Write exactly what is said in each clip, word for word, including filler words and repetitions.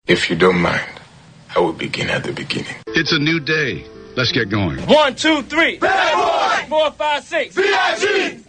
If you don't mind, I will begin at the beginning. It's a new day. Let's get going. One, two, three. Bad boy! Four, five, six. B I G!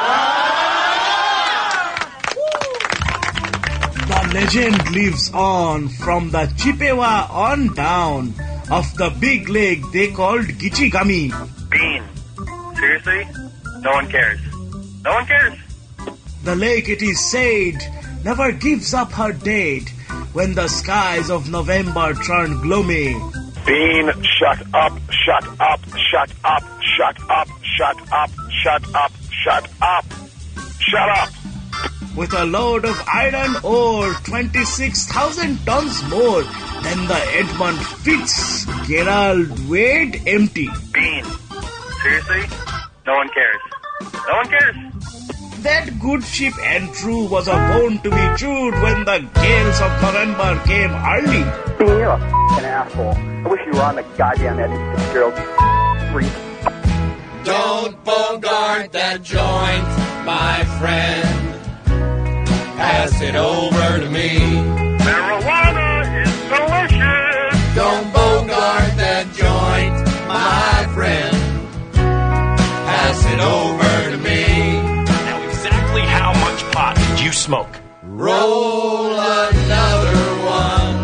The legend lives on from the Chippewa on down of the big lake they called Gichigami. Bean. Seriously? No one cares. No one cares. The lake, it is said, never gives up her dead when the skies of November turn gloomy. Bean, shut up, shut up, shut up, shut up, shut up, shut up, shut up, shut up. With a load of iron ore, twenty-six thousand tons more than the Edmund Fitzgerald weighed empty. Bean, seriously? No one cares. No one cares. That good ship and true was a bone to be chewed when the gales of November came early. Bean, you're a f***ing asshole. I wish you were on the goddamn Edmund Fitzgerald freak. Don't bogart that joint, my friend. Pass it over to me. Marijuana is delicious. Don't bogart that joint, my friend. Pass it over to me. Now, exactly how much pot did you smoke? Roll another one,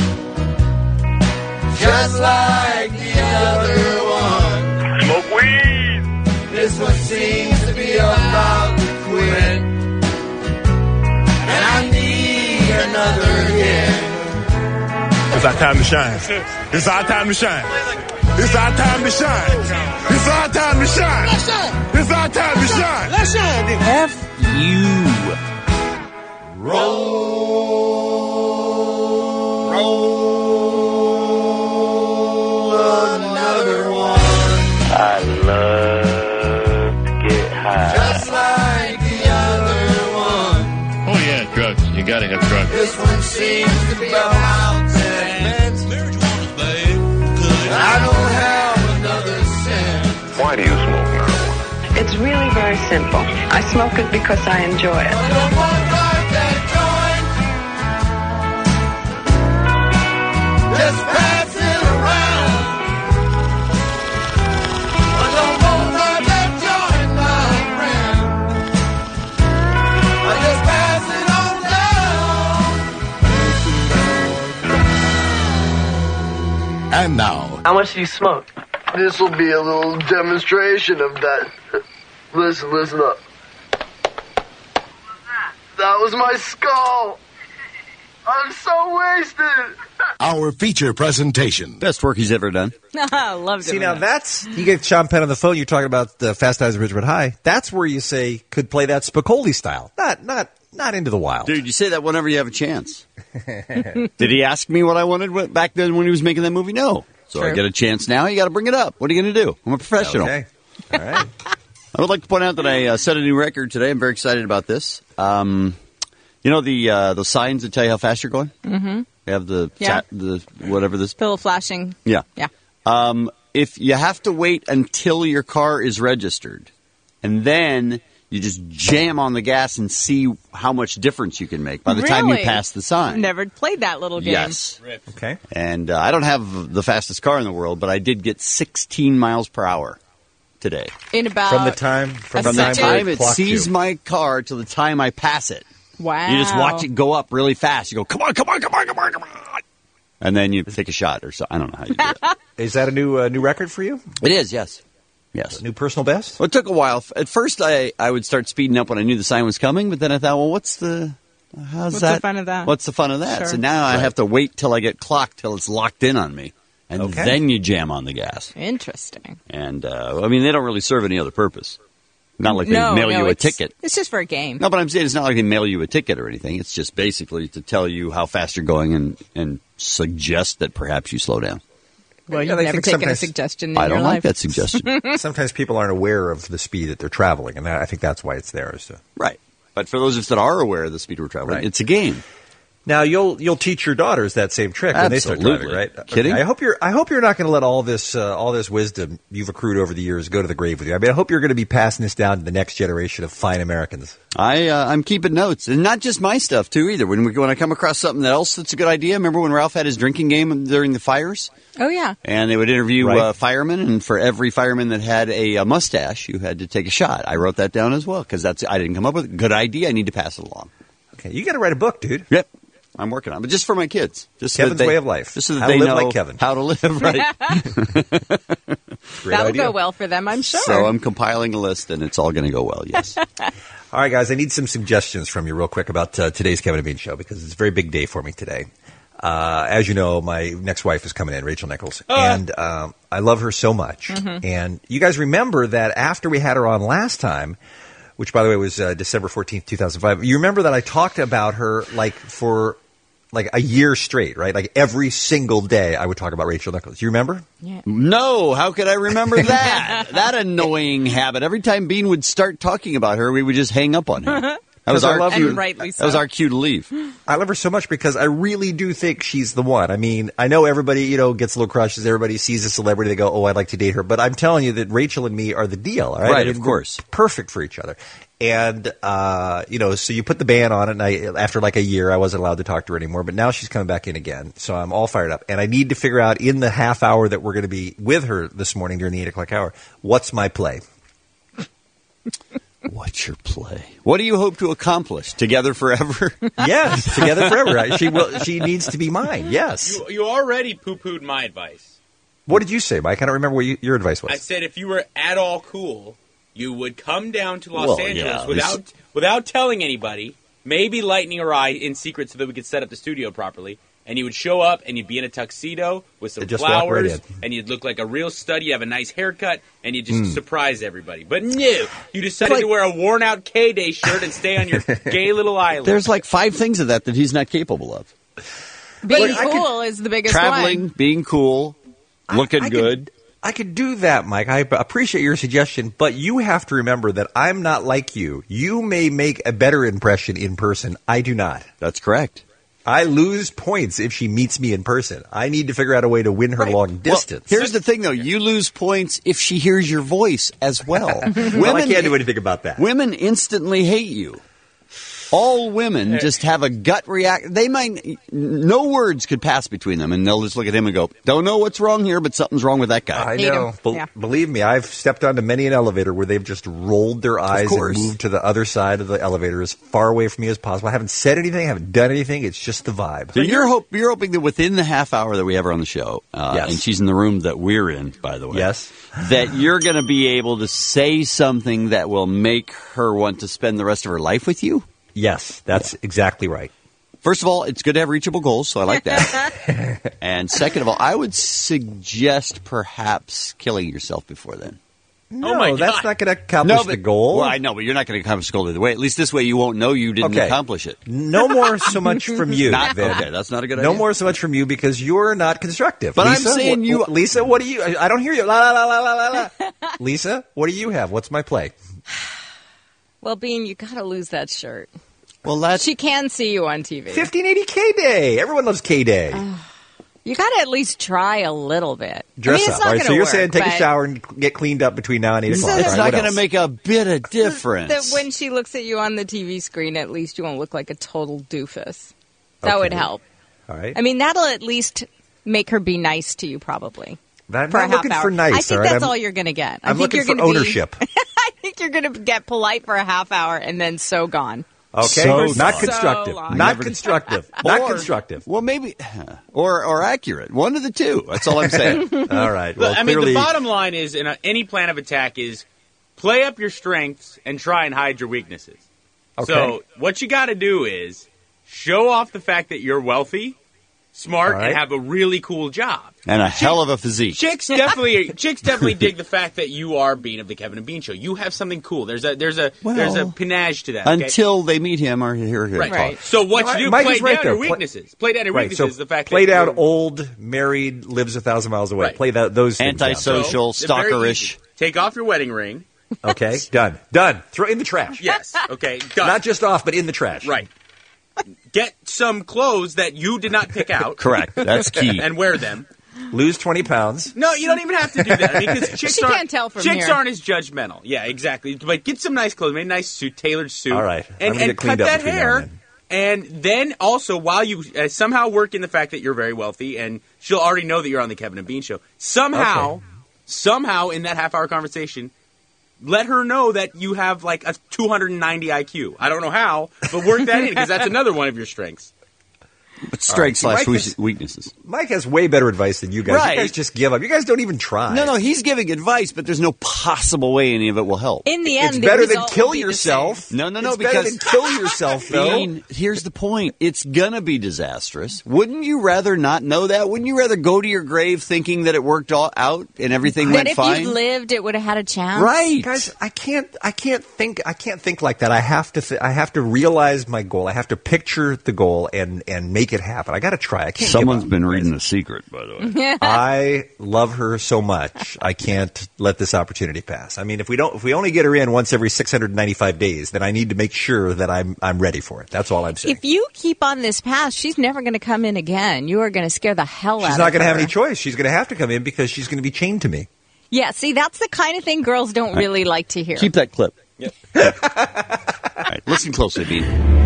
just like the other one. Smoke weed. This one seems to be about to quit, and I need another hit. It's our time to shine. It's our time to shine. It's our time to shine. It's our time to shine. It's our time to shine. Let's shine. F you. Roll, roll another one. I love to get high. Just like the other one. Oh, yeah, drugs. You gotta have drugs. This one seems to be about ten. Marijuana, babe. I don't have another cent. Why do you smoke marijuana? It's really very simple. I smoke it because I enjoy it. I don't want that joint. Just pass it around. I don't want that joint, my friend. I just pass it on down. And now, How much do you smoke? This will be a little demonstration of that. Listen, listen up. That was my skull. I'm so wasted. our feature presentation. Best work he's ever done. I loved it. See, now that's, you get Sean Penn on the phone, you're talking about the Fast Times at Ridgemont High. That's where you say, could play that Spicoli style. Not, not, not Into the Wild. Dude, you say that whenever you have a chance. Did he ask me what I wanted back then when he was making that movie? No. So Sure. I get a chance now. You got to bring it up. What are you going to do? I'm a professional. Okay. All right. I would like to point out that I uh, set a new record today. I'm very excited about this. Um, you know the uh, the signs that tell you how fast you're going? Mm-hmm. They have the, Yeah. sat, the whatever this. Little flashing. Yeah. Yeah. Um, if you have to wait until your car is registered, and then you just jam on the gas and see how much difference you can make by the time you Really? pass the sign. Never played that little game. Yes. Okay. And uh, I don't have the fastest car in the world, but I did get sixteen miles per hour today. In about From the time, from From the the time, time it clocked sees you. my car to the time I pass it. Wow. You just watch it go up really fast. You go, come on, come on, come on, come on, come on. And then you take a shot or so. I don't know how you do it. Is that a new uh, new record for you? It is, yes. Yes. A new personal best? Well, it took a while. At first, I, I would start speeding up when I knew the sign was coming, but then I thought, well, what's the how's What's that? the fun of that? What's the fun of that? Sure. So now I Right. have to wait till I get clocked till it's locked in on me, and Okay. then you jam on the gas. Interesting. And uh, I mean, they don't really serve any other purpose. Not like they no, mail no, you a it's- ticket. It's just for a game. No, but I'm saying it's not like they mail you a ticket or anything. It's just basically to tell you how fast you're going and, and suggest that perhaps you slow down. Well, Yeah, you've I never think taken a sometimes- suggestion in I your don't life. like that suggestion. Sometimes people aren't aware of the speed that they're traveling, and that, I think that's why it's there. Is to, Right. But for those of us that are aware of the speed we're traveling, Right. it's a game. Now you'll you'll teach your daughters that same trick when they start driving, Absolutely. right? Kidding? Okay, I hope you're I hope you're not going to let all this uh, all this wisdom you've accrued over the years go to the grave with you. I mean, I hope you're going to be passing this down to the next generation of fine Americans. I uh, I'm keeping notes, and not just my stuff too either. When we when I come across something else that's a good idea, remember when Ralph had his drinking game during the fires? Oh, yeah. And they would interview Right. uh, firemen, and for every fireman that had a, uh mustache, you had to take a shot. I wrote that down as well because that's I didn't come up with it. Good idea. I need to pass it along. Okay, you got to write a book, dude. Yep. I'm working on it, but just for my kids. Just so Kevin's that they, way of life. Just so that How they to live know like Kevin. how to live right. Great That'll idea. go well for them, I'm sure. So I'm compiling a list, and it's all going to go well, yes. All right, guys, I need some suggestions from you real quick about uh, today's Kevin and Bean show because it's a very big day for me today. Uh, as you know, my next wife is coming in, Rachel Nichols, Uh. and um, I love her so much. Mhm. And you guys remember that after we had her on last time, which, by the way, was uh, December fourteenth, two thousand five, you remember that I talked about her like for like a year straight, right? Like every single day I would talk about Rachel Nichols. You remember? No, how could I remember that? That annoying habit. Every time Bean would start talking about her, we would just hang up on him. That was Because I our love cue. her. And rightly That was so. our cue to leave. I love her so much because I really do think she's the one. I mean, I know everybody, you know, gets a little crushes. Everybody sees a celebrity, they go, "Oh, I'd like to date her." But I'm telling you that Rachel and me are the deal. All right, Right, I mean, of course. we're perfect for each other. And uh, you know, so you put the ban on it, and I, after like a year, I wasn't allowed to talk to her anymore. But now she's coming back in again, so I'm all fired up. And I need to figure out in the half hour that we're going to be with her this morning during the eight o'clock hour, what's my play? What's your play? What do you hope to accomplish? Together forever? Yes, together forever. She will. She needs to be mine. Yes. You, you already poo-pooed my advice. What did you say, Mike? I don't remember what you, your advice was. I said if you were at all cool, you would come down to Los Well, Angeles yeah, without this- without telling anybody, maybe lightning her eye in secret so that we could set up the studio properly. And you would show up, and you'd be in a tuxedo with some Just walk right flowers, in. and you'd look like a real stud. You have a nice haircut, and you just Mm. surprise everybody. But no, you decided Like- to wear a worn-out K-Day shirt and stay on your gay little island. There's like five things of that that he's not capable of. Being Look, I could- cool is the biggest Traveling, one. being cool, looking I could- good. I could do that, Mike. I appreciate your suggestion, but you have to remember that I'm not like you. You may make a better impression in person. I do not. That's correct. I lose points if she meets me in person. I need to figure out a way to win her long distance. Well, here's the thing, though. You lose points if she hears your voice as well. Well, I can't do anything about that. Women instantly hate you. All women just have a gut react. They might, no words could pass between them, and they'll just look at him and go, "Don't know what's wrong here, but something's wrong with that guy." I Hate know. him. Be- Yeah. Believe me, I've stepped onto many an elevator where they've just rolled their eyes and course. moved to the other side of the elevator as far away from me as possible. I haven't said anything, I haven't done anything. It's just the vibe. So you're hope you're hoping that within the half hour that we have her on the show, uh, Yes. and she's in the room that we're in, by the way, Yes. that you're going to be able to say something that will make her want to spend the rest of her life with you. Yes, that's exactly right. First of all, it's good to have reachable goals, so I like that. And second of all, I would suggest perhaps killing yourself before then. No, Oh my that's God. not going to accomplish the goal. Well, I know, but you're not going to accomplish the goal either way. At least this way you won't know you didn't Okay. accomplish it. No more so much from you, Not- Vin. okay, that's not a good No idea. more so much from you because you're not constructive. But I'm Lisa, saying what- you- Lisa, what do you? I I don't hear you. La la la la la la la. Lisa, what do you have? What's my play? Well, Bean, you got to lose that shirt. Well, that's She can see you on T V. fifteen eighty K Day. Everyone loves K Day. You got to at least try a little bit. Dress I mean, it's up. not All right, gonna so you're work, saying take a but shower and get cleaned up between now and eight o'clock. it's All right, not what going to else? make a bit of difference. That when she looks at you on the T V screen, at least you won't look like a total doofus. That would Okay. help. All right. I mean, that'll at least make her be nice to you, probably. I'm for a not half looking hour. for nice. I think all right? that's I'm, all you're going to get. I I'm think looking you're for gonna be- ownership. I think you're going to get polite for a half hour and then so gone. Okay, So not long. constructive. So long. Not Never- constructive. Not Or- constructive. Well, maybe, or or accurate. One of the two. That's all I'm saying. All right. Well, Look, I mean, clearly, the bottom line is, in a, any plan of attack is play up your strengths and try and hide your weaknesses. Okay. So what you got to do is show off the fact that you're wealthy, smart, All right. and have a really cool job. And a hell of a physique. Chicks definitely, chicks definitely dig the fact that you are Bean of the Kevin and Bean Show. You have something cool. There's a there's a there's a Well, panache to that. Okay? Until they meet him or hear him right. talk. So what No, you do, Mike play is right, down your though. Play- weaknesses. Play down your right. So weaknesses. the fact played that out you're- old, married, lives a thousand miles away. Right. Play that those things down. Antisocial, So, they're very stalkerish. easy. Take off your wedding ring. Okay, done. Done. Throw in the trash. Yes. Okay. Done. Not just off, but in the trash. Right. get some clothes that you did not pick out. Correct. That's key. And wear them. Lose twenty pounds. No, you don't even have to do that. I mean, because chicks She aren't, can't tell from chicks here. aren't as judgmental. Yeah, exactly. But get some nice clothes, maybe a nice suit, tailored suit. All right. I'm And, gonna and get cleaned cut up that between now hair. and then. And then also, while you uh, somehow work in the fact that you're very wealthy, and she'll already know that you're on the Kevin and Bean show, somehow, Okay. somehow in that half hour conversation, let her know that you have like a two hundred ninety I Q. I don't know how, but work that in, because that's another one of your strengths. But strengths All right. slash Mike is- weaknesses. Mike has way better advice than you guys. Right. You guys just give up. You guys don't even try. No, no, he's giving advice, but there's no possible way any of it will help. In the end, It's the better than result kill will be the yourself. same. No, no, no, It's better because than kill yourself, though. Bean, here's the point. It's gonna be disastrous. Wouldn't you rather not know that? Wouldn't you rather go to your grave thinking that it worked all out and everything That went if fine? you'd lived, it would have had a chance. Right. Guys, I can't. I can't think. I can't think like that. I have to. Th- I have to realize my goal. I have to picture the goal and and make it happen. I got to try. I can't. Someone's give up. been reading The Secret, by the way. I love her so much. I can't let this opportunity pass. I mean, if we don't, if we only get her in once every six hundred ninety-five days, then I need to make sure that I'm I'm ready for it. That's all I'm saying. If you keep on this path, she's never going to come in again. You are going to scare the hell out of her. She's not going to have any choice. She's going to have to come in because she's going to be chained to me. Yeah, see, that's the kind of thing girls don't really like to hear. Keep that clip. Yep. All right, listen closely, Bean.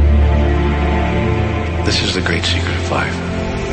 This is the great secret of life.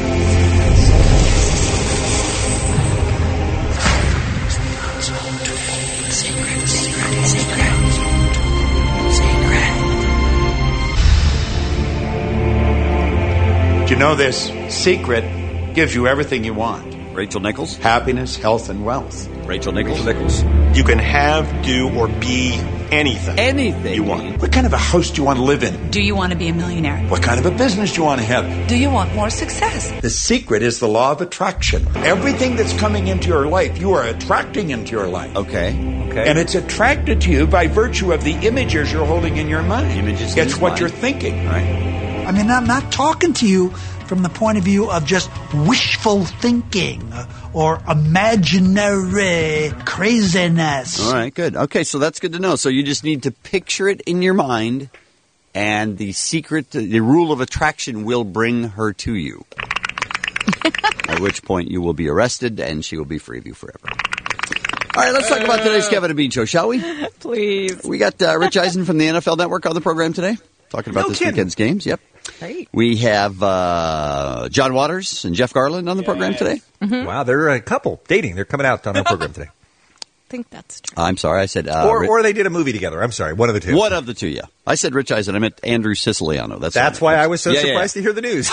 You know, this secret gives you everything you want. Rachel Nichols. Happiness, health, and wealth. Rachel Nichols. Rachel Nichols. You can have, do, or be anything. Anything you want. What kind of a house do you want to live in? Do you want to be a millionaire? What kind of a business do you want to have? Do you want more success? The secret is the law of attraction. Everything that's coming into your life, you are attracting into your life. Okay. Okay. And it's attracted to you by virtue of the images you're holding in your mind. Images in It's his what mind. you're thinking. Right. I mean, I'm not talking to you from the point of view of just wishful thinking or imaginary craziness. All right, good. Okay, so that's good to know. So you just need to picture it in your mind, and the secret, the rule of attraction will bring her to you. At which point you will be arrested, and she will be free of you forever. All right, let's talk about today's Kevin and Bean Show, shall we? Please. We got uh, Rich Eisen from the N F L Network on the program today, talking about No this kidding. weekend's games. Yep. Great. We have uh, John Waters and Jeff Garland on the program today. Mm-hmm. Wow, they're a couple dating. They're coming out on our program today. I think that's true. I'm sorry, I said... Uh, or Ri- or they did a movie together. I'm sorry, one of the two. One of the two, yeah. I said Rich Eisen. I meant Andrew Siciliano. That's, That's what why meant. I was so Yeah, yeah, surprised to hear the news.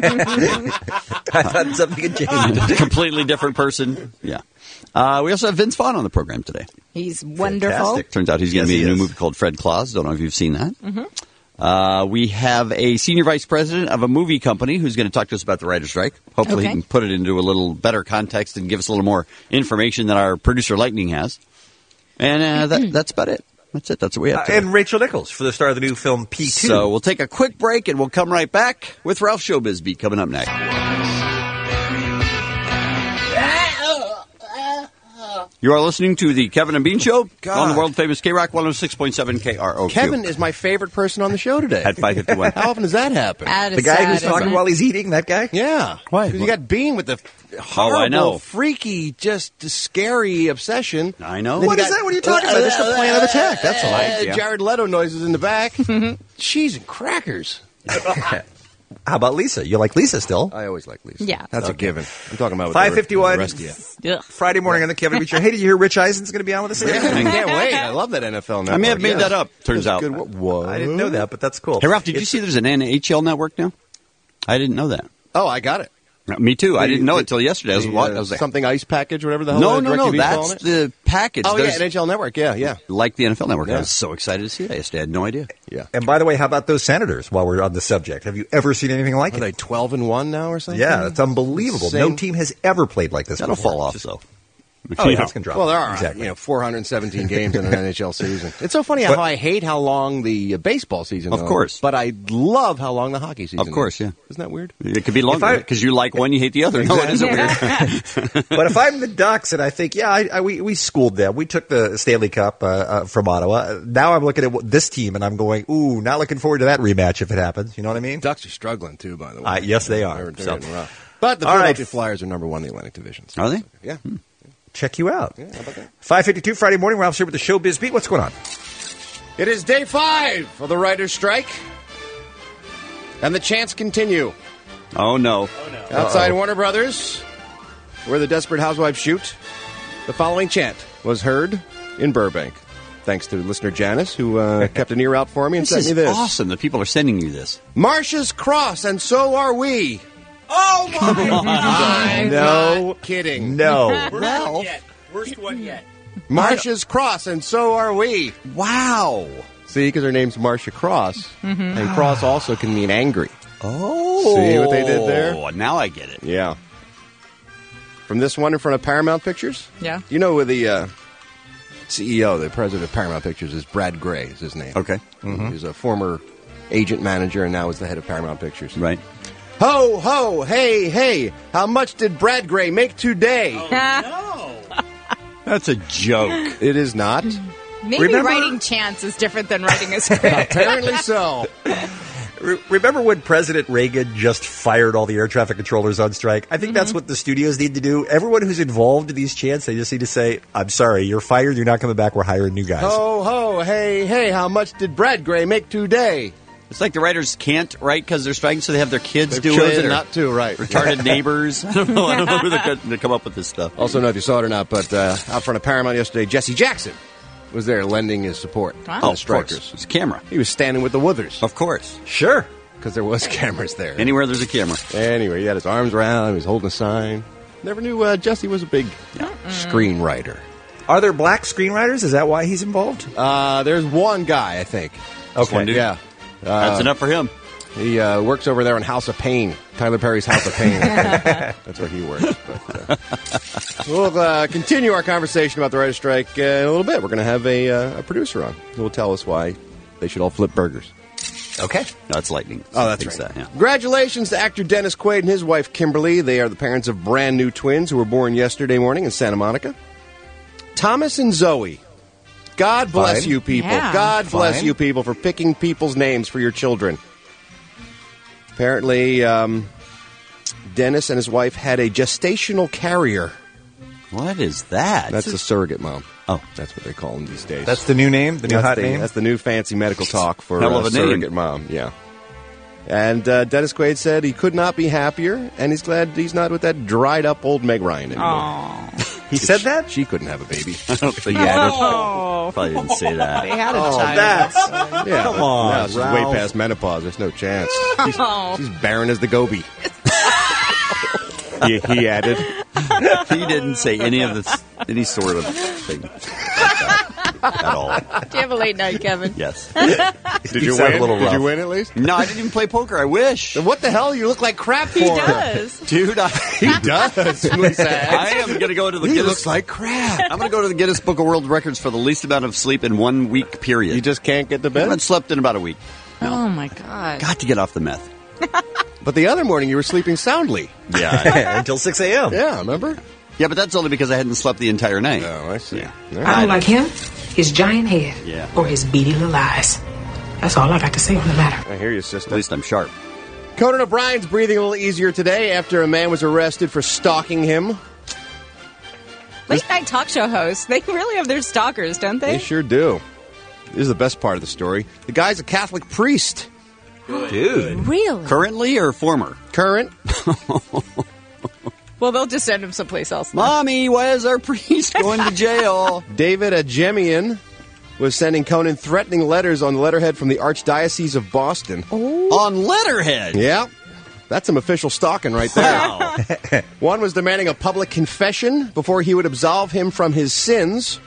I thought something had changed. yeah. Completely different person. Yeah. Uh, we also have Vince Vaughn on the program today. He's wonderful. Fantastic. Turns out he's going Yes, to be he in a new is. movie called Fred Claus. Don't know if you've seen that. Mm-hmm. Uh, we have a senior vice president of a movie company who's going to talk to us about the writer's strike. Hopefully Okay. he can put it into a little better context and give us a little more information than our producer Lightning has. And uh, that, that's about it. That's it. That's what we have Uh, today. and Rachel Nichols for the star of the new film P two. So we'll take a quick break and we'll come right back with Ralph Showbiz Beat coming up next. You are listening to the Kevin and Bean Show God. on the world famous K Rock one oh six point seven K R O Q. Kevin is my favorite person on the show today. At five fifty-one. How often does that happen? That is the guy sad, who's isn't talking it? while he's eating, that guy? Yeah. Why? 'Cause you got Bean with the horrible, Oh, I know. freaky, just scary obsession. I know. Then What you is got- that? What are you talking about? That's the plan of attack. That's all. Uh, Yeah. Jared Leto noises in the back. Cheese and crackers. How about Lisa? You like Lisa still? I always like Lisa. Yeah. That's a given. I'm talking about with five the fifty-one, rest of you. Ugh. Friday morning on the Kevin and Bean Show. Hey, did you hear Rich Eisen's going to be on with us Yeah, again? I can't wait. I love that N F L network. I may have made Yeah. that up, turns That's out. Good. What? I didn't know that, but that's cool. Hey, Ralph, did you It's- see there's an N H L network now? I didn't know that. Oh, I got it. Me too. I The- didn't know the- it till yesterday. I was, the, what? uh, I was like, something ice package, whatever the hell. no, uh, no, no. DirecTV 's calling That's it. the package. Oh yeah, There's- N H L network. Yeah, yeah. like the N F L network. I Yeah. was so excited to see that yesterday. I had no idea. Yeah. And by the way, how about those Senators while we're on the subject? Have you ever seen anything like Are it? they twelve and one now or something? Yeah, it's unbelievable. No Same- team has ever played like this That'll before. fall off, Just- though. Oh, yeah, it's going to drop. Well, there are Exactly. you know four hundred seventeen games in an N H L season. It's so funny But- how I hate how long the uh, baseball season Of is, course. but I love how long the hockey season Of course, is. yeah. Isn't that weird? It could be If longer I- because you like one, you hate the other. No, it isn't weird. But if I'm the Ducks and I think, yeah, I, I, we, we schooled them. We took the Stanley Cup uh, uh, from Ottawa. Now I'm looking at what- this team and I'm going, ooh, not looking forward to that rematch if it happens. You know what I mean? Ducks are struggling too, by the way. Uh, yes, they are. They're, they're So- in rough. But the All Philadelphia right. Flyers are number one in the Atlantic Division. So Are they? yeah. Check you out. Yeah, how about that? five fifty-two Friday morning. Ralph's here with the Showbiz Beat. What's going on? It is day five of the writer's strike, and the chants continue. Oh, no. Outside Uh-oh. Warner Brothers, where the Desperate Housewives shoot, the following chant was heard in Burbank. Thanks to listener Janice, who uh, kept an ear out for me and This sent is me this. awesome that people are sending you this. Marcia's cross, and so are we. Oh, my No kidding. No. Worst one yet. Worst one yet. Marcia's cross, and so are we. Wow. See, because her name's Marcia Cross, and cross also can mean angry. Oh. See what they did there? Now I get it. Yeah. From this one in front of Paramount Pictures? Yeah. You know who the uh, C E O, the president of Paramount Pictures, is Brad Gray, is his name. Okay. He's a former agent manager and now is the head of Paramount Pictures. Right. Ho, ho, hey, hey, how much did Brad Gray make today? That's a joke. It is not. Maybe Remember- writing chants is different than writing a script. Apparently so. Re- Remember when President Reagan just fired all the air traffic controllers on strike? I think that's what the studios need to do. Everyone who's involved in these chants, they just need to say, I'm sorry, you're fired, you're not coming back, we're hiring new guys. Ho, ho, hey, hey, how much did Brad Gray make today? It's like the writers can't write because they're striking, so they have their kids They've do chosen it. or not to, right. Retarded neighbors. I don't know. I don't know who they they come up with this stuff. Also, don't know if you saw it or not, but uh, out front of Paramount yesterday, Jesse Jackson was there lending his support Wow. to Oh, the of strikers. course. It's a camera. He was standing with the Woothers Of course. Sure. because there was cameras there. Anywhere there's a camera. Anyway, he had his arms around, he was holding a sign. Never knew uh, Jesse was a big screenwriter. Are there black screenwriters? Is that why he's involved? Uh, there's one guy, I think. Okay. one dude? Yeah. Uh, That's enough for him. He uh, works over there in House of Pain, Tyler Perry's House of Pain. That's where he works. But, uh, we'll uh, continue our conversation about the writer's strike uh, in a little bit. We're going to have a, uh, a producer on who will tell us why they should all flip burgers. Okay. That's lightning. Oh, that's Fix right. That, yeah. Congratulations to actor Dennis Quaid and his wife Kimberly. They are the parents of brand new twins who were born yesterday morning in Santa Monica. Thomas and Zoe. God bless Fine. you people. Yeah. God bless Fine. you people for picking people's names for your children. Apparently, um, Dennis and his wife had a gestational carrier. What is that? That's a surrogate mom. Oh. That's what they call them these days. That's the new name? The new that's hot the, name? That's the new fancy medical talk for Hell uh, of a name. surrogate mom. Yeah. And uh, Dennis Quaid said he could not be happier, and he's glad he's not with that dried up old Meg Ryan anymore. Aww. He said that? She couldn't have a baby. I don't think he had it. Oh. Probably didn't say that. They had a Oh, child. that's... Yeah, Come on, now she's Ralph. way past menopause. There's no chance. She's, Oh. she's barren as the goby. he, he added. He didn't say any of this, any sort of thing like that at all. Do you have a late night, Kevin? Yes. Did you sound win? a little Did rough. you win at least? No, I didn't even play poker. I wish. Then what the hell? You look like crap for He her. does. Dude, I, He does. I am going to go to the He Guinness. looks like crap. I'm going to go to the Guinness Book of World Records for the least amount of sleep in one week period. You just can't get to I bed? haven't slept in about a week. Oh, my God. Got to get off the meth. But the other morning you were sleeping soundly. Yeah. Until six a.m. Yeah, remember? Yeah, but that's only because I hadn't slept the entire night. Oh, I see. Yeah. All I right. don't like him, his giant head, Yeah. or his beady little eyes. That's all I got to say on the matter. I hear you, At sister. least I'm sharp. Conan O'Brien's breathing a little easier today after a man was arrested for stalking him. Late night talk show hosts, they really have their stalkers, don't They they? sure do. This is the best part of the story. The guy's a Catholic priest. Dude. Really? Currently or former? Current. Well, they'll just send him someplace else. now. Mommy, why is our priest going to jail? David Ajemian was sending Conan threatening letters on letterhead from the Archdiocese of Boston. On letterhead. Yeah. That's some official stalking right there. Wow. One was demanding a public confession before he would absolve him from his sins.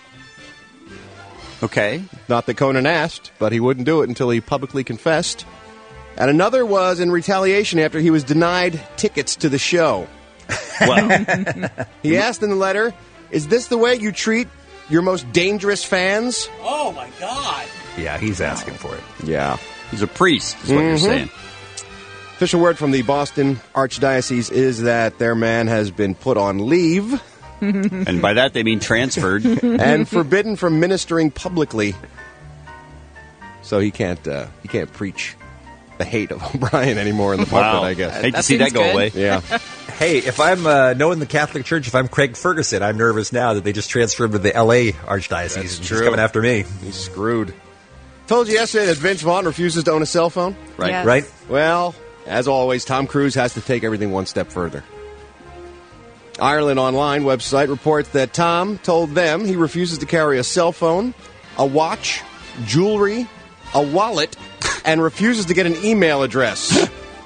Okay. Not that Conan asked, but he wouldn't do it until he publicly confessed. And another was in retaliation after he was denied tickets to the show. Well, He asked in the letter Is this the way you treat your most dangerous fans? Oh, my God. Yeah, he's asking for it. Yeah. He's a priest, is what Mhm. you're saying. Official word from the Boston Archdiocese is that their man has been put on leave. And by that, they mean transferred. And forbidden from ministering publicly. So he can't uh, he can't preach the hate of O'Brien anymore in the pulpit, Wow. I guess. Hate to That see that seems go good. away. Yeah. Hey, if I'm uh, knowing the Catholic Church, if I'm Craig Ferguson, I'm nervous now that they just transferred him to the L A Archdiocese. That's He's true. coming after me. He's screwed. Told you yesterday that Vince Vaughn refuses to own a cell phone. Right. Yes. Right? Well, as always, Tom Cruise has to take everything one step further. Ireland Online website reports that Tom told them he refuses to carry a cell phone, a watch, jewelry, a wallet, and refuses to get an email address.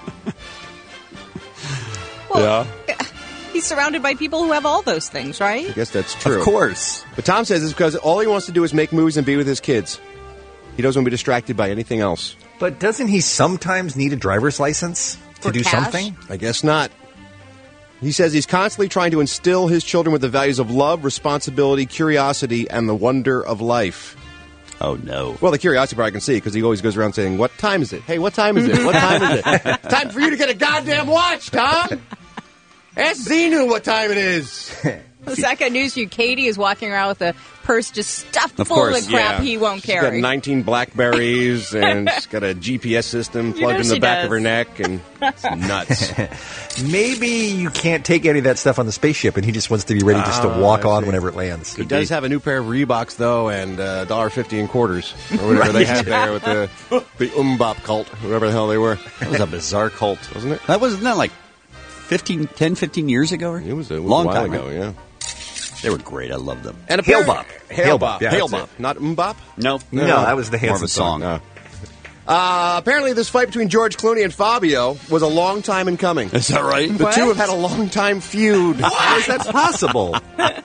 Well, he's surrounded by people who have all those things, right? I guess that's true. Of course. But Tom says it's because all he wants to do is make movies and be with his kids. He doesn't want to be distracted by anything else. But doesn't he sometimes need a driver's license to For do cash? something? I guess not. He says he's constantly trying to instill his children with the values of love, responsibility, curiosity, and the wonder of life. Oh, no. Well, the curiosity part I can see because he always goes around saying, "What time is it? Hey, what time is it? What time is it? Time for you to get a goddamn watch, Tom! Ask Xenu what time it is." The second news to you, Katie is walking around with a purse just stuffed Of full course, of the crap Yeah. he won't She's got carry. nineteen Blackberries and she's got a G P S system You plugged know in the she back does. of her neck, and it's nuts. Maybe you can't take any of that stuff on the spaceship, and he just wants to be ready just to Ah, walk I on see. whenever it lands. He does have a new pair of Reeboks, though, and uh, one dollar fifty in quarters, or whatever they had there with the the Umbop cult, whatever the hell they were. That was a bizarre cult. Wasn't it? That wasn't that like fifteen, ten, fifteen years ago? Or? It was a, it was long a while time ago, right? yeah. They were great. I loved them. And Hail apparently- Bop. Hail Hail Bop. Bop, yeah, Hail that's Bop. Not Mbop? No, No, that was the more of Hanson a song. Uh, uh, apparently, this fight between George Clooney and Fabio was a long time in coming. Is that right? The two have had a long time feud. How is that possible?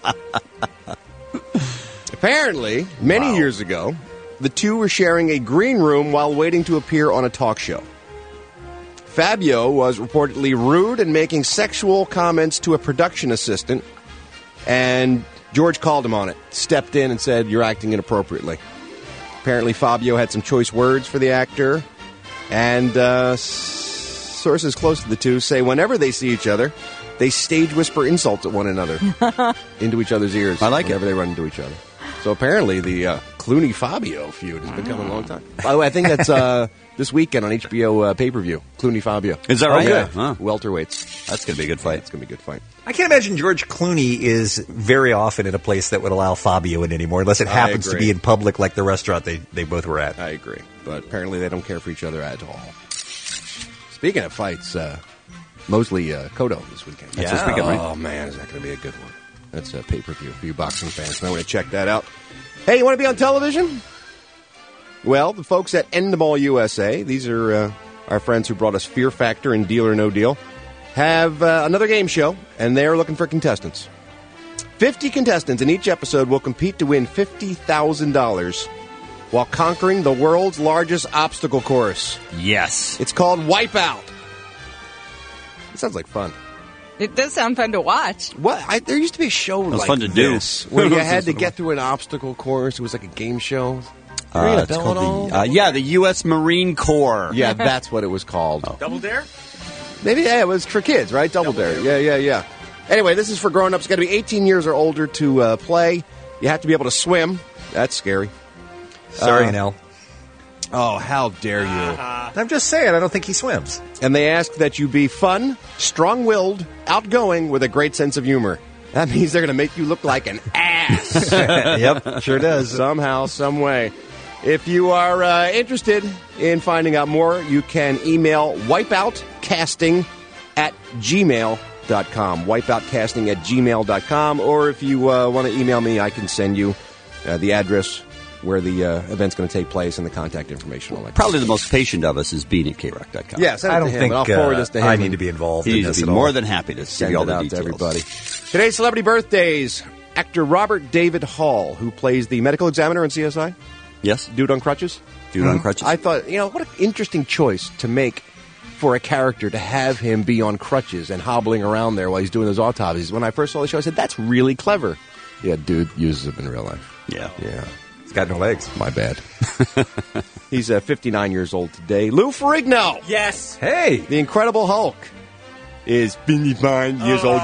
Apparently, many years ago, the two were sharing a green room while waiting to appear on a talk show. Fabio was reportedly rude and making sexual comments to a production assistant, and George called him on it, stepped in and said, "You're acting inappropriately." Apparently, Fabio had some choice words for the actor, and uh, s- sources close to the two say whenever they see each other, they stage whisper insults at one another into each other's ears. I like it. whenever they run into each other. So apparently, the uh, Clooney-Fabio feud has been coming a long time. By the way, I think that's uh, this weekend on H B O uh, pay-per-view. Clooney-Fabio. Is that right? Oh, yeah. Huh. Welterweights. That's going to be a good fight. It's going to be a good fight. I can't imagine George Clooney is very often in a place that would allow Fabio in anymore, unless it I happens to agree. be in public like the restaurant they, they both were at. I agree. But apparently, they don't care for each other at all. Speaking of fights, uh, Mosley uh, Cotto this weekend. That's this weekend, right? Oh, man, is that going to be a good one. That's a pay-per-view for you boxing fans. I want to check that out. Hey, you want to be on television? Well, the folks at Endemol U S A, these are uh, our friends who brought us Fear Factor and Deal or No Deal, have uh, another game show, and they're looking for contestants. fifty contestants in each episode will compete to win fifty thousand dollars while conquering the world's largest obstacle course. Yes. It's called Wipeout. It sounds like fun. It does sound fun to watch. What? I, there used to be a show was like fun to do. this where you had to get through an obstacle course. It was like a game show. Uh, Ring a it's bell called at all? the, uh, yeah, the U S Marine Corps. Yeah, that's what it was called. Double Dare? Maybe, yeah, it was for kids, right? Double, Dare. Yeah, yeah, yeah. Anyway, this is for grown-ups. Got to be eighteen years or older to uh, play. You have to be able to swim. That's scary. Sorry, Uh, Nell. Oh, how dare you. I'm just saying, I don't think he swims. And they ask that you be fun, strong-willed, outgoing, with a great sense of humor. That means they're going to make you look like an ass. Yep, sure does. Somehow, some way. If you are uh, interested in finding out more, you can email wipeoutcasting at gmail dot com. Wipeoutcasting at gmail dot com. Or if you uh, want to email me, I can send you uh, the address where the uh, event's going to take place and the contact information. All that. Probably the most patient of us is Bean at K rock dot com. Yeah, send it I to don't him, think and I'll forward uh, this to him. I and need to be involved He'd in this be at all. more than happy to give Send you all it the out details. to everybody. Today's celebrity birthdays. Actor Robert David Hall, who plays the medical examiner in C S I. Yes. Dude on crutches. Dude on crutches. I thought, you know, what an interesting choice to make for a character to have him be on crutches and hobbling around there while he's doing those autopsies. When I first saw the show, I said, that's really clever. Yeah, dude uses them in real life. Yeah. Yeah. He's got no legs. My bad. He's uh, fifty-nine years old today. Lou Ferrigno. Yes. Hey. The Incredible Hulk is fifty-nine years Oh. old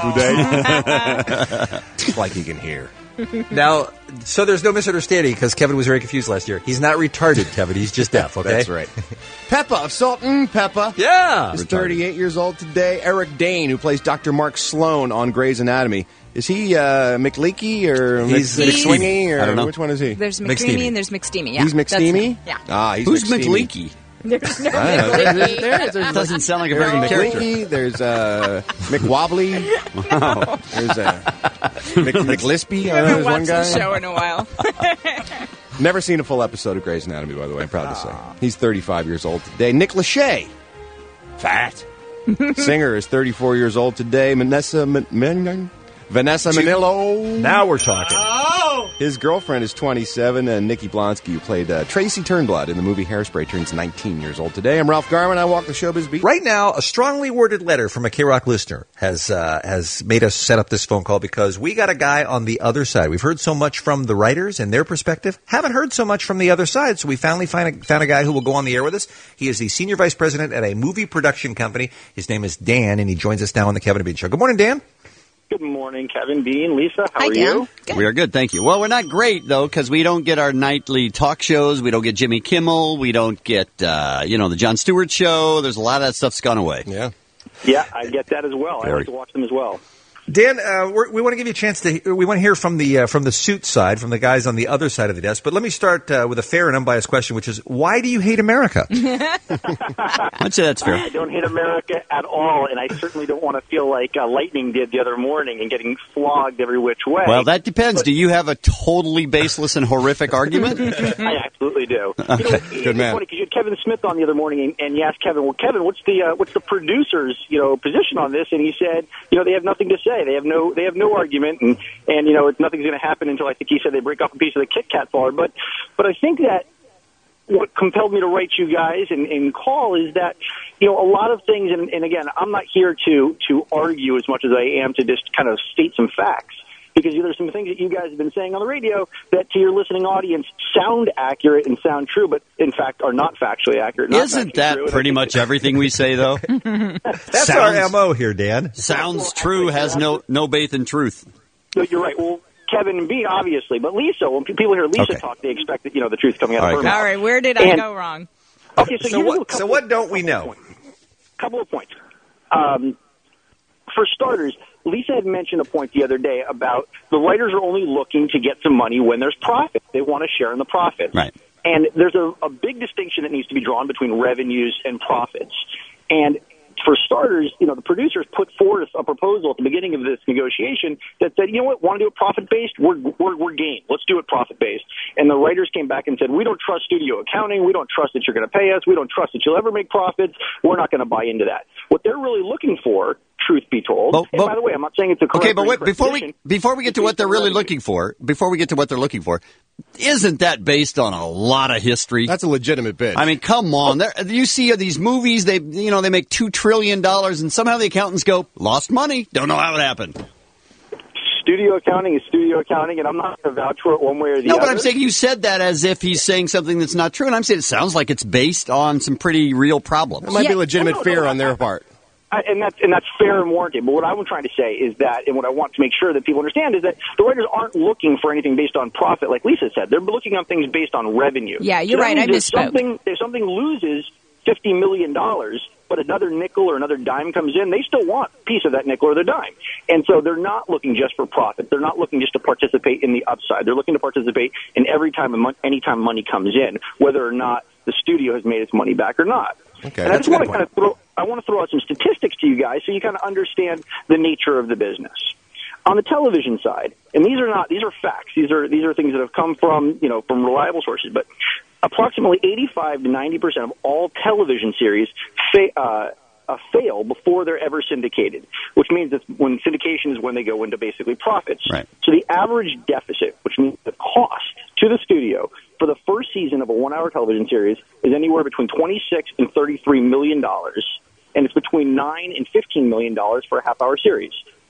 today. Like you can hear. Now, so there's no misunderstanding because Kevin was very confused last year. He's not retarded, Kevin. He's just deaf, okay? That's right. Peppa of Salt and Peppa. Yeah. Is thirty-eight years old today. Eric Dane, who plays Doctor Mark Sloan on Grey's Anatomy. Is he uh, McLeaky or He's- Mc- He's- McSwingy? Or I don't know. Which one is he? There's McSteamy. McCreamy and there's McSteamy. Yeah, He's that's McSteamy? him. Yeah. Ah, he's Who's McSteamy. McLeaky? There's no I don't know. McLeaky. There's, there's Doesn't sound like a very There's good character. McLinky, there's uh, McWobbly. Wow. There's uh, Mc, McLispy. I I don't know, haven't there's one watched the guy. show in a while. Never seen a full episode of Grey's Anatomy, by the way. I'm proud to say. He's thirty-five years old today. Nick Lachey. Fat. Singer is thirty-four years old today. Vanessa Man- Man- Vanessa Manillo. Now we're talking. His girlfriend is twenty-seven, and Nikki Blonsky, who played uh, Tracy Turnblad in the movie Hairspray, turns nineteen years old today. I'm Ralph Garman. I walk the showbiz beat. Right now, a strongly worded letter from a K-Rock listener has uh, has made us set up this phone call because we got a guy on the other side. We've heard so much from the writers and their perspective, haven't heard so much from the other side, so we finally find a, found a guy who will go on the air with us. He is the senior vice president at a movie production company. His name is Dan, and he joins us now on the Kevin and Bean Show. Good morning, Dan. Good morning, Kevin, Bean, Lisa. How Hi, are Dan. you? Good. We are good, thank you. Well, we're not great, though, because we don't get our nightly talk shows. We don't get Jimmy Kimmel. We don't get, uh, you know, the Jon Stewart show. There's a lot of that stuff's gone away. Yeah. Yeah, I get that as well. I Very. like to watch them as well. Dan, uh, we're, we want to give you a chance to. We want to hear from the uh, from the suit side, from the guys on the other side of the desk. But let me start uh, with a fair and unbiased question, which is, why do you hate America? I'd say that's fair. I don't hate America at all, and I certainly don't want to feel like uh, Lightning did the other morning and getting flogged every which way. Well, that depends. Do you have a totally baseless and horrific argument? I absolutely do. You know, Okay. it's Good man. funny because you had Kevin Smith on the other morning, and, and you asked Kevin, "Well, Kevin, what's the uh, what's the producer's you know position on this?" And he said, "You know, they have nothing to say. They have no they have no argument, and and you know, it's, nothing's going to happen until I think he said they break off a piece of the Kit Kat bar." But but I think that what compelled me to write you guys and, and call is that, you know, a lot of things, and, and again, I'm not here to to argue as much as I am to just kind of state some facts. Because there's some things that you guys have been saying on the radio that to your listening audience sound accurate and sound true, but in fact are not factually accurate. Not Isn't factually that true. And I pretty think much that- everything we say, though? That's Sounds- our M O here, Dan. Sounds true, has no no faith in truth. No, you're right. Well, Kevin and B, obviously, but Lisa, when people hear Lisa Okay. talk, they expect that, you know, the truth coming out All of right, her mouth. All right, where did I And- go wrong? Okay, so, So here's what- a couple, so what don't we know? Couple of points. Um, for starters, Lisa had mentioned a point the other day about the writers are only looking to get some money when there's profit. They want to share in the profits. Right. And there's a, a big distinction that needs to be drawn between revenues and profits. And for starters, you know, the producers put forth a proposal at the beginning of this negotiation that said, you know what, want to do it profit-based? We're, we're, we're game. Let's do it profit-based. And the writers came back and said, we don't trust studio accounting. We don't trust that you're going to pay us. We don't trust that you'll ever make profits. We're not going to buy into that. What they're really looking for, truth be told, But- and but- by the way, I'm not saying it's a correct Okay, but or wait, incorrect before we position. before we get to what they're really looking for, before we get to what they're looking for, isn't that based on a lot of history? That's a legitimate bid. I mean, come on. There, you see these movies, they you know, they make two trillion dollars and somehow the accountants go, lost money. Don't know how it happened. Studio accounting is studio accounting, and I'm not going to vouch for it one way or the No, other. but I'm saying you said that as if he's saying something that's not true, and I'm saying it sounds like it's based on some pretty real problems. It might be legitimate No, no, fear no, on their part. I, and that's and that's fair and warranted. But what I'm trying to say is that, and what I want to make sure that people understand is that the writers aren't looking for anything based on profit, like Lisa said. They're looking on things based on revenue. Yeah, you're So that right. I means if misspoke. Something, if something loses fifty million dollars, but another nickel or another dime comes in, they still want a piece of that nickel or the dime. And so they're not looking just for profit. They're not looking just to participate in the upside. They're looking to participate in every time, a mon- any time money comes in, whether or not the studio has made its money back or not. Okay, and I that's just a want good to kind of throw, I want to throw out some statistics to you guys so you kind of understand the nature of the business. On the television side, and these are not these are facts. These are these are things that have come from you know from reliable sources. But approximately eighty-five to ninety percent of all television series fa- uh, uh, fail before they're ever syndicated, which means that when syndication is when they go into basically profits. Right. So the average deficit, which means the cost to the studio for the first season of a one-hour television series, is anywhere between twenty-six and thirty-three million dollars, and it's between nine and fifteen million dollars for a half-hour series.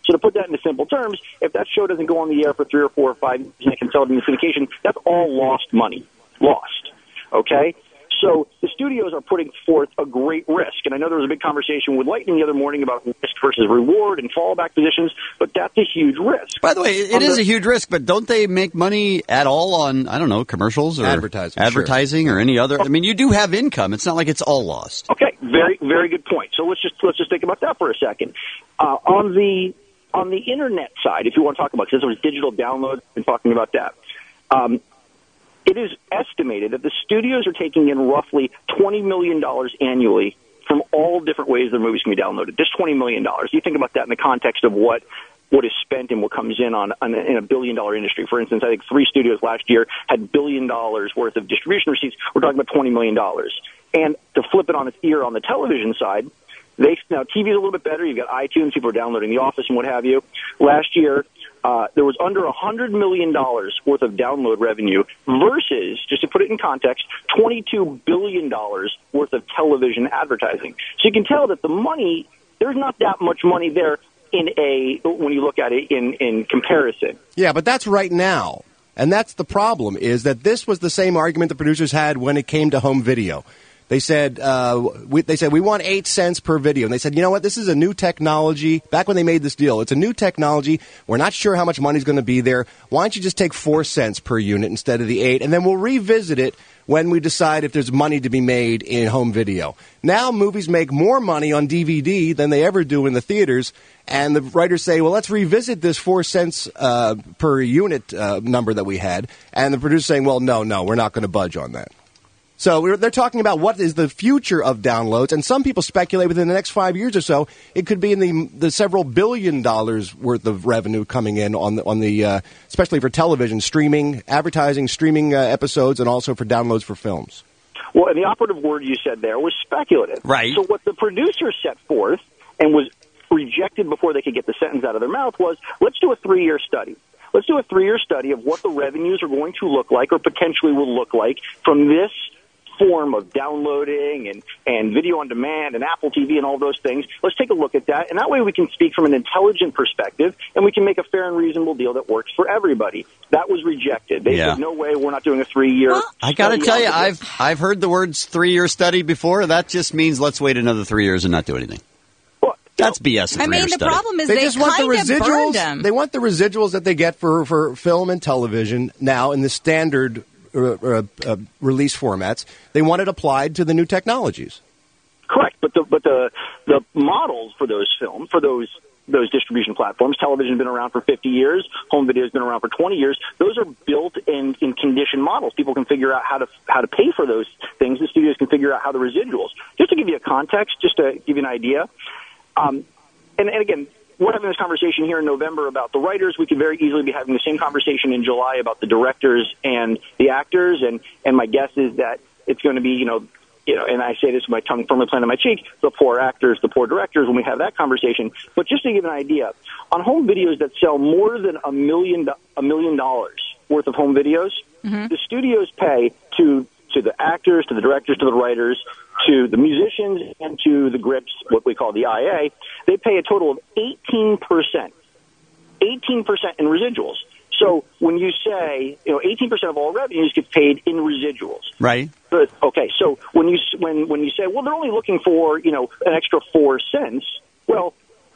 So to put that into simple terms, if that show doesn't go on the air for three or four or five years and they can sell it in syndication, that's all lost money. Lost. Okay? So the studios are putting forth a great risk. And I know there was a big conversation with Lightning the other morning about risk versus reward and fallback positions, but that's a huge risk. By the way, it On is the- a huge risk, but don't they make money at all on, I don't know, commercials or Advertising, advertising sure. or any other? I mean, you do have income. It's not like it's all lost. Okay, very, very good point. So let's just let's just think about that for a second. Uh, on the on the internet side, if you want to talk about, because this was digital download, and talking about that, um, it is estimated that the studios are taking in roughly twenty million dollars annually from all different ways their movies can be downloaded. Just twenty million dollars. You think about that in the context of what what is spent and what comes in on, on in a billion dollar industry. For instance, I think three studios last year had billion dollars worth of distribution receipts. We're talking about twenty million dollars. And to flip it on its ear on the television side, they now T V is a little bit better. You've got iTunes, people are downloading The Office and what have you. Last year, uh, there was under one hundred million dollars worth of download revenue versus, just to put it in context, twenty-two billion dollars worth of television advertising. So you can tell that the money, there's not that much money there in a when you look at it in, in comparison. Yeah, but that's right now. And that's the problem, is that this was the same argument the producers had when it came to home video. They said, uh, we, they said, we want eight cents per video. And they said, you know what, this is a new technology. Back when they made this deal, it's a new technology. We're not sure how much money's going to be there. Why don't you just take four cents per unit instead of the eight? And then we'll revisit it when we decide if there's money to be made in home video. Now movies make more money on D V D than they ever do in the theaters. And the writers say, well, let's revisit this four cents uh, per unit uh, number that we had. And the producer's saying, well, no, no, we're not going to budge on that. So we're, they're talking about what is the future of downloads, and some people speculate within the next five years or so, it could be in the the several billion dollars worth of revenue coming in on the, on the uh, especially for television, streaming, advertising, streaming uh, episodes, and also for downloads for films. Well, and the operative word you said there was speculative. Right. So what the producers set forth and was rejected before they could get the sentence out of their mouth was, let's do a three-year study. Let's do a three-year study of what the revenues are going to look like or potentially will look like from this form of downloading and, and video on demand and Apple T V and all those things. Let's take a look at that. And that way we can speak from an intelligent perspective and we can make a fair and reasonable deal that works for everybody. That was rejected. They Yeah. said, no way, we're not doing a three-year Well, I got to study tell on you, this. I've I've heard the words three-year study before. That just means let's wait another three years and not do anything. That's B S. a I mean, three-year the study. problem is They they, just want the kind of burned residuals. them. They want the residuals that they get for, for film and television now in the standard uh, uh, uh, release formats. They want it applied to the new technologies. Correct, but the but the the models for those films, for those those distribution platforms, television has been around for fifty years, home video has been around for twenty years. Those are built in in conditioned models. People can figure out how to how to pay for those things. The studios can figure out how the residuals. Just to give you a context, just to give you an idea. Um, and, and again, we're having this conversation here in November about the writers. We could very easily be having the same conversation in July about the directors and the actors. And, and my guess is that it's going to be, you know, you know, and I say this with my tongue firmly planted on my cheek, the poor actors, the poor directors when we have that conversation. But just to give an idea, on home videos that sell more than a million, a million dollars worth of home videos, Mm-hmm. the studios pay to to the actors, to the directors, to the writers, to the musicians, and to the grips, what we call the I A, they pay a total of eighteen percent. eighteen percent in residuals. So when you say, you know, eighteen percent of all revenues gets paid in residuals. Right. But, okay, so when you when when you say, well, they're only looking for, you know, an extra four cents, well,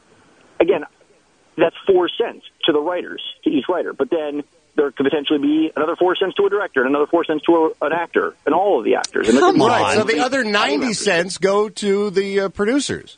again, that's four cents to the writers, to each writer. But then there could potentially be another four cents to a director and another four cents to a, an actor and all of the actors. And Come it's- on. right, So the other ninety cents go to the uh, producers.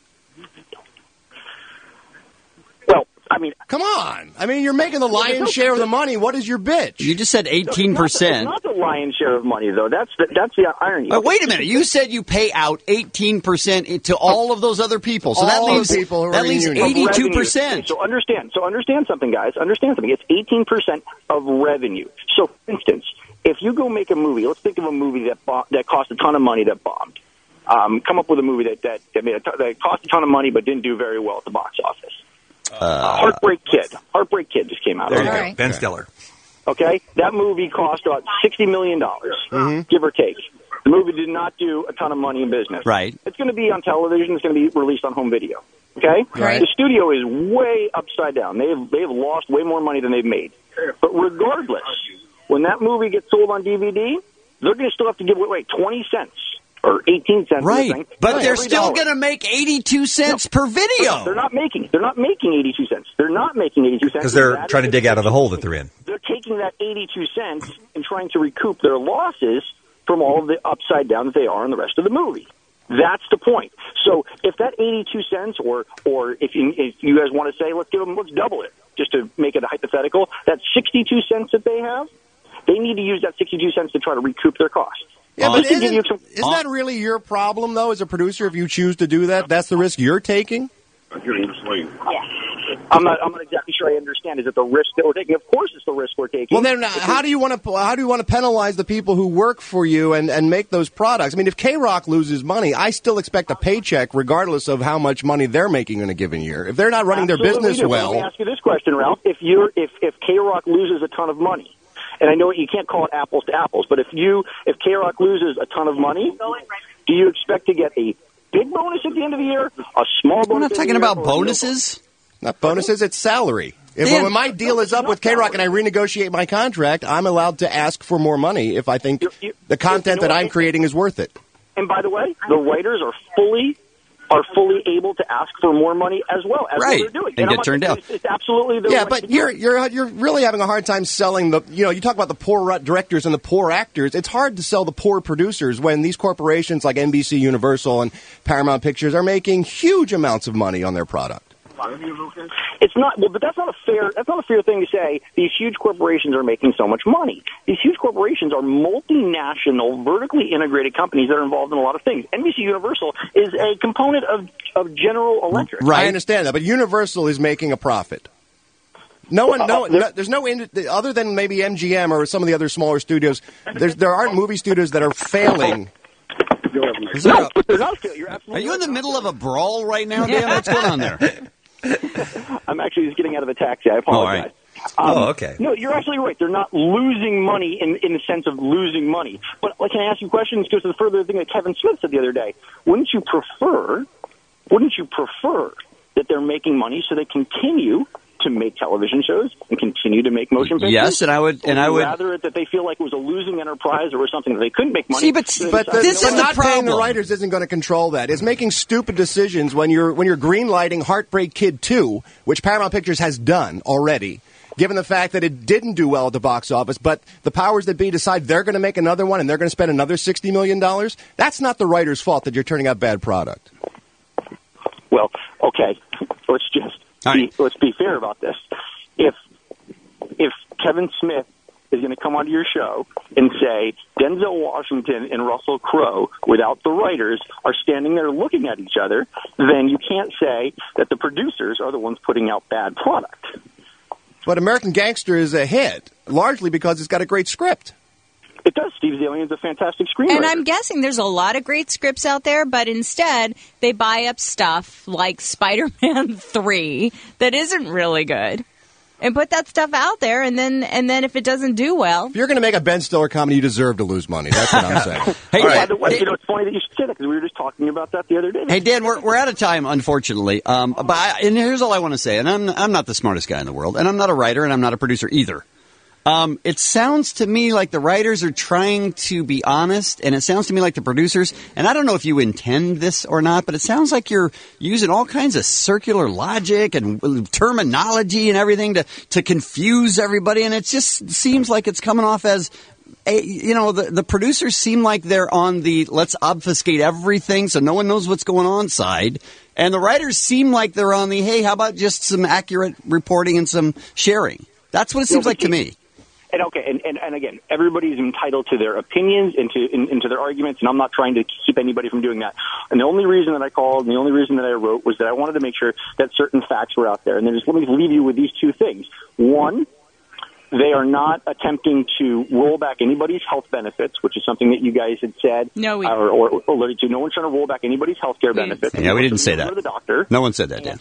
Well, I mean, come on. I mean, you're making the lion's share of the money. What is your bitch? You just said eighteen percent. It's not the lion's share of money, though. That's the, that's the irony. Uh, wait a minute. You said you pay out eighteen percent to all of those other people. So that All the leaves, people who are that in leaves unions. eighty-two percent. So understand. So understand something, guys. Understand something. It's eighteen percent of revenue. So, for instance, if you go make a movie, let's think of a movie that bo- that cost a ton of money that bombed. Um, come up with a movie that that, that, made a t- that cost a ton of money but didn't do very well at the box office. Uh, Heartbreak Kid. Heartbreak Kid just came out. There you Okay. go. Ben Stiller. Okay, that movie cost about sixty million dollars, give or take. The movie did not do a ton of money in business. Right. It's going to be on television. It's going to be released on home video. Okay? Right. The studio is way upside down. They've, they've lost way more money than they've made. But regardless, when that movie gets sold on D V D, they're going to still have to give away twenty cents or eighteen cents. Right. Thing, But they're every still dollar. going to make eighty-two cents no, per video. They're not making They're not making eighty-two cents. They're not making eighty-two cents. Because they're That trying to is- dig out of the hole that they're in. They're taking that eighty-two cents and trying to recoup their losses from all of the upside down that they are in the rest of the movie. That's the point. So if that eighty-two cents, or or if you, if you guys want to say, let's give them, let's double it, just to make it a hypothetical, that sixty-two cents that they have, they need to use that sixty-two cents to try to recoup their costs. Yeah, Just but to give isn't, you some- isn't that really your problem, though, as a producer, if you choose to do that? That's the risk you're taking? I'm not. I'm not exactly sure I understand. Is it the risk that we're taking? Of course, it's the risk we're taking. Well, then, uh, how do you want to how do you want to penalize the people who work for you and, and make those products? I mean, if K-Rock loses money, I still expect a paycheck regardless of how much money they're making in a given year. If they're not running their Absolutely business do. well, Let me ask you this question, Ralph: If you're if if K-Rock loses a ton of money, and I know you can't call it apples to apples, but if you if K-Rock loses a ton of money, do you expect to get a big bonus at the end of the year, a small bonus? We're not at the talking end of the about year, or- bonuses. not bonuses, it's salary. If Dan, when my deal is up with K-Rock and I renegotiate my contract, I'm allowed to ask for more money if I think You- you- the content you know that what? I'm creating is worth it. And by the way, the writers are fully are fully able to ask for more money as well as Right. what they're doing. And I'm get not- turned down. It's, it's absolutely the Yeah, right but to do you're it. you're you're really having a hard time selling the. You know, you talk about the poor rut directors and the poor actors. It's hard to sell the poor producers when these corporations like N B C, Universal, and Paramount Pictures are making huge amounts of money on their product. It's not, well, but that's not a fair. That's not a fair thing to say. These huge corporations are making so much money. These huge corporations are multinational, vertically integrated companies that are involved in a lot of things. N B C Universal is a component of of General Electric. I understand that, but Universal is making a profit. No one, no, no there's no ind- other than maybe M G M or some of the other smaller studios. There's, there aren't movie studios that are failing. Is there a- They're not fail- You're absolutely Are you in the right. middle of a brawl right now, Dan? What's going on there? I'm actually just getting out of the taxi. I apologize. All right. Um, Oh, okay. No, you're absolutely right. They're not losing money in, in the sense of losing money. But like, can I ask you questions? Goes to the further thing that Kevin Smith said the other day. Wouldn't you prefer? Wouldn't you prefer that they're making money so they continue to make television shows and continue to make motion pictures? Yes, and I would- and Or I would- rather that they feel like it was a losing enterprise or something that they couldn't make money. See, but- so they But, decided, the, you This know is but what? the not paying the problem. writers isn't going to control that. It's making stupid decisions when you're when you're greenlighting Heartbreak Kid two, which Paramount Pictures has done already. Given the fact that it didn't do well at the box office, but the powers that be decide they're going to make another one and they're going to spend another sixty million dollars, that's not the writer's fault that you're turning out bad product. Well, okay, let's just All be, right. let's be fair about this. If if Kevin Smith is going to come onto your show and say Denzel Washington and Russell Crowe, without the writers, are standing there looking at each other, then you can't say that the producers are the ones putting out bad product. But American Gangster is a hit, largely because it's got a great script. It does. Steve Zalian's a fantastic screenwriter. And I'm guessing there's a lot of great scripts out there, but instead they buy up stuff like Spider-Man three that isn't really good and put that stuff out there, and then and then if it doesn't do well... If you're going to make a Ben Stiller comedy, you deserve to lose money. That's what I'm saying. Hey, By Dan, the way, hey, you know, it's funny that you should say that because we were just talking about that the other day. hey, Dan, we're, we're out of time, unfortunately. Um, but I, and here's all I want to say, and I'm I'm not the smartest guy in the world, and I'm not a writer, and I'm not a producer either. Um, it sounds to me like the writers are trying to be honest, and it sounds to me like the producers, and I don't know if you intend this or not, but it sounds like you're using all kinds of circular logic and terminology and everything to, to confuse everybody, and it just seems like it's coming off as, a, you know, the, the producers seem like they're on the let's obfuscate everything so no one knows what's going on side, and the writers seem like they're on the, hey, how about just some accurate reporting and some sharing? That's what it seems like to me. And okay, and, and, and again, everybody's entitled to their opinions and to, in, into their arguments, and I'm not trying to keep anybody from doing that. And the only reason that I called and the only reason that I wrote was that I wanted to make sure that certain facts were out there. And then just let me leave you with these two things. One, they are not attempting to roll back anybody's health benefits, which is something that you guys had said. No, we- or, or alerted to. No one's trying to roll back anybody's health care benefits. Yeah, we didn't say Go that. to the doctor. No one said that, Dan.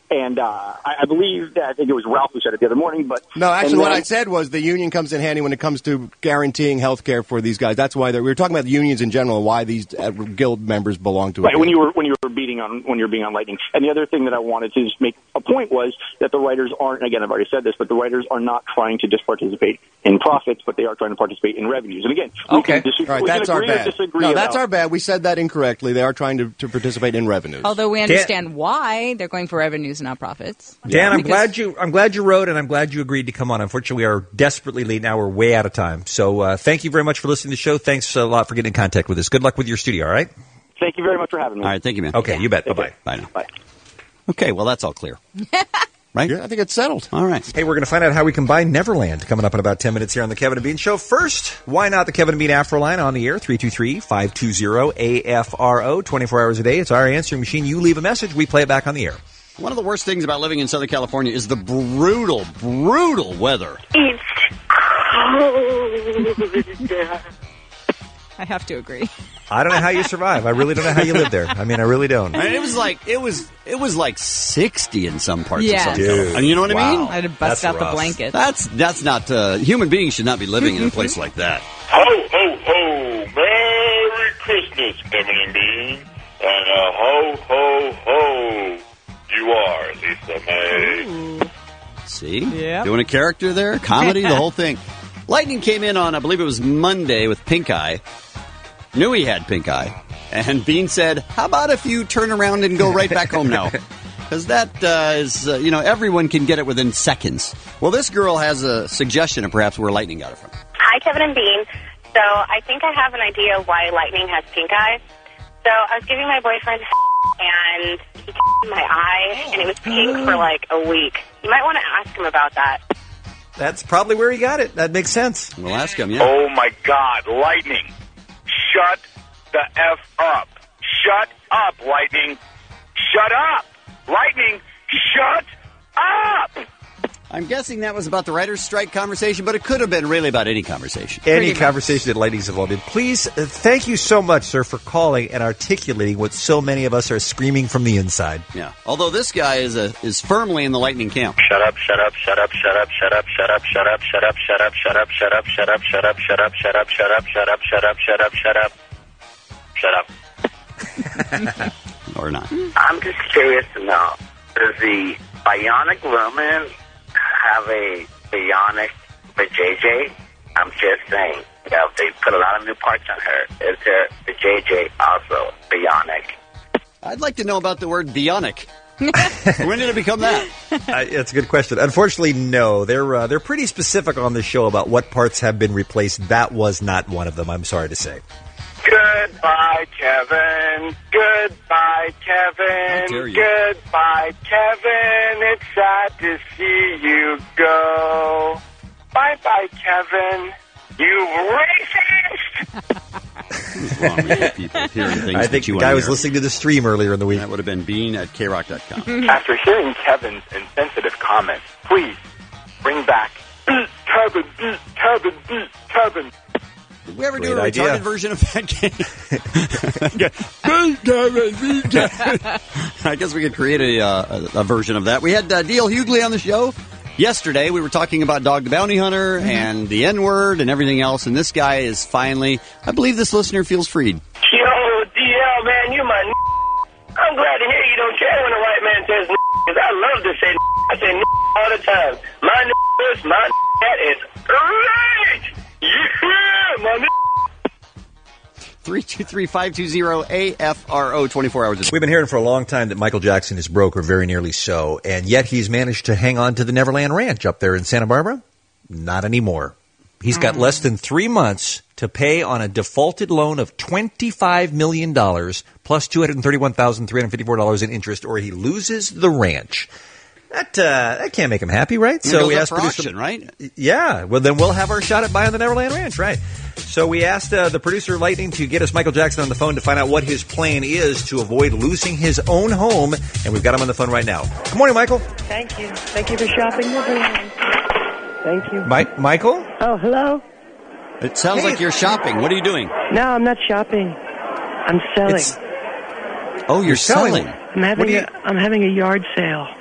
And uh, I, I believe that I think it was Ralph who said it the other morning. But No, actually, and what then- I said was the union comes in handy when it comes to guaranteeing health care for these guys. That's why they're, we were talking about the unions in general, why these uh, guild members belong to. a Right, guild. when you were when you were beating on when you were being on Lightning. And the other thing that I wanted to just make a point was that the writers aren't. Again, I've already said this, but the writers are not trying to just participate in profits, but they are trying to participate in revenues. And again, we Okay, can disagree, all right, we can that's our agree or bad. disagree No, about- that's our bad. We said that incorrectly. They are trying to, to participate in revenues. Although we understand why they're going for revenues, not profits. Dan, I'm Because- glad you. I'm glad you wrote, and I'm glad you agreed to come on. Unfortunately, we are desperately late now. We're way out of time. So, uh, thank you very much for listening to the show. Thanks a lot for getting in contact with us. Good luck with your studio. All right. Thank you very much for having me. All right, thank you, man. Okay, you bet. Bye bye. Bye now. Bye. Okay, well, that's all clear. Right? Yeah, I think it's settled. All right. Hey, we're going to find out how we can buy Neverland coming up in about ten minutes here on the Kevin and Bean Show. First, why not the Kevin and Bean Afro line on the air? three two three, five two zero, A F R O. twenty-four hours a day. It's our answering machine. You leave a message, we play it back on the air. One of the worst things about living in Southern California is the brutal, brutal weather. It's cold. I have to agree. I don't know how you survive. I really don't know how you live there. I mean, I really don't. I mean, it was like it was it was like sixty in some parts Yes. of Southern Dude. California. You know what I Wow. mean? I had to bust That's out rough. the blanket. That's that's not uh, human beings should not be living in a place like that. Ho, ho, ho. Merry Christmas, Kevin and Bean. And a ho, ho, ho. You are Lisa May. See? Yep. Doing a character there, comedy, the whole thing. Lightning came in on, I believe it was Monday with pink eye. Knew he had pink eye. And Bean said, how about if you turn around and go right back home now? Because that uh, is, uh, you know, everyone can get it within seconds. Well, this girl has a suggestion of perhaps where Lightning got it from. Hi, Kevin and Bean. So I think I have an idea why Lightning has pink eye. So I was giving my boyfriend and he in my eye, and it was pink for like a week. You might want to ask him about that. That's probably where he got it. That makes sense. We'll ask him, yeah. Oh my God, Lightning. Shut the F up. Shut up, Lightning. Shut up. Lightning, shut up. I'm guessing that was about the writer's strike conversation, but it could have been really about any conversation. Any conversation that Lightning's involved in. Please, uh, thank you so much, sir, for calling and articulating what so many of us are screaming from the inside. Yeah. Although this guy is a, is firmly in the Lightning camp. Shut up, shut up, shut up, shut up, shut up, shut up, shut up, shut up, shut up, shut up, shut up, shut up, shut up, shut up, shut up, shut up, shut up, shut up, shut up, shut up. Shut up. Or not. I'm just curious to know, does the bionic woman have a bionic vajayjay? I'm just saying. You know, they put a lot of new parts on her. Is her vajayjay also bionic? I'd like to know about the word bionic. When did it become that? uh, that's a good question. Unfortunately, no. They're uh, they're pretty specific on the show about what parts have been replaced. That was not one of them, I'm sorry to say. Goodbye, Kevin. Goodbye, Kevin. dare you. Goodbye, Kevin. It's sad to see you go. Bye-bye, Kevin. You racist! What's wrong with you people hearing things I think that you the want guy to was hear? listening to the stream earlier in the week. That would have been Bean at K rock dot com. After hearing Kevin's insensitive comments, please bring back beat Kevin, beat Kevin, beat Kevin. Did we ever do Great a idea. retarded version of that game? I guess we could create a, uh, a, a version of that. We had uh, D L Hughley on the show yesterday. We were talking about Dog the Bounty Hunter Mm-hmm. and the N-word and everything else, and this guy is finally, I believe this listener feels freed. Yo, D L, man, you my n***. I'm glad to hear you don't care when a white man says n***, because I love to say n***. I say n*** all the time. My n*** this, my n*** that is right. Yeah, my n***. three two three, five two zero, A F R O, twenty-four hours a day. We've been hearing for a long time that Michael Jackson is broke, or very nearly so, and yet he's managed to hang on to the Neverland Ranch up there in Santa Barbara. Not anymore. He's got less than three months to pay on a defaulted loan of twenty-five million dollars plus two hundred thirty-one thousand three hundred fifty-four dollars in interest, or he loses the ranch. That uh, that can't make him happy, right? It goes up for auction, right? Yeah. Well, then we'll have our shot at buying the Neverland Ranch, right? So we asked uh, the producer Lightning to get us Michael Jackson on the phone to find out what his plan is to avoid losing his own home, and we've got him on the phone right now. Good morning, Michael. Thank you. Thank you for shopping with me. Thank you. Mike, Michael? Oh, hello? It sounds like you're shopping. What are you doing? No, I'm not shopping. I'm selling. Oh, you're, You're selling. selling. I'm having What do you- a I'm having a yard sale.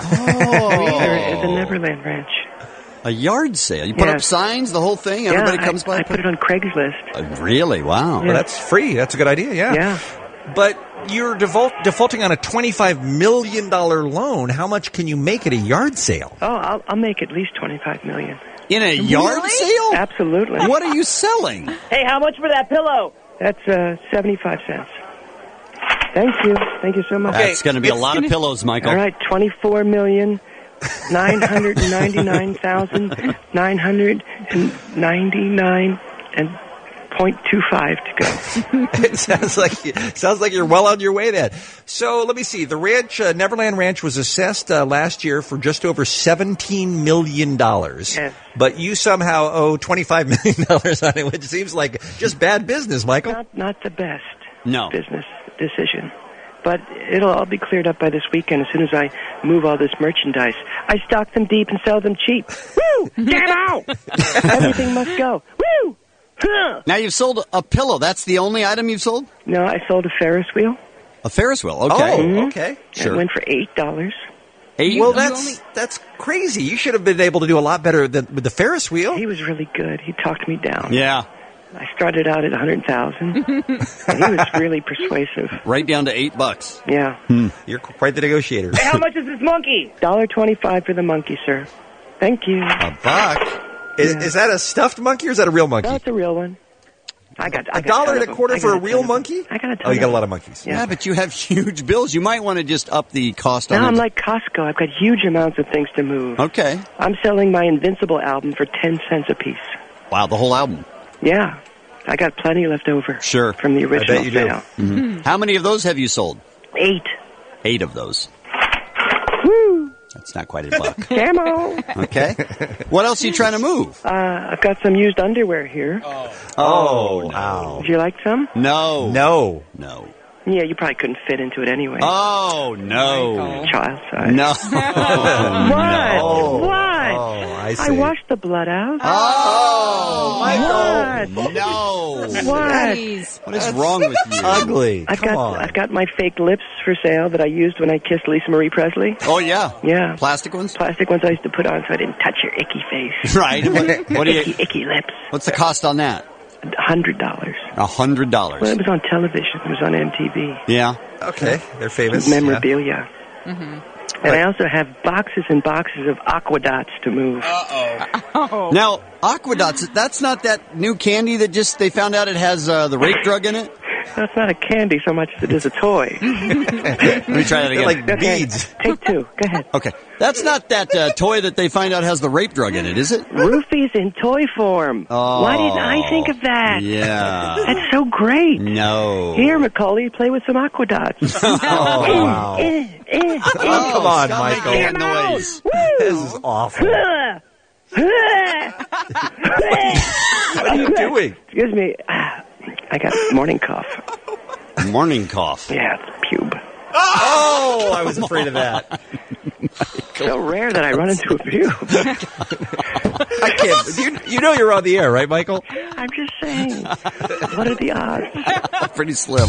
There is a Neverland Ranch. A yard sale. You put Yes. up signs, the whole thing. Yeah, Everybody I- comes by. I put it on Craigslist. Uh, really? Wow. Well, that's free. That's a good idea. Yeah. Yeah. But you're default, defaulting on a twenty-five million dollars loan. How much can you make at a yard sale? Oh, I'll, I'll make at least twenty-five million. In a yard sale? Absolutely. What are you selling? Hey, how much for that pillow? That's uh, seventy-five cents. Thank you. Thank you so much. That's going to be a lot of pillows, Michael. All right, twenty-four million nine hundred ninety-nine thousand nine hundred ninety-nine and point two five to go. It sounds like sounds like you're well on your way then. So let me see. The ranch, uh, Neverland Ranch, was assessed uh, last year for just over seventeen million dollars. Yes. But you somehow owe twenty-five million dollars on it, which seems like just bad business, Michael. Not, not the best No. business decision. But it'll all be cleared up by this weekend as soon as I move all this merchandise. I stock them deep and sell them cheap. Woo! Get out! Everything must go. Woo! Huh! Now you've sold a pillow. That's the only item you've sold? No, I sold a Ferris wheel. A Ferris wheel. Okay. Mhm. Okay. It went for eight dollars. Eight? Well, that's that's crazy. You should have been able to do a lot better than with the Ferris wheel. He was really good. He talked me down. Yeah. I started out at a hundred thousand. He was really persuasive. Right down to eight bucks. Yeah. You're quite the negotiator. Hey, how much is this monkey? Dollar twenty-five for the monkey, sir. Thank you. A buck? Is, is that a stuffed monkey or is that a real monkey? No, it's a real one. I got I A got dollar ton and of a quarter them. I for got a ton real of them. monkey? I got a ton Oh, you got a of lot them. of monkeys. Yeah, but you have huge bills. You might want to just up the cost Now on I'm it. like Costco. I've got huge amounts of things to move. Okay. I'm selling my Invincible album for ten cents a piece. Wow, the whole album. Yeah. I got plenty left over. Sure. From the original I bet you do. sale. Mhm. How many of those have you sold? Eight. Eight of those. Woo! That's not quite a buck. Camo. Okay. What else are you trying to move? Uh, I've got some used underwear here. Oh, no. Would you like some? No. No. No. Yeah, you probably couldn't fit into it anyway. Oh, no. Child size. No. What? No. What? Oh, I I see. washed the blood out. Oh, Michael. What? No. What? What is wrong with you? Ugly. I've Come got on. I've got my fake lips for sale that I used when I kissed Lisa Marie Presley. Oh, yeah. Yeah. Plastic ones? Plastic ones I used to put on so I didn't touch your icky face. Right. What, what do icky, you? icky lips. What's the cost on that? A hundred dollars. A hundred Well, dollars. it was on television. It was on M T V. Yeah. Okay, they're famous. Memorabilia. And I also have boxes and boxes of Aquadots to move. Uh-oh. Now, Aquadots, that's not that new candy that just they found out it has uh, the rape drug in it? That's not a candy so much as it is a toy. Let me try that again. They're like Okay, beads. Take two. Go ahead. Okay. That's not that uh, toy that they find out has the rape drug in it, is it? Roofies in toy form. Oh. Why didn't I think of that? Yeah. That's so great. No. Here, Macaulay, play with some Aquadots. Oh, wow. Eh, eh, eh, Oh, eh. come on, stop Michael. making that noise. This is awful. What are you doing? Excuse me. I got morning cough. Morning cough. Yeah, it's pube. Oh, I was afraid of that. So rare that I run into a pube. I can't. You, you know you're on the air, right, Michael? I'm just saying. What are the odds? Pretty slim.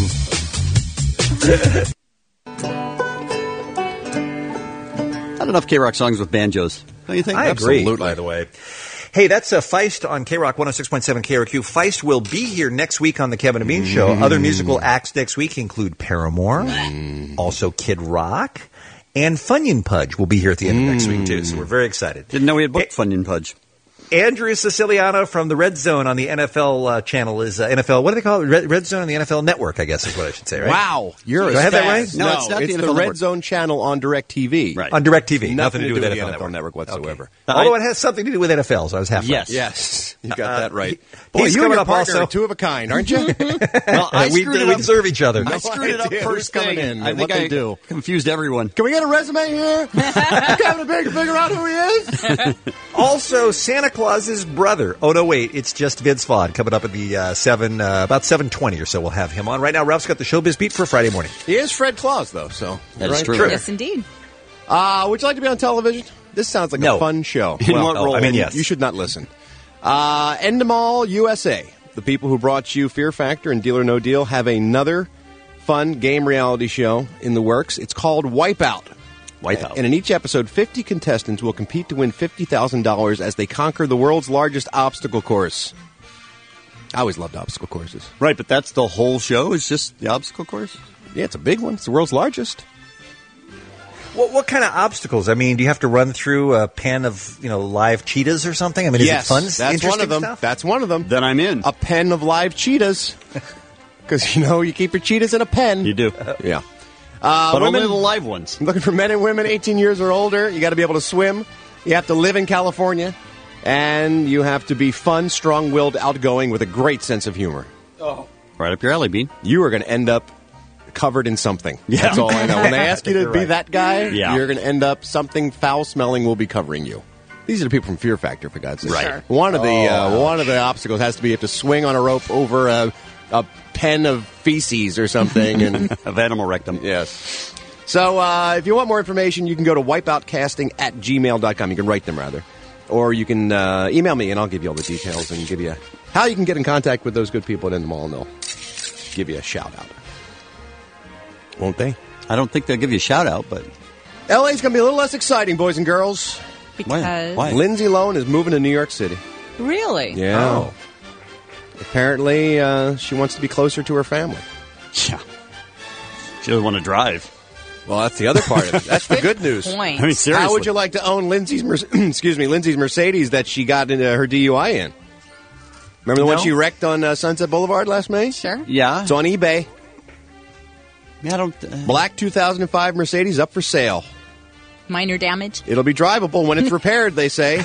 Not enough K-Rock songs with banjos. Don't you think? I agree, Absolutely. by the way. Hey, that's uh, Feist on K-Rock one oh six point seven K R Q. Feist will be here next week on the Kevin and Bean Show. Other musical acts next week include Paramore, also Kid Rock, and Funyun Pudge will be here at the end of next week, too. So we're very excited. Didn't know we had booked Funyun Pudge. Andrew Siciliano from the Red Zone on the N F L uh, channel is uh, N F L. What do they call it? Red, Red Zone on the N F L Network, I guess is what I should say, right? Wow, you're Do a I have that fast. right? No, it's not the it's N F the L Red Network. Zone channel on DirecTV. Right. On DirecTV. Nothing, to do with the N F L N F L Network. Network whatsoever. Okay. Although it has something to do with N F L, so I was half Yes. right. Yes, you got Uh, that right. he- Boy, he's you and coming your up partner also. are two of a kind, aren't you? Well, I we, screwed it we up. deserve each other. I screwed it up idea first who's coming thing. in I and think what they I do. confused everyone. Can we get a resume here? Kevin Big to figure out who he is. Also, Santa Claus's brother. Oh no, wait, it's just Vince Vaughn coming up at the uh, seven, uh, about seven twenty or so. We'll have him on right now. Ralph's got the Showbiz Beat for Friday morning. He is Fred Claus, though. So That is right? true. Yes, indeed. Uh, would you like to be on television? This sounds like No. a fun show. In what no, role? I mean, I mean, yes. yes. You should not listen. Uh, Endemol U S A, the people who brought you Fear Factor and Deal or No Deal, have another fun game reality show in the works. It's called Wipeout. Wipeout. And in each episode, fifty contestants will compete to win fifty thousand dollars as they conquer the world's largest obstacle course. I always loved obstacle courses. Right, but that's the whole show? Is just the obstacle course? Yeah, it's a big one. It's the world's largest. What, what kind of obstacles? I mean, do you have to run through a pen of, you know, live cheetahs or something? I mean, is yes, it fun? That's interesting one of them. Stuff? That's one of them. Then I'm in. A pen of live cheetahs. Because, you know, you keep your cheetahs in a pen. You do. Yeah. Uh, but women, only the live ones. Looking for men and women eighteen years or older. You got to be able to swim. You have to live in California. And you have to be fun, strong-willed, outgoing with a great sense of humor. Oh. Right up your alley, Bean. You are going to end up covered in something. Yeah. That's all I know. When they ask you to be right. that guy, Yeah. you're going to end up something foul-smelling will be covering you. These are the people from Fear Factor, for God's sake. Right. Sure. One of the uh, Oh, one of the obstacles has to be you have to swing on a rope over a, a pen of feces or something, and of animal rectum. Yes. So uh, if you want more information, you can go to wipeoutcasting at gmail dot com. You can write them, rather. Or you can uh, email me, and I'll give you all the details and give you how you can get in contact with those good people at In the Mall, and they'll give you a shout-out. Won't they? I don't think they'll give you a shout-out, but... L A's going to be a little less exciting, boys and girls. Because Why? Lindsay Lohan is moving to New York City. really, Yeah. Oh. Apparently, uh, she wants to be closer to her family. Yeah. She doesn't want to drive. Well, that's the other part of it. That's the good news. point. I mean, seriously. How would you like to own Lindsay's Mer- excuse me, Lindsay's Mercedes that she got into her D U I in? Remember the one No. she wrecked on uh, Sunset Boulevard last May? Sure. Yeah. It's on eBay. Yeah, I don't... Uh, Black two thousand five Mercedes up for sale. Minor damage. It'll be drivable when it's repaired, they say.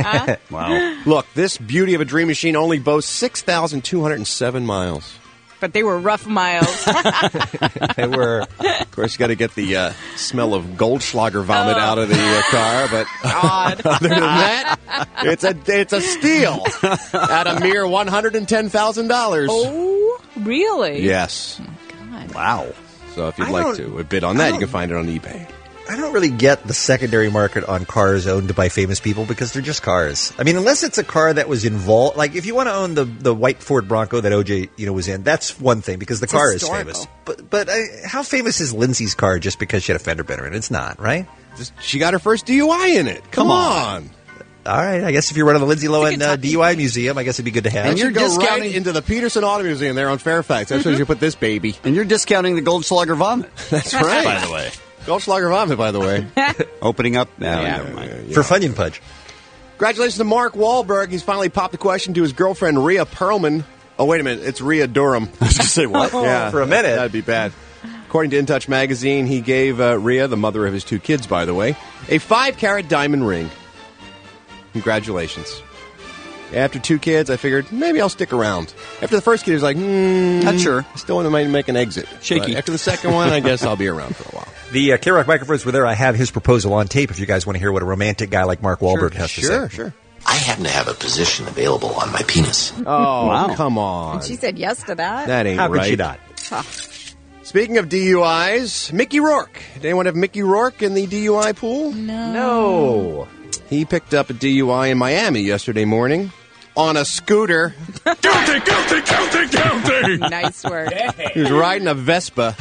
wow. Look, this beauty of a dream machine only boasts six thousand two hundred seven miles. But they were rough miles. They were. Of course, you got to get the uh, smell of Goldschlager vomit out of the uh, car, but God. other than that, it's a it's a steal at a mere one hundred ten thousand dollars. Oh, really? Yes. God. Wow. So if you'd I like don't- to bid on that, you can find it on eBay. I don't really get the secondary market on cars owned by famous people because they're just cars. I mean, unless it's a car that was involved, like if you want to own the the white Ford Bronco that O J you know was in, that's one thing because the It's car historical. is famous. But but uh, how famous is Lindsay's car just because she had a fender bender in it? It's not, right? Just, she got her first D U I in it. Come, Come on. on. All right, I guess if you're running the Lindsay Lohan uh, D U I museum, I guess it'd be good to have. And you're you go discounting- right into the Peterson Auto Museum there on Fairfax. That's where you put this baby. And you're discounting the Goldschlager vomit. That's right. By the way. Goldschlager vomit, by the way. Opening up... No, Yeah. never mind. For Funyun Pudge. Congratulations to Mark Wahlberg. He's finally popped the question to his girlfriend, Rhea Perlman. Oh, wait a minute. It's Rhea Durham. I was going to say, what? Yeah, For a minute. That'd be bad. According to In Touch magazine, he gave uh, Rhea, the mother of his two kids, by the way, a five-carat diamond ring. Congratulations. After two kids, I figured maybe I'll stick around. After the first kid, he was like, hmm, Not sure. I still want to make an exit. Shaky. But after the second one, I guess I'll be around for a while. The uh, K-Rock microphones were there. I have his proposal on tape if you guys want to hear what a romantic guy like Mark Wahlberg has to Sure, say. sure. I happen to have a position available on my penis. Oh, Wow. come on. She said yes to that. That ain't How right. could she not? Huh. Speaking of D U Is, Mickey Rourke. Did anyone have Mickey Rourke in the D U I pool? No. No. He picked up a D U I in Miami yesterday morning on a scooter. Guilty, guilty, guilty, guilty. Nice work. He was riding a Vespa.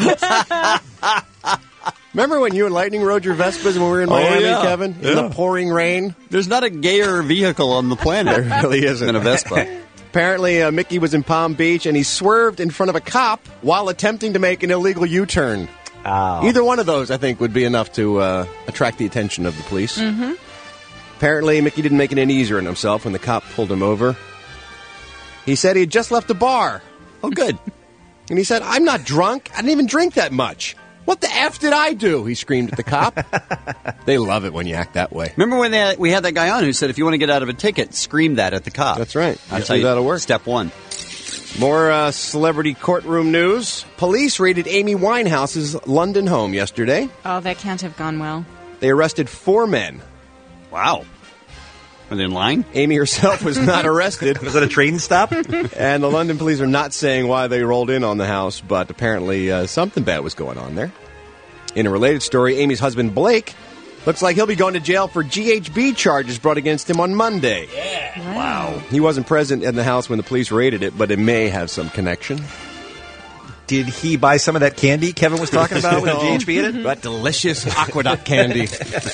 Remember when you and Lightning rode your Vespas when we were in Oh, Miami, yeah. Kevin? In Yeah. the pouring rain? There's not a gayer vehicle on the planet. There really isn't. Than a Vespa. Apparently, uh, Mickey was in Palm Beach and he swerved in front of a cop while attempting to make an illegal U-turn. Oh. Either one of those, I think, would be enough to uh, attract the attention of the police. Mm-hmm. Apparently, Mickey didn't make it any easier on himself when the cop pulled him over. He said he had just left the bar. Oh, good. And he said, I'm not drunk. I didn't even drink that much. What the F did I do? He screamed at the cop. They love it when you act that way. Remember when they, we had that guy on who said, if you want to get out of a ticket, scream that at the cop. That's right. That's Usually how you, that'll work. Step one. More uh, celebrity courtroom news. Police raided Amy Winehouse's London home yesterday. Oh, that can't have gone well. They arrested four men. Wow. Are they in line? Amy herself was not arrested. Was it a train stop? And the London police are not saying why they rolled in on the house, but apparently uh, something bad was going on there. In a related story, Amy's husband, Blake, looks like he'll be going to jail for G H B charges brought against him on Monday. Yeah. Wow. He wasn't present in the house when the police raided it, but it may have some connection. Did he buy some of that candy Kevin was talking about with G H B in it? That delicious aqueduct candy.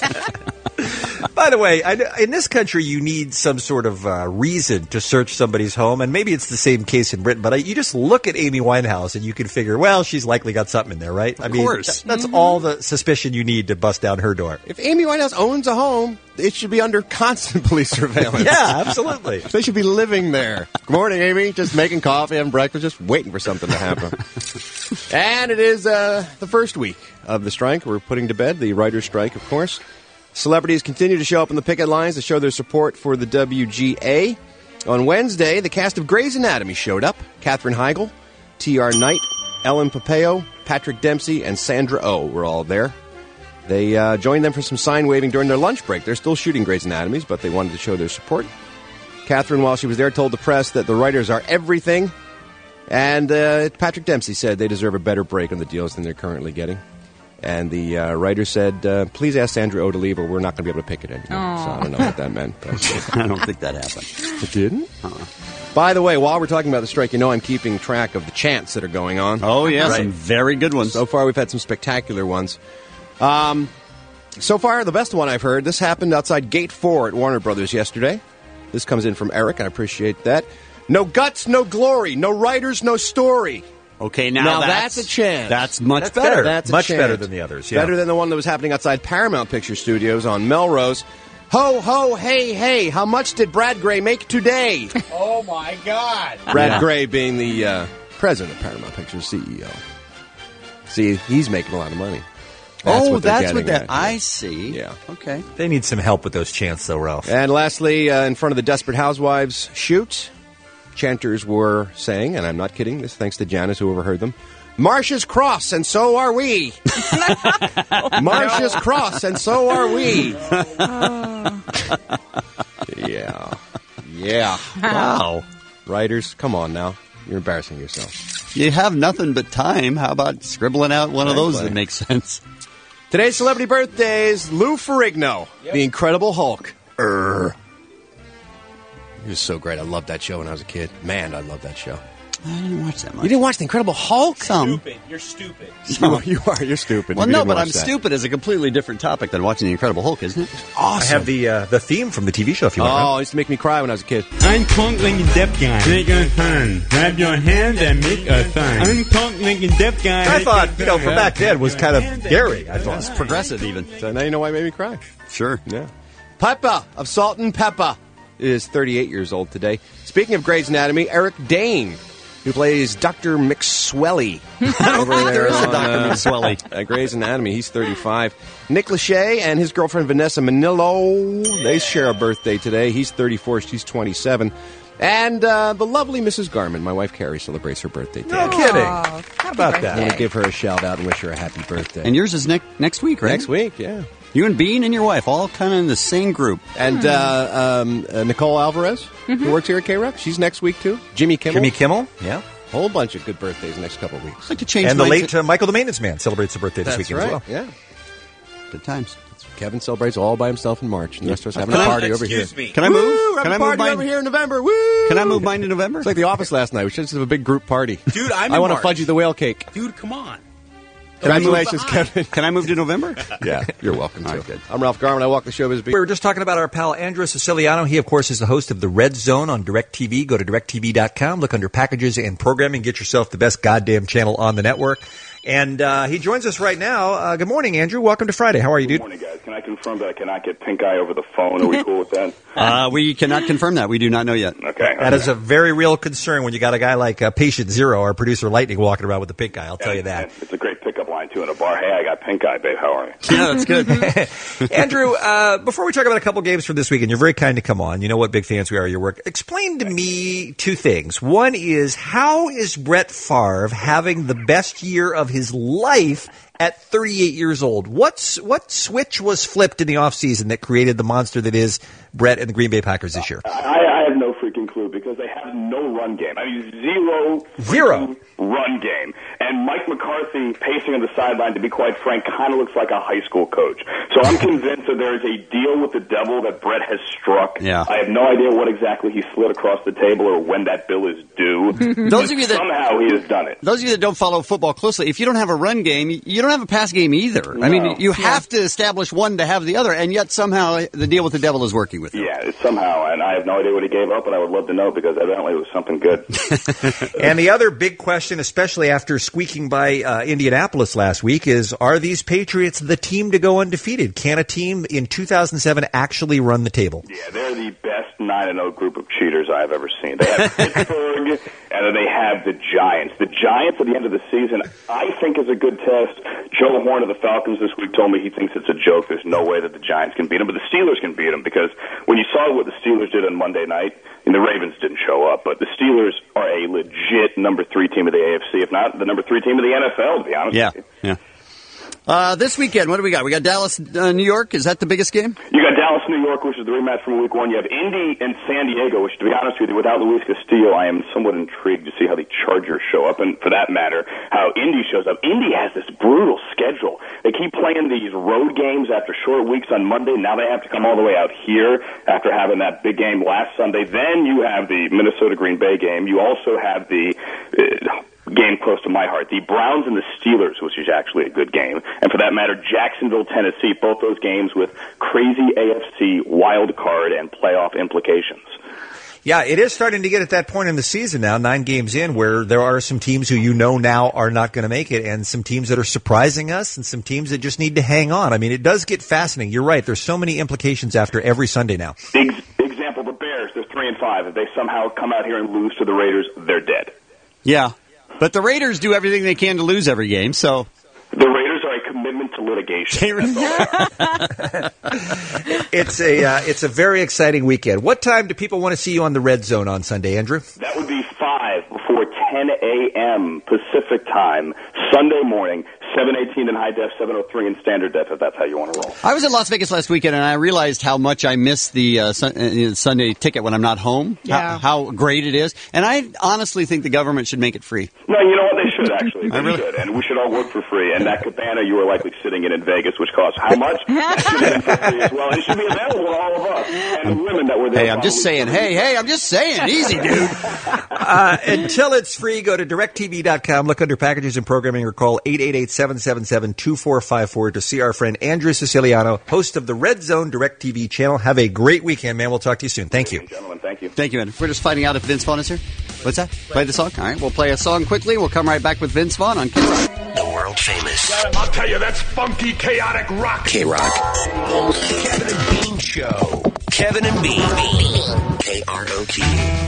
By the way, I, in this country, you need some sort of uh, reason to search somebody's home, and maybe it's the same case in Britain, but I, you just look at Amy Winehouse and you can figure, well, she's likely got something in there, right? Of I mean, course. th- that's mm-hmm. all the suspicion you need to bust down her door. If Amy Winehouse owns a home, it should be under constant police surveillance. Yeah, absolutely. They should be living there. Good morning, Amy. Just making coffee, having breakfast, just waiting for something to happen. And it is uh, the first week of the strike. We're putting to bed the writer's strike, of course. Celebrities continue to show up in the picket lines to show their support for the W G A. On Wednesday, the cast of Grey's Anatomy showed up. Katherine Heigl, T R Knight, Ellen Pompeo, Patrick Dempsey, and Sandra Oh were all there. They uh, joined them for some sign-waving during their lunch break. They're still shooting Grey's Anatomy, but they wanted to show their support. Katherine, while she was there, told the press that the writers are everything. And uh, Patrick Dempsey said they deserve a better break on the deals than they're currently getting. And the uh, writer said, uh, please ask Sandra Oh to leave or we're not going to be able to pick it anymore. Aww. So I don't know what that meant. But I don't think that happened. It didn't? Uh-uh. By the way, while we're talking about the strike, you know I'm keeping track of the chants that are going on. Oh, yeah, Right. some very good ones. So far, we've had some spectacular ones. Um, so far, the best one I've heard, this happened outside Gate four at Warner Brothers yesterday. This comes in from Eric. I appreciate that. No guts, no glory. No writers, no story. Okay, now, Now that's, that's a chant. That's much That's better. better. That's a Much chant. better than the others, yeah. Better than the one that was happening outside Paramount Picture Studios on Melrose. Ho, ho, hey, hey, how much did Brad Gray make today? Oh, my God. Brad Yeah. Gray being the uh, president of Paramount Pictures, C E O. See, he's making a lot of money. That's oh, what they're that's what getting that. at. I see. Yeah. Okay. They need some help with those chants, though, Ralph. And lastly, uh, in front of the Desperate Housewives shoot, chanters were saying, and I'm not kidding, this thanks to Janice who overheard them, Marcia's cross, and so are we. Marcia's cross, and so are we. Yeah. Yeah. Wow. Writers, come on now. You're embarrassing yourself. You have nothing but time. How about scribbling out one of those Exactly. that makes sense? Today's celebrity birthdays, Lou Ferrigno, the Incredible Hulk. Err. He was so great. I loved that show when I was a kid. Man, I loved that show. I didn't watch that much. You didn't watch The Incredible Hulk? Some. Stupid. You're stupid. You, you are. You're stupid. Well, You no, didn't but watch I'm that. stupid is a completely different topic than watching The Incredible Hulk, isn't it? I have the uh, the theme from the T V show if you want. Oh, it used to make me cry when I was a kid. I'm Punk Lincoln Deaf Guy. Make a sign. Grab your hand and make a sign. I'm Punk Lincoln Deaf Guy. I thought, you know, from back then was kind of scary. I thought. It's progressive, even. So now you know why it made me cry. Sure. Yeah. Peppa of Salt and Peppa is thirty-eight years old today. Speaking of Grey's Anatomy, Eric Dane, who plays Doctor McSwelly over there There is a on, Doctor uh, McSwelly. at Grey's Anatomy. He's thirty-five. Nick Lachey and his girlfriend Vanessa Manillo, they share a birthday today. He's thirty-four, she's twenty-seven. And uh, the lovely Missus Garman, my wife Carrie, celebrates her birthday today. No kidding. How about I'm going that? to give her a shout out and wish her a happy birthday. And yours is ne- next week, right? Next week, yeah. You and Bean and your wife, all kind of in the same group. And uh, um, uh, Nicole Alvarez, who works here at K-Rock, she's next week too. Jimmy Kimmel. Jimmy Kimmel, yeah. Whole bunch of good birthdays next couple of weeks. I'd like to change And the my- late uh, Michael the Maintenance Man celebrates the birthday this That's weekend right, as well. yeah. Good times. Kevin celebrates all by himself in March, and the rest of us having Can a I- party over here. Excuse me. Can I move? Woo, we're Can I having a move party mine? over here in November. Woo! Can I move mine to November? It's like The Office last night. We should just have a big group party. Dude, I'm I in want to March. fudge you the whale cake. Dude, come on. Congratulations, behind. Kevin. Can I move to November? Yeah, you're welcome All to. right, good. I'm Ralph Garman. I walk the showbiz beat. We were just talking about our pal Andrew Siciliano. He, of course, is the host of The Red Zone on DirecTV. Go to direct T V dot com, look under packages and programming, get yourself the best goddamn channel on the network. And uh, he joins us right now. Uh, good morning, Andrew. Welcome to Friday. How are you, Good dude? morning, guys. Can I confirm that I cannot get pink eye over the phone? Are we cool with that? Uh, we cannot confirm that. We do not know yet. Okay. That is a very real concern when you got a guy like uh, Patient Zero, our producer Lightning, walking around with the pink eye. I'll tell you that. And it's a great pickup line, too, in a bar. Hey, I got pink eye, babe. How are you? Yeah, that's good. Andrew, uh, before we talk about a couple games for this weekend, you're very kind to come on. You know what big fans we are of your work. Explain to me two things. One is, how is Brett Favre having the best year of his life at thirty-eight years old. What's what switch was flipped in the offseason that created the monster that is Brett and the Green Bay Packers this year? I, I have no freaking clue because they have no run game. I mean, zero, Zero. run game. And Mike McCarthy, pacing on the sideline, to be quite frank, kind of looks like a high school coach. So I'm convinced that there is a deal with the devil that Brett has struck. Yeah. I have no idea what exactly he slid across the table or when that bill is due. Those of you that somehow he has done it. Those of you that don't follow football closely, if you don't have a run game, you don't have a pass game either. I mean, you have to establish one to have the other, and yet somehow the deal with the devil is working with you. Yeah, it's somehow, and I have no idea what he gave up, and I would love to know because evidently it was something good. And the other big question, especially after squeaking by uh, Indianapolis last week, is are these Patriots the team to go undefeated? Can a team in two thousand seven actually run the table? Yeah, they're the best nine and oh group of cheaters I've ever seen. They have Pittsburgh, and then they have the Giants. The Giants at the end of the season, I think, is a good test. Joe Horn of the Falcons this week told me he thinks it's a joke. There's no way that the Giants can beat them, but the Steelers can beat them because when you saw what the Steelers did on Monday night, and the Ravens didn't show up, but the Steelers are a legit number three team of the A F C, if not the number three team of the N F L, to be honest Yeah, with you. yeah. Uh, this weekend, what do we got? We got Dallas, uh, New York. Is that the biggest game? You got Dallas, New York, which is the rematch from week one. You have Indy and San Diego, which, to be honest with you, without Luis Castillo, I am somewhat intrigued to see how the Chargers show up, and for that matter, how Indy shows up. Indy has this brutal schedule. They keep playing these road games after short weeks on Monday. Now they have to come all the way out here after having that big game last Sunday. Then you have the Minnesota-Green Bay game. You also have the Uh, game close to my heart, the Browns and the Steelers, which is actually a good game. And for that matter, Jacksonville, Tennessee, both those games with crazy A F C wild card and playoff implications. Yeah, it is starting to get at that point in the season now, nine games in, where there are some teams who you know now are not going to make it, and some teams that are surprising us, and some teams that just need to hang on. I mean, it does get fascinating. You're right. There's so many implications after every Sunday now. Ex- example, the Bears, they're three and five. If they somehow come out here and lose to the Raiders, they're dead. Yeah. But the Raiders do everything they can to lose every game, so... The Raiders are a commitment to litigation. It's a uh, it's a very exciting weekend. What time do people want to see you on the Red Zone on Sunday, Andrew? That would be five before ten a.m. Pacific time, Sunday morning, seven eighteen in high def, seven oh three in standard def, if that's how you want to roll. I was in Las Vegas last weekend, and I realized how much I miss the uh, sun- uh, Sunday ticket when I'm not home, Yeah. how, how great it is. And I honestly think the government should make it free. No, you know what? They should, actually. They I really- should. And we should all work for free. And that cabana you were likely sitting in in Vegas, which costs how much? That should be for free as well. And it should be available to all of us and the women that were there. Hey, I'm just saying. Hey, hey, I'm just saying. Easy, dude. Uh, until it's free, go to direct t v dot com, look under packages and programming, or call eight eight eight, seven seven seven, two four five four to see our friend Andrew Siciliano, host of the Red Zone Direct T V channel. Have a great weekend, man. We'll talk to you soon. Thank you. Gentlemen, thank you. Thank you, man. We're just finding out if Vince Vaughn is here. What's that? Play the song? All right, we'll play a song quickly. We'll come right back with Vince Vaughn on K Rock. The world famous I'll tell you, that's funky, chaotic rock. K Rock. Kevin and Bean Show. Kevin and Bean. K R O Q.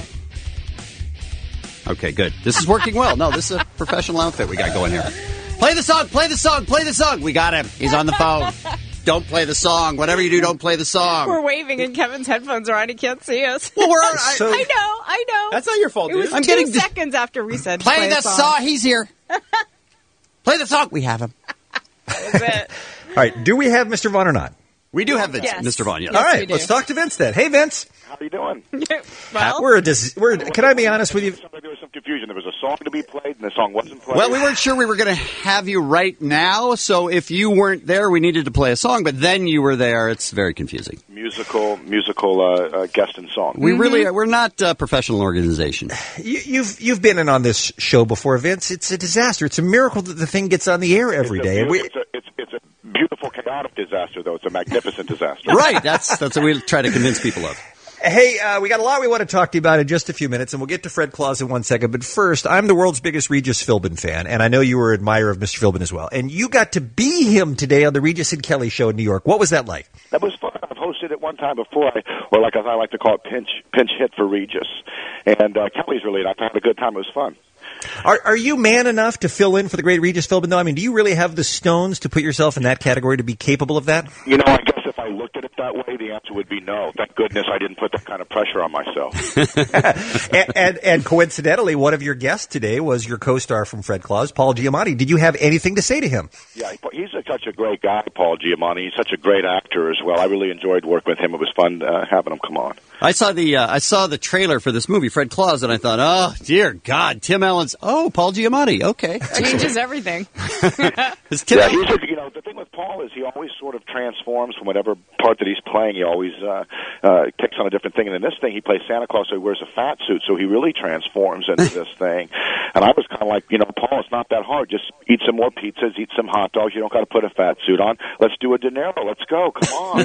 Okay, good. This is working well. No, this is a professional outfit we got going here. Play the song, play the song, play the song. We got him. He's on the phone. Don't play the song. Whatever you do, don't play the song. We're waving and Kevin's headphones are on. He can't see us. Well, we're I, so- I know, I know. That's not your fault, It dude. was I'm two getting dis- seconds after we said to Play play the a song. song. He's here. Play the song. We have him. That was it. All right, do we have Mister Vaughn or not? We do have Vince, Yes. Mister Vaughn. Yes. Yes, All right, we do. let's talk to Vince then. Hey, Vince. How you doing? Well, We're a dis- we're. Can I be honest with you? Sounds like there was some confusion. There was a song to be played, and the song wasn't played. Well, we weren't sure we were going to have you right now, so if you weren't there, we needed to play a song, but then you were there. It's very confusing. musical, musical uh, uh, guest and song. We really are. We're not a professional organization. You, you've you've been in on this show before, Vince. It's a disaster. It's a miracle that the thing gets on the air every it's day. A, And we- it's, a, it's, it's a beautiful, chaotic disaster, though. It's a magnificent disaster. Right. That's that's what we try to convince people of. Hey, uh, we got a lot we want to talk to you about in just a few minutes, and we'll get to Fred Claus in one second. But first, I'm the world's biggest Regis Philbin fan, and I know you were an admirer of Mister Philbin as well. And you got to be him today on the Regis and Kelly show in New York. What was that like? That was fun. I've hosted it one time before, I, or like I like to call it, pinch pinch hit for Regis. And uh, Kelly's really, I had a good time. It was fun. Are are you man enough to fill in for the great Regis Philbin, though? I mean, do you really have the stones to put yourself in that category to be capable of that? You know, I guess if I looked at it that way, the answer would be no. Thank goodness I didn't put that kind of pressure on myself. and, and, and coincidentally, one of your guests today was your co-star from Fred Claus, Paul Giamatti. Did you have anything to say to him? Yeah, he's a, such a great guy, Paul Giamatti. He's such a great actor as well. I really enjoyed working with him. It was fun uh, having him come on. I saw the uh, I saw the trailer for this movie, Fred Claus, and I thought, oh dear God, Tim Allen's. Oh, Paul Giamatti. Okay, changes everything. yeah, he's a, you know the thing with Paul is he always sort of transforms from whatever part that he's playing. He always uh, uh, takes on a different thing. And in this thing, he plays Santa Claus, so he wears a fat suit, so he really transforms into this thing. And I was kind of like, you know, Paul, it's not that hard. Just eat some more pizzas, eat some hot dogs. You don't got to put a fat suit on. Let's do a De Niro. Let's go. Come on.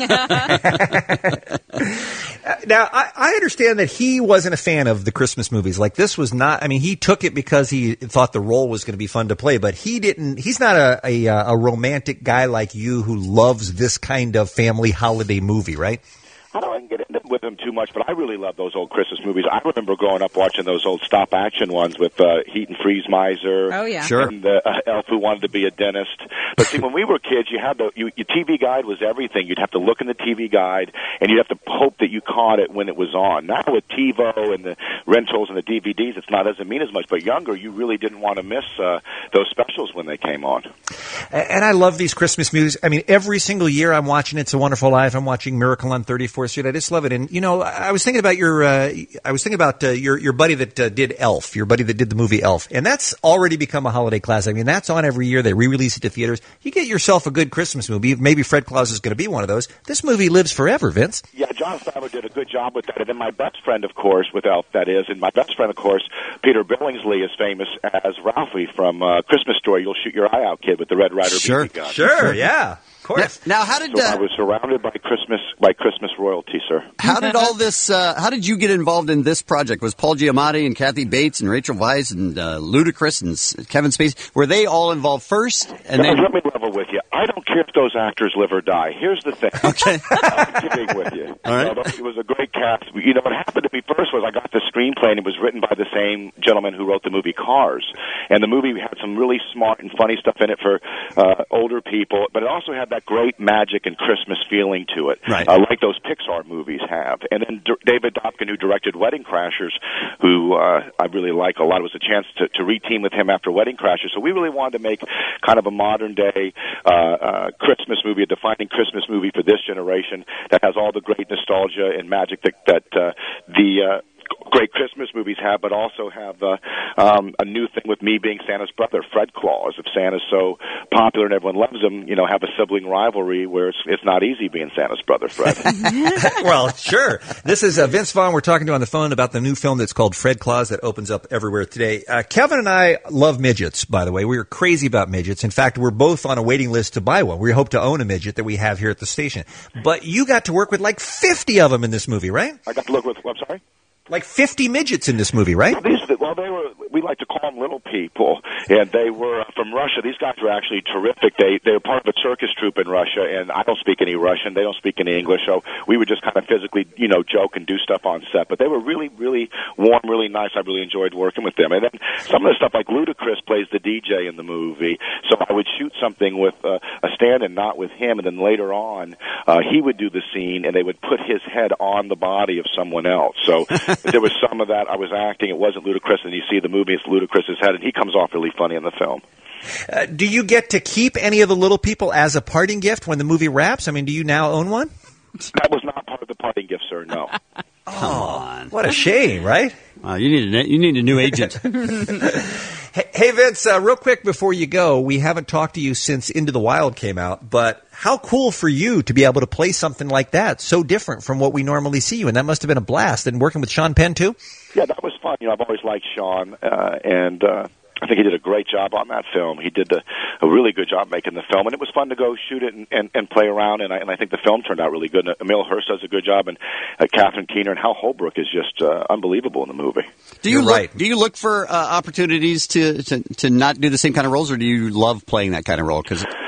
Now, I, I understand that he wasn't a fan of the Christmas movies. Like, this was not, I mean, he took it because he thought the role was going to be fun to play, but he didn't, he's not a, a, a romantic guy like you who loves this kind of family holiday movie, right? I don't get into with him too much, but I really love those old Christmas movies. I remember growing up watching those old stop-action ones with uh, Heat and Freeze Miser. Oh, yeah. Sure. And the uh, elf who wanted to be a dentist. But see, when we were kids, you had the you, your T V guide was everything. You'd have to look in the T V guide, and you'd have to hope that you caught it when it was on. Now with TiVo and the rentals and the D V Ds, it's not doesn't mean as much. But younger, you really didn't want to miss uh, those specials when they came on. And I love these Christmas movies. I mean, every single year I'm watching It's a Wonderful Life. I'm watching Miracle on thirty-fourth Street. I just love it. And you know, I was thinking about your, uh, I was thinking about uh, your your buddy that uh, did Elf, your buddy that did the movie Elf, and that's already become a holiday classic. I mean, that's on every year. They re-release it to theaters. You get yourself a good Christmas movie. Maybe Fred Claus is going to be one of those. This movie lives forever, Vince. Yeah, John Favreau did a good job with that. And then my best friend, of course, with Elf, that is, and my best friend, of course, Peter Billingsley, is famous as Ralphie from uh, Christmas Story. You'll shoot your eye out, kid, with the Red Ryder Sure, B B gun. Sure, yeah. Of course. Now, now how did so uh, I was surrounded by Christmas by Christmas royalty, sir. how did all this? Uh, how did you get involved in this project? Was Paul Giamatti and Kathy Bates and Rachel Weisz and uh, Ludacris and S- Kevin Spacey, were they all involved first? And Guys, then let me level with you. I don't care if those actors live or die. Here's the thing. Okay. I'm kidding with you. All right. You know, it was a great cast. You know, what happened to me first was I got the screenplay, and it was written by the same gentleman who wrote the movie Cars. And the movie had some really smart and funny stuff in it for uh, older people, but it also had that great magic and Christmas feeling to it, Right. uh, like those Pixar movies have. And then D- David Dobkin, who directed Wedding Crashers, who uh, I really like a lot. It was a chance to, to re-team with him after Wedding Crashers. So we really wanted to make kind of a modern-day uh, uh, Christmas movie, a defining Christmas movie for this generation that has all the great nostalgia and magic that, that uh, the uh, great Christmas movies have, but also have uh, um, a new thing with me being Santa's brother, Fred Claus. If Santa's so popular and everyone loves him, you know, have a sibling rivalry where it's, it's not easy being Santa's brother, Fred. Well, sure. This is uh, Vince Vaughn. We're talking to on the phone about the new film that's called Fred Claus that opens up everywhere today. Uh, Kevin and I love midgets, by the way. We're crazy about midgets. In fact, we're both on a waiting list to buy one. We hope to own a midget that we have here at the station. But you got to work with like fifty of them in this movie, right? I got to look with, I'm sorry? Like fifty midgets in this movie, right? These, well, they were, we like to call them little people, and they were uh, from Russia. These guys were actually terrific. They they were part of a circus troupe in Russia, and I don't speak any Russian. They don't speak any English, so we would just kind of physically, you know, joke and do stuff on set. But they were really, really warm, really nice. I really enjoyed working with them. And then some of the stuff, like Ludacris plays the D J in the movie, so I would shoot something with uh, a stand-in, not with him, and then later on, uh, he would do the scene, and they would put his head on the body of someone else. So there was some of that. I was acting. It wasn't Ludacris, and you see the movie, it's Ludacris's head, and he comes off really funny in the film. Uh, do you get to keep any of the little people as a parting gift when the movie wraps? I mean, do you now own one? That was not part of the parting gift, sir, no. Come on. What a shame, right? Uh, you need a you need a new agent. hey, hey, Vince, uh, real quick before you go, we haven't talked to you since Into the Wild came out, but how cool for you to be able to play something like that, so different from what we normally see you, and that must have been a blast. And working with Sean Penn, too? Yeah, that was fun. You know, I've always liked Sean, uh, and uh, I think he did a great job on that film. He did a, a really good job making the film, and it was fun to go shoot it and, and, and play around, and I, and I think the film turned out really good. And Emil Hirsch does a good job, and uh, Catherine Keener and Hal Holbrook is just uh, unbelievable in the movie. Do you You're look, right. Do you look for uh, opportunities to, to to not do the same kind of roles, or do you love playing that kind of role? Because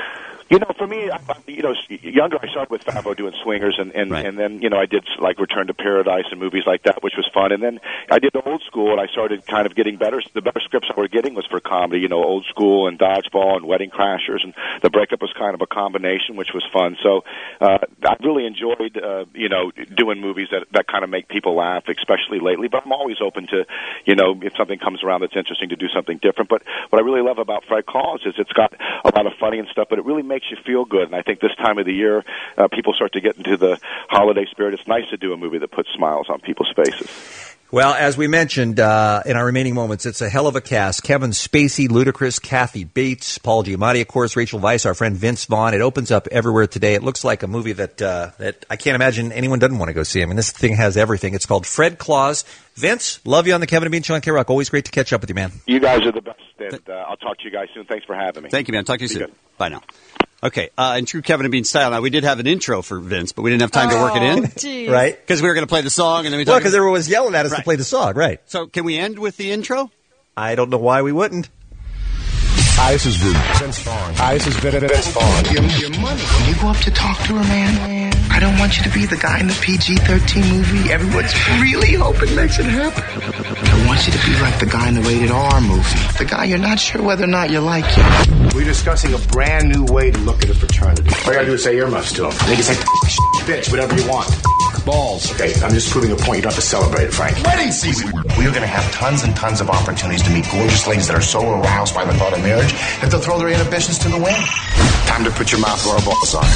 You know, for me, I, I- you know, younger, I started with Favreau doing Swingers, and and, and then you know I did like Return to Paradise and movies like that, which was fun. And then I did the Old School, and I started kind of getting better. The better scripts I were getting was for comedy. You know, Old School and Dodgeball and Wedding Crashers, and The Breakup was kind of a combination, which was fun. So uh, I really enjoyed uh, you know doing movies that that kind of make people laugh, especially lately. But I'm always open to you know if something comes around that's interesting to do something different. But what I really love about Fred Claus is it's got a lot of funny and stuff, but it really makes you feel good. And I think this time of the year, uh, people start to get into the holiday spirit. It's nice to do a movie that puts smiles on people's faces. Well, as we mentioned uh, in our remaining moments, it's a hell of a cast. Kevin Spacey, Ludacris, Kathy Bates, Paul Giamatti, of course, Rachel Weisz, our friend Vince Vaughn. It opens up everywhere today. It looks like a movie that uh, that I can't imagine anyone doesn't want to go see. I mean, this thing has everything. It's called Fred Claus. Vince, love you on the Kevin and Bean Show on K-Rock. Always great to catch up with you, man. You guys are the best, and uh, I'll talk to you guys soon. Thanks for having me. Thank you, man. Talk to you Be soon. good. Bye now. Okay, uh, in true Kevin and Bean style, now we did have an intro for Vince, but we didn't have time to work it in. geez. Right? Because we were going to play the song, and then we Well, talked because everyone was yelling at us Right. to play the song, right? So can we end with the intro? I don't know why we wouldn't. Hi, this is Vince Vaughn. Hi, this is Vince Vaughn. Your, your money. When you go up to talk to her, man, I don't want you to be the guy in the P G thirteen movie everyone's really hoping makes it happen. I want you to be like the guy in the rated R movie. The guy you're not sure whether or not you like him. We're discussing a brand new way to look at a fraternity. All you gotta do is say earmuffs to them. They can say, bitch, whatever you want. Balls. Okay, I'm just proving a point. You don't have to celebrate it, Frank. Wedding season. We're going to have tons and tons of opportunities to meet gorgeous ladies that are so aroused by the thought of marriage that they'll throw their inhibitions to the wind. Time to put your mouth where our balls are.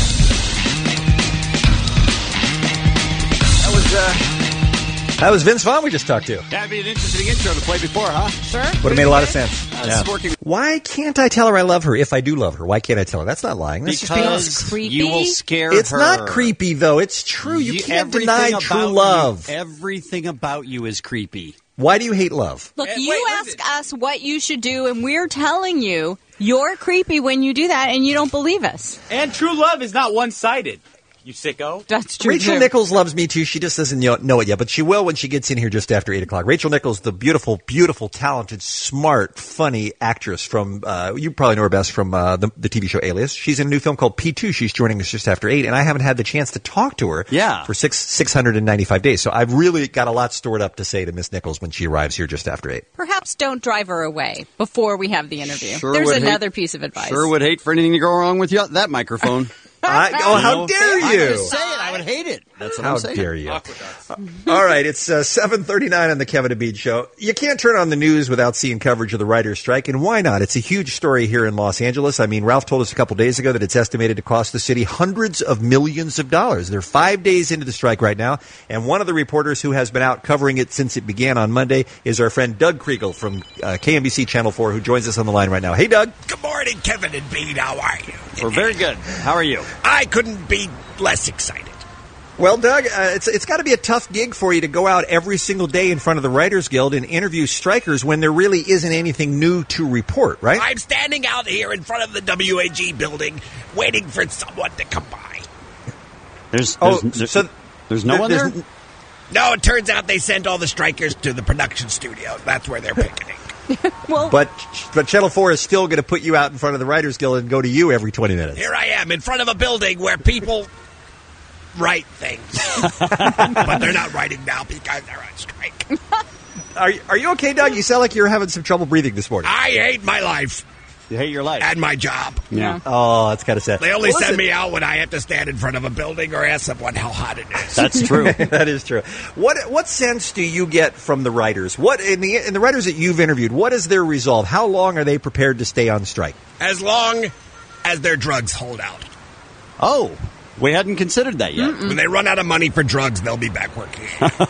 That was, uh... That was Vince Vaughn we just talked to. That'd be an interesting intro to play before, huh? Sure. Would have made a lot of sense. Uh, this is working. Why can't I tell her I love her if I do love her? Why can't I tell her? That's not lying. That's just being honest. Because creepy. you will scare It's her. not creepy, though. It's true. You, can't everything deny about true you- love. everything about you is creepy. Why do you hate love? Look, Eh, you wait, ask us what you should do, and we're telling you you're creepy when you do that, and you don't believe us. And true love is not one-sided, you sicko. That's true. Rachel too. Nichols loves me too. She just doesn't know know it yet, but she will when she gets in here just after eight o'clock. Rachel Nichols, the beautiful, beautiful, talented, smart, funny actress from, uh, you probably know her best from uh, the, the T V show Alias. She's in a new film called P two. She's joining us just after eight, and I haven't had the chance to talk to her Yeah. for six, six hundred ninety-five days. So I've really got a lot stored up to say to Miss Nichols when she arrives here just after eight. Perhaps don't drive her away before we have the interview. Sure There's would hate- another piece of advice. Sure would hate for anything to go wrong with you, that microphone. I, oh, how know? dare I'm you! just saying, I would hate it. That's what How I'm saying. dare you? All right, it's uh, seven thirty-nine on the Kevin and Bean Show. You can't turn on the news without seeing coverage of the writer's strike, and why not? It's a huge story here in Los Angeles. I mean, Ralph told us a couple days ago that it's estimated to cost the city hundreds of millions of dollars. They're five days into the strike right now, and one of the reporters who has been out covering it since it began on Monday is our friend Doug Kriegel from uh, K M B C Channel four, who joins us on the line right now. Hey, Doug. Good morning, Kevin and Bean. How are you? We're very good. How are you? I couldn't be less excited. Well, Doug, uh, it's it's got to be a tough gig for you to go out every single day in front of the Writers Guild and interview strikers when there really isn't anything new to report, right? I'm standing out here in front of the W A G building waiting for someone to come by. There's, Oh, there's, there's, so there's no one there's- there? No, it turns out they sent all the strikers to the production studio. That's where they're picketing. well, But but Channel four is still going to put you out in front of the Writers Guild and go to you every twenty minutes. Here I am in front of a building where people write things. But they're not writing now because they're on strike. Are are you okay, Doug? You sound like you're having some trouble breathing this morning. I hate my life. You hate your life. And my job. Yeah. Oh, that's kind of sad. They only Well, send listen, me out when I have to stand in front of a building or ask someone how hot it is. That's true. that is true. What what sense do you get from the writers? What in the in the writers that you've interviewed? What is their resolve? How long are they prepared to stay on strike? As long as their drugs hold out. Oh, we hadn't considered that yet. When they run out of money for drugs, they'll be back working.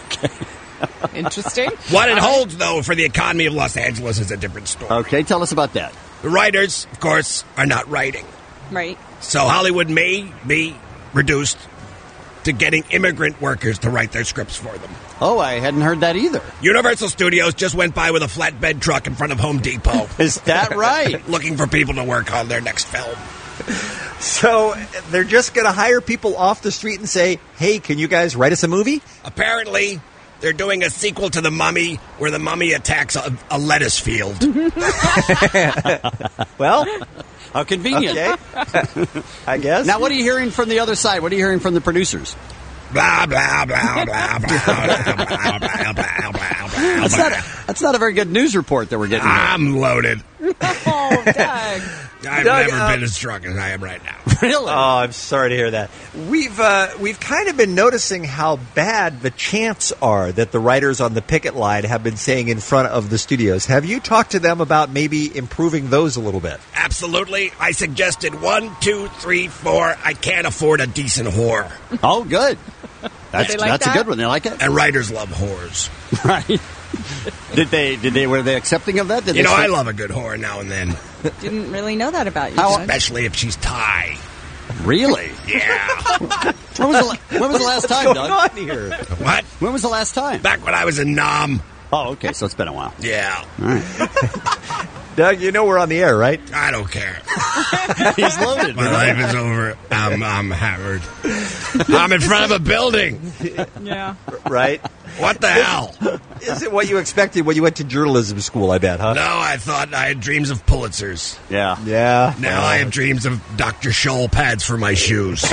Interesting. What it holds, though, for the economy of Los Angeles is a different story. Okay, tell us about that. The writers, of course, are not writing. Right. So Hollywood may be reduced to getting immigrant workers to write their scripts for them. Oh, I hadn't heard that either. Universal Studios just went by with a flatbed truck in front of Home Depot. Is that right? Looking for people to work on their next film. So they're just going to hire people off the street and say, "Hey, can you guys write us a movie?" Apparently, They're doing a sequel to The Mummy where the mummy attacks a, a lettuce field. Well, how convenient. Okay. I guess. Now, what are you hearing from the other side? What are you hearing from the producers? Blah, blah, blah, blah, blah, blah, blah, blah, blah, blah. That's not, that's not a very good news report that we're getting. I'm loaded. Oh, Doug. I've Doug, never uh, been as drunk as I am right now. Really? Oh, I'm sorry to hear that. We've uh, we've kind of been noticing how bad the chants are that the writers on the picket line have been saying in front of the studios. Have you talked to them about maybe improving those a little bit? Absolutely. I suggested one, two, three, four. I can't afford a decent whore. Oh, good. That's they like that's that? a good one. They like it, And writers love whores. right? Did they? Did they? Were they accepting of that? Did You they know, say- I love a good whore now and then, Didn't really know that about you. How- Doug. especially if she's Thai. Really? Yeah. When was the, la- when was the last time, What's Doug? going on here? What? When was the last time? Back when I was in Nam. Oh, okay. So it's been a while. Yeah. All right. Doug, you know we're on the air, right? I don't care. He's loaded. My life is over. I'm, I'm hammered. I'm in front of a building. Yeah. Right? What the hell? Is it what you expected when you went to journalism school, I bet, huh? No, I thought I had dreams of Pulitzers. Yeah. Yeah. Now well, I have dreams of Doctor Scholl pads for my shoes.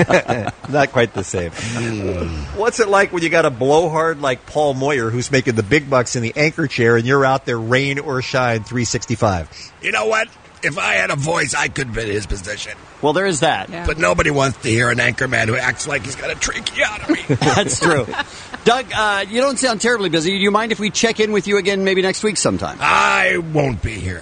Not quite the same. What's it like when you got a blowhard like Paul Moyer who's making the big bucks in the anchor chair and you're out there rain or shine three sixty-five? You know what? If I had a voice, I could be in his position. Well, there is that. Yeah. But nobody wants to hear an anchorman who acts like he's got a tracheotomy. That's true. Doug, uh, you don't sound terribly busy. Do you mind if we check in with you again maybe next week sometime? I won't be here.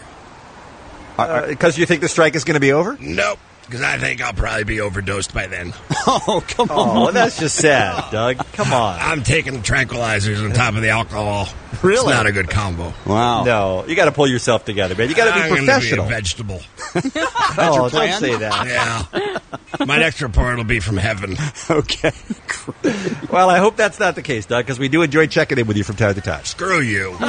Because uh, you think the strike is going to be over? Nope. Because I think I'll probably be overdosed by then. Oh, come on. Oh, well, that's just sad, Doug. Come on. I'm taking tranquilizers on top of the alcohol. Really? It's not a good combo. Wow. No, you got to pull yourself together, man. You got to be I'm gonna professional. Be a vegetable. Oh, your don't plan? say that. Yeah. My next report will be from heaven. Okay. Well, I hope that's not the case, Doug, because we do enjoy checking in with you from time to time. Screw you.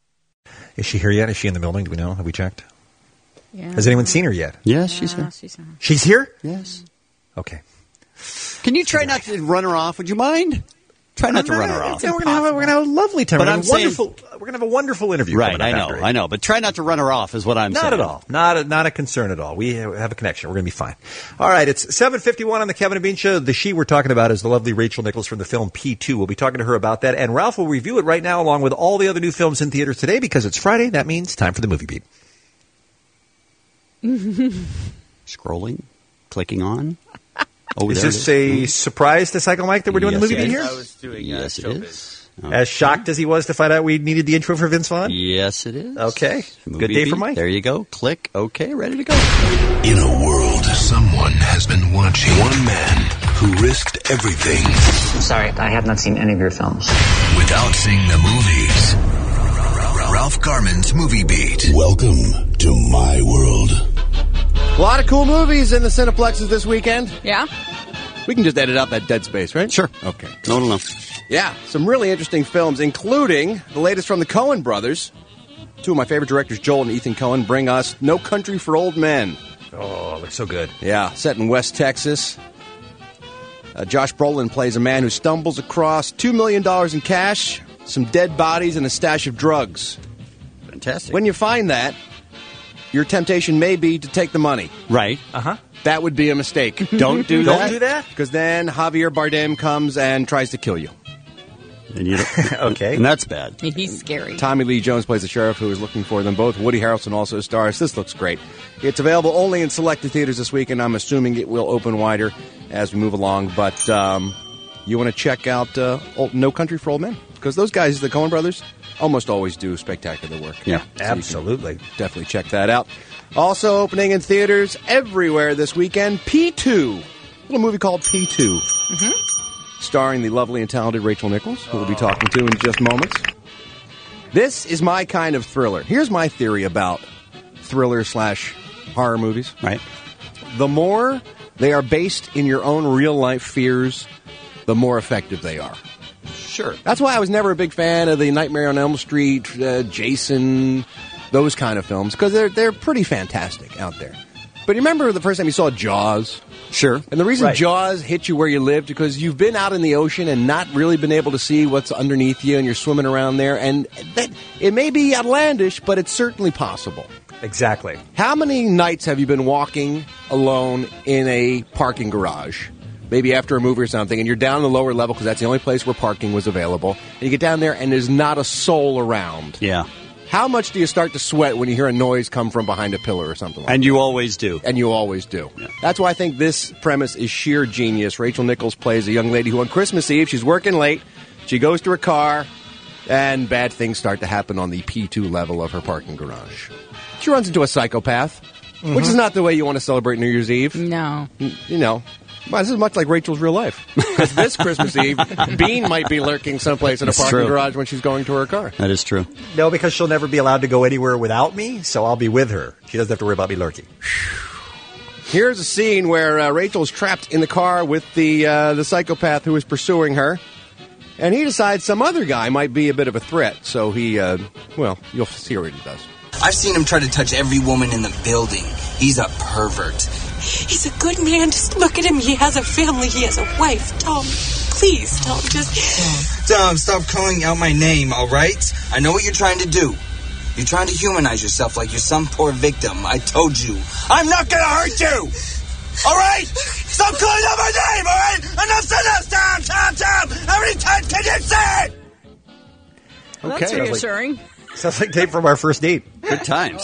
Is she here yet? Is she in the building? Do we know? Have we checked? Yeah. Has anyone seen her yet? Yes, she's Yeah, here. she's here. She's here? Yes. Okay. Can you try not to run her off? Would you mind? Try not to run her off. Yeah, we're gonna have a, we're gonna have a lovely time. But we're I'm gonna have a saying- wonderful. We're gonna have a wonderful interview. Right, coming I up know, after it. I know. But try not to run her off is what I'm Not saying. at all. Not a, not a concern at all. We have a connection. We're going to be fine. All right, it's seven fifty-one on the Kevin and Bean Show. The she we're talking about is the lovely Rachel Nichols from the film P two. We'll be talking to her about that, and Ralph will review it right now along with all the other new films in theaters today because it's Friday. That means time for the movie beat. Scrolling, clicking on. Oh, is there this it is. a surprise to Cycle Mike that we're doing Yes, the movie it beat is. here? I was doing Yes, uh, it showbiz. is. As shocked as he was to find out we needed the intro for Vince Vaughn? Yes, it is. Okay. Movie Good day for beat. Mike. There you go. Click. Okay, ready to go. In a world, someone has been watching. One man who risked everything Sorry, I have not seen any of your films. without seeing the movies. Ralph Garman's Movie Beat. Welcome to my world. A lot of cool movies in the Cineplexes this weekend. Yeah. We can just edit out that dead space, right? Sure. Okay. No, no, no. Yeah, some really interesting films, including the latest from the Coen brothers. Two of my favorite directors, Joel and Ethan Coen, bring us No Country for Old Men. Oh, looks so good. Yeah, set in West Texas. Uh, Josh Brolin plays a man who stumbles across two million dollars in cash, some dead bodies, and a stash of drugs. Fantastic. When you find that, your temptation may be to take the money. Right. Uh-huh. That would be a mistake. Don't do Don't that. do that? Because then Javier Bardem comes and tries to kill you. And you don't- Okay. And that's bad. He's scary. Tommy Lee Jones plays the sheriff who is looking for them both. Woody Harrelson also stars. This looks great. It's available only in selected theaters this week, and I'm assuming it will open wider as we move along. But um, you want to check out uh, Old, No Country for Old Men? Because those guys, the Coen brothers, almost always do spectacular work. Yeah, So you can absolutely. definitely check that out. Also opening in theaters everywhere this weekend, P two. A little movie called P two. Mm-hmm. Starring the lovely and talented Rachel Nichols, who we'll be talking to in just moments. This is my kind of thriller. Here's my theory about thriller slash horror movies. Right. The more they are based in your own real life fears, the more effective they are. Sure. That's why I was never a big fan of the Nightmare on Elm Street, uh, Jason, those kind of films, because they're they're pretty fantastic out there. but you remember the first time you saw Jaws? Sure. And the reason Right. Jaws hit you where you lived because you've been out in the ocean and not really been able to see what's underneath you, and you're swimming around there. And that, it may be outlandish, but it's certainly possible. Exactly. How many nights have you been walking alone in a parking garage? Maybe after a movie or something, and you're down in the lower level because that's the only place where parking was available. And you get down there, and there's not a soul around. Yeah. How much do you start to sweat when you hear a noise come from behind a pillar or something like that? And you always do. And you always do. Yeah. That's why I think this premise is sheer genius. Rachel Nichols plays a young lady who on Christmas Eve, she's working late, she goes to her car, and bad things start to happen on the P two level of her parking garage. She runs into a psychopath, Mm-hmm. which is not the way you want to celebrate New Year's Eve. No. You know, well, this is much like Rachel's real life. Because this Christmas Eve, Bean might be lurking someplace in a That's parking true. garage when she's going to her car. That is true. No, because she'll never be allowed to go anywhere without me, so I'll be with her. She doesn't have to worry about me lurking. Here's a scene where uh, Rachel's trapped in the car with the uh, the psychopath who is pursuing her. And he decides some other guy might be a bit of a threat. So he, uh, well, you'll see what he does. I've seen him try to touch every woman in the building. He's a pervert. He's a good man. Just look at him. He has a family. He has a wife. Tom, please, Tom, just... Tom, stop calling out my name, all right? I know what you're trying to do. You're trying to humanize yourself like you're some poor victim. I told you. I'm not gonna hurt you! All right? Stop calling out my name, all right? Enough's enough, Tom, Tom, Tom! How many times can you say it? Well, that's Okay. reassuring. Sounds like tape from our first date. Good times.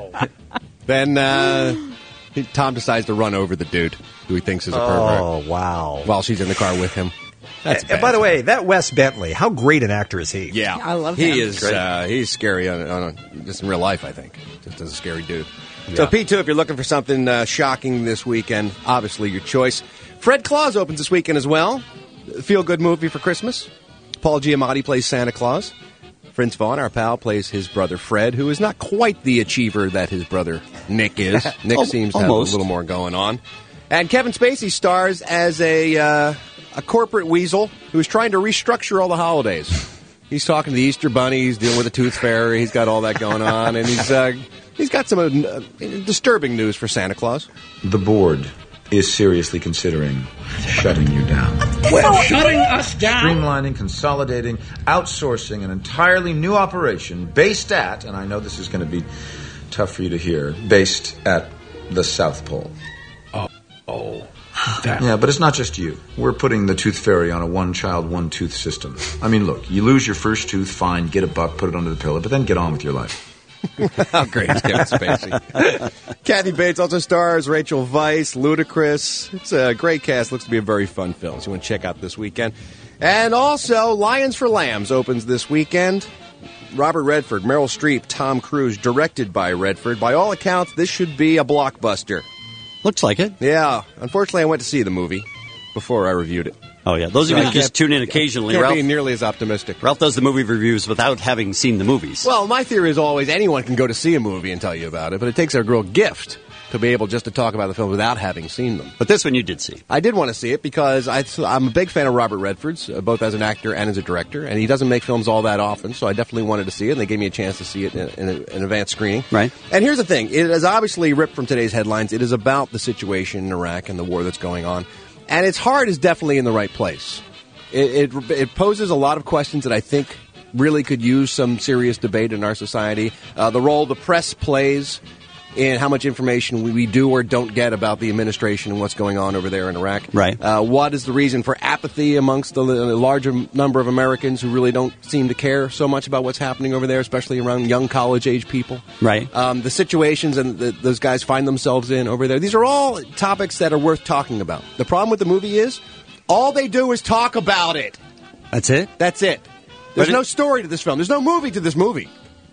Then uh, he- Tom decides to run over the dude who he thinks is a pervert. Oh, wow. While she's in the car with him. That's And by the way, that Wes Bentley, how great an actor is he? Yeah, I love he him. is. Uh, he's scary on, on a, just in real life. I think just as a scary dude. So P two, if you're looking for something uh, shocking this weekend, obviously your choice. Fred Claus opens this weekend as well. Feel good movie for Christmas. Paul Giamatti plays Santa Claus. Vince Vaughn, our pal, plays his brother Fred, who is not quite the achiever that his brother Nick is. Nick Al- seems to have almost. a little more going on. And Kevin Spacey stars as a uh, a corporate weasel who's trying to restructure all the holidays. He's talking to the Easter Bunny. He's dealing with the Tooth Fairy. He's got all that going on, and he's uh, he's got some uh, disturbing news for Santa Claus. The board is seriously considering shutting you down. Well, shutting us down. Streamlining, consolidating, outsourcing an entirely new operation based at, and I know this is going to be tough for you to hear, based at the South Pole. Oh, oh. Yeah, but it's not just you. We're putting the Tooth Fairy on a one-child, one-tooth system. I mean, look, you lose your first tooth, fine, get a buck, put it under the pillow, but then get on with your life. How great is Kevin Spacey? Kathy Bates also stars, Rachel Weisz, Ludacris. It's a great cast. Looks to be a very fun film, so you want to check out this weekend. And also, Lions for Lambs opens this weekend. Robert Redford, Meryl Streep, Tom Cruise, directed by Redford. By all accounts, this should be a blockbuster. Looks like it. Yeah. Unfortunately, I went to see the movie before I reviewed it. Oh, yeah. Those of So you I who just can't- tune in occasionally, can't Ralph, be nearly as optimistic. Ralph does the movie reviews without having seen the movies. Well, my theory is always anyone can go to see a movie and tell you about it, but it takes a real gift to be able just to talk about the film without having seen them. But this one you did see. I did want to see it because I, I'm a big fan of Robert Redford's, uh, both as an actor and as a director, and he doesn't make films all that often, so I definitely wanted to see it, and they gave me a chance to see it in, in a- an advanced screening. Right. And here's the thing. It is obviously ripped from today's headlines. It is about the situation in Iraq and the war that's going on, and its heart is definitely in the right place. It, it, it poses a lot of questions that I think really could use some serious debate in our society. Uh, the role the press plays in how much information we, we do or don't get about the administration and what's going on over there in Iraq. Right. Uh, what is the reason for apathy amongst the, the larger number of Americans who really don't seem to care so much about what's happening over there, especially around young college-age people? Right. Um, the situations and the, those guys find themselves in over there. These are all topics that are worth talking about. The problem with the movie is all they do is talk about it. That's it? That's it. There's But it- no story to this film. There's no movie to this movie.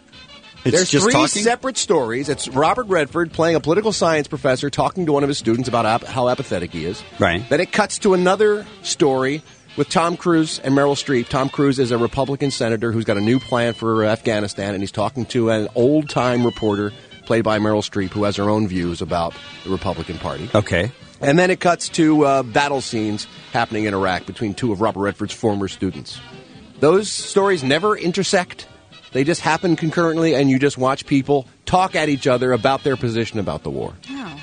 It's There's just three talking? separate stories. It's Robert Redford playing a political science professor talking to one of his students about ap- how apathetic he is. Right. Then it cuts to another story with Tom Cruise and Meryl Streep. Tom Cruise is a Republican senator who's got a new plan for Afghanistan, and he's talking to an old-time reporter played by Meryl Streep who has her own views about the Republican Party. Okay. And then it cuts to uh, battle scenes happening in Iraq between two of Robert Redford's former students. Those stories never intersect. They just happen concurrently, and you just watch people talk at each other about their position about the war. Oh.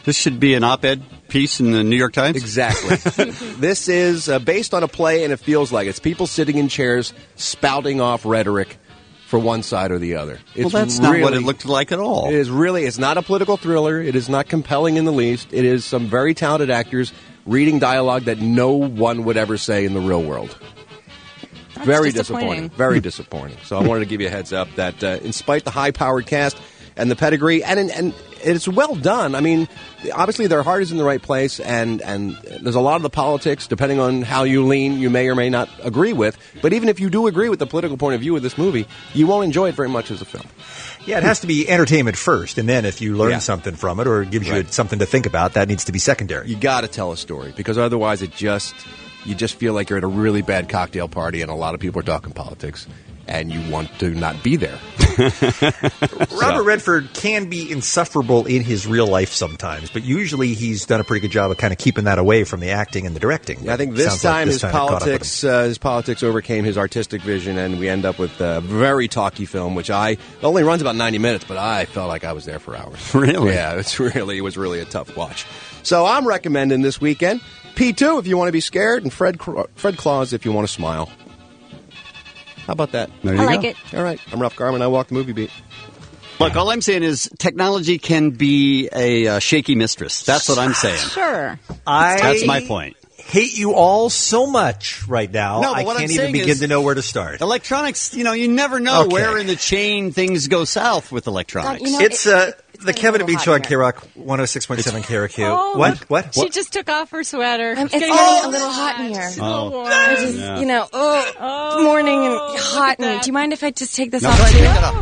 This should be an op-ed piece in the New York Times? Exactly. This is uh, based on a play, and it feels like it's people sitting in chairs spouting off rhetoric for one side or the other. It's well, that's really, not what it looked like at all. It is really, it's not a political thriller. It is not compelling in the least. It is some very talented actors reading dialogue that no one would ever say in the real world. That's very disappointing. disappointing. Very disappointing. So I wanted to give you a heads up that uh, in spite the high-powered cast and the pedigree, and and it's well done. I mean, obviously their heart is in the right place, and, and there's a lot of the politics, depending on how you lean, you may or may not agree with. But even if you do agree with the political point of view of this movie, you won't enjoy it very much as a film. Yeah, it has to be entertainment first, and then if you learn Yeah. something from it or it gives you Right. something to think about, that needs to be secondary. You got to tell a story, because otherwise it just you just feel like you're at a really bad cocktail party and a lot of people are talking politics, and you want to not be there. Robert Redford can be insufferable in his real life sometimes, but usually he's done a pretty good job of kind of keeping that away from the acting and the directing. Yeah, I think this Sounds like time this his time it caught up with him. politics uh, his politics overcame his artistic vision, and we end up with a very talky film, which I it only runs about ninety minutes, but I felt like I was there for hours. Really? Yeah, it's really it was really a tough watch. So I'm recommending this weekend P two if you want to be scared, and Fred Fred Claus if you want to smile. How about that? There you I like go. it. All right, I'm Ralph Garman. I walk the movie beat. Look, all I'm saying is technology can be a uh, shaky mistress. That's what I'm saying. Sure. I That's my point. hate you all so much right now. No, but I what can't I'm even saying begin is- to know where to start. Electronics, you know, you never know Okay. where in the chain things go south with electronics. you know, It's it- uh, it's the getting Kevin a and Bean little Show on hot K Rock one oh six point seven K R Q. Oh. What? What? She just took off her sweater. Um, it's getting getting a a little hot in here. Oh. I just, Yeah. you know, oh, Oh, morning and look hot. at And that. do you mind if I just take this No, off go ahead, too? take it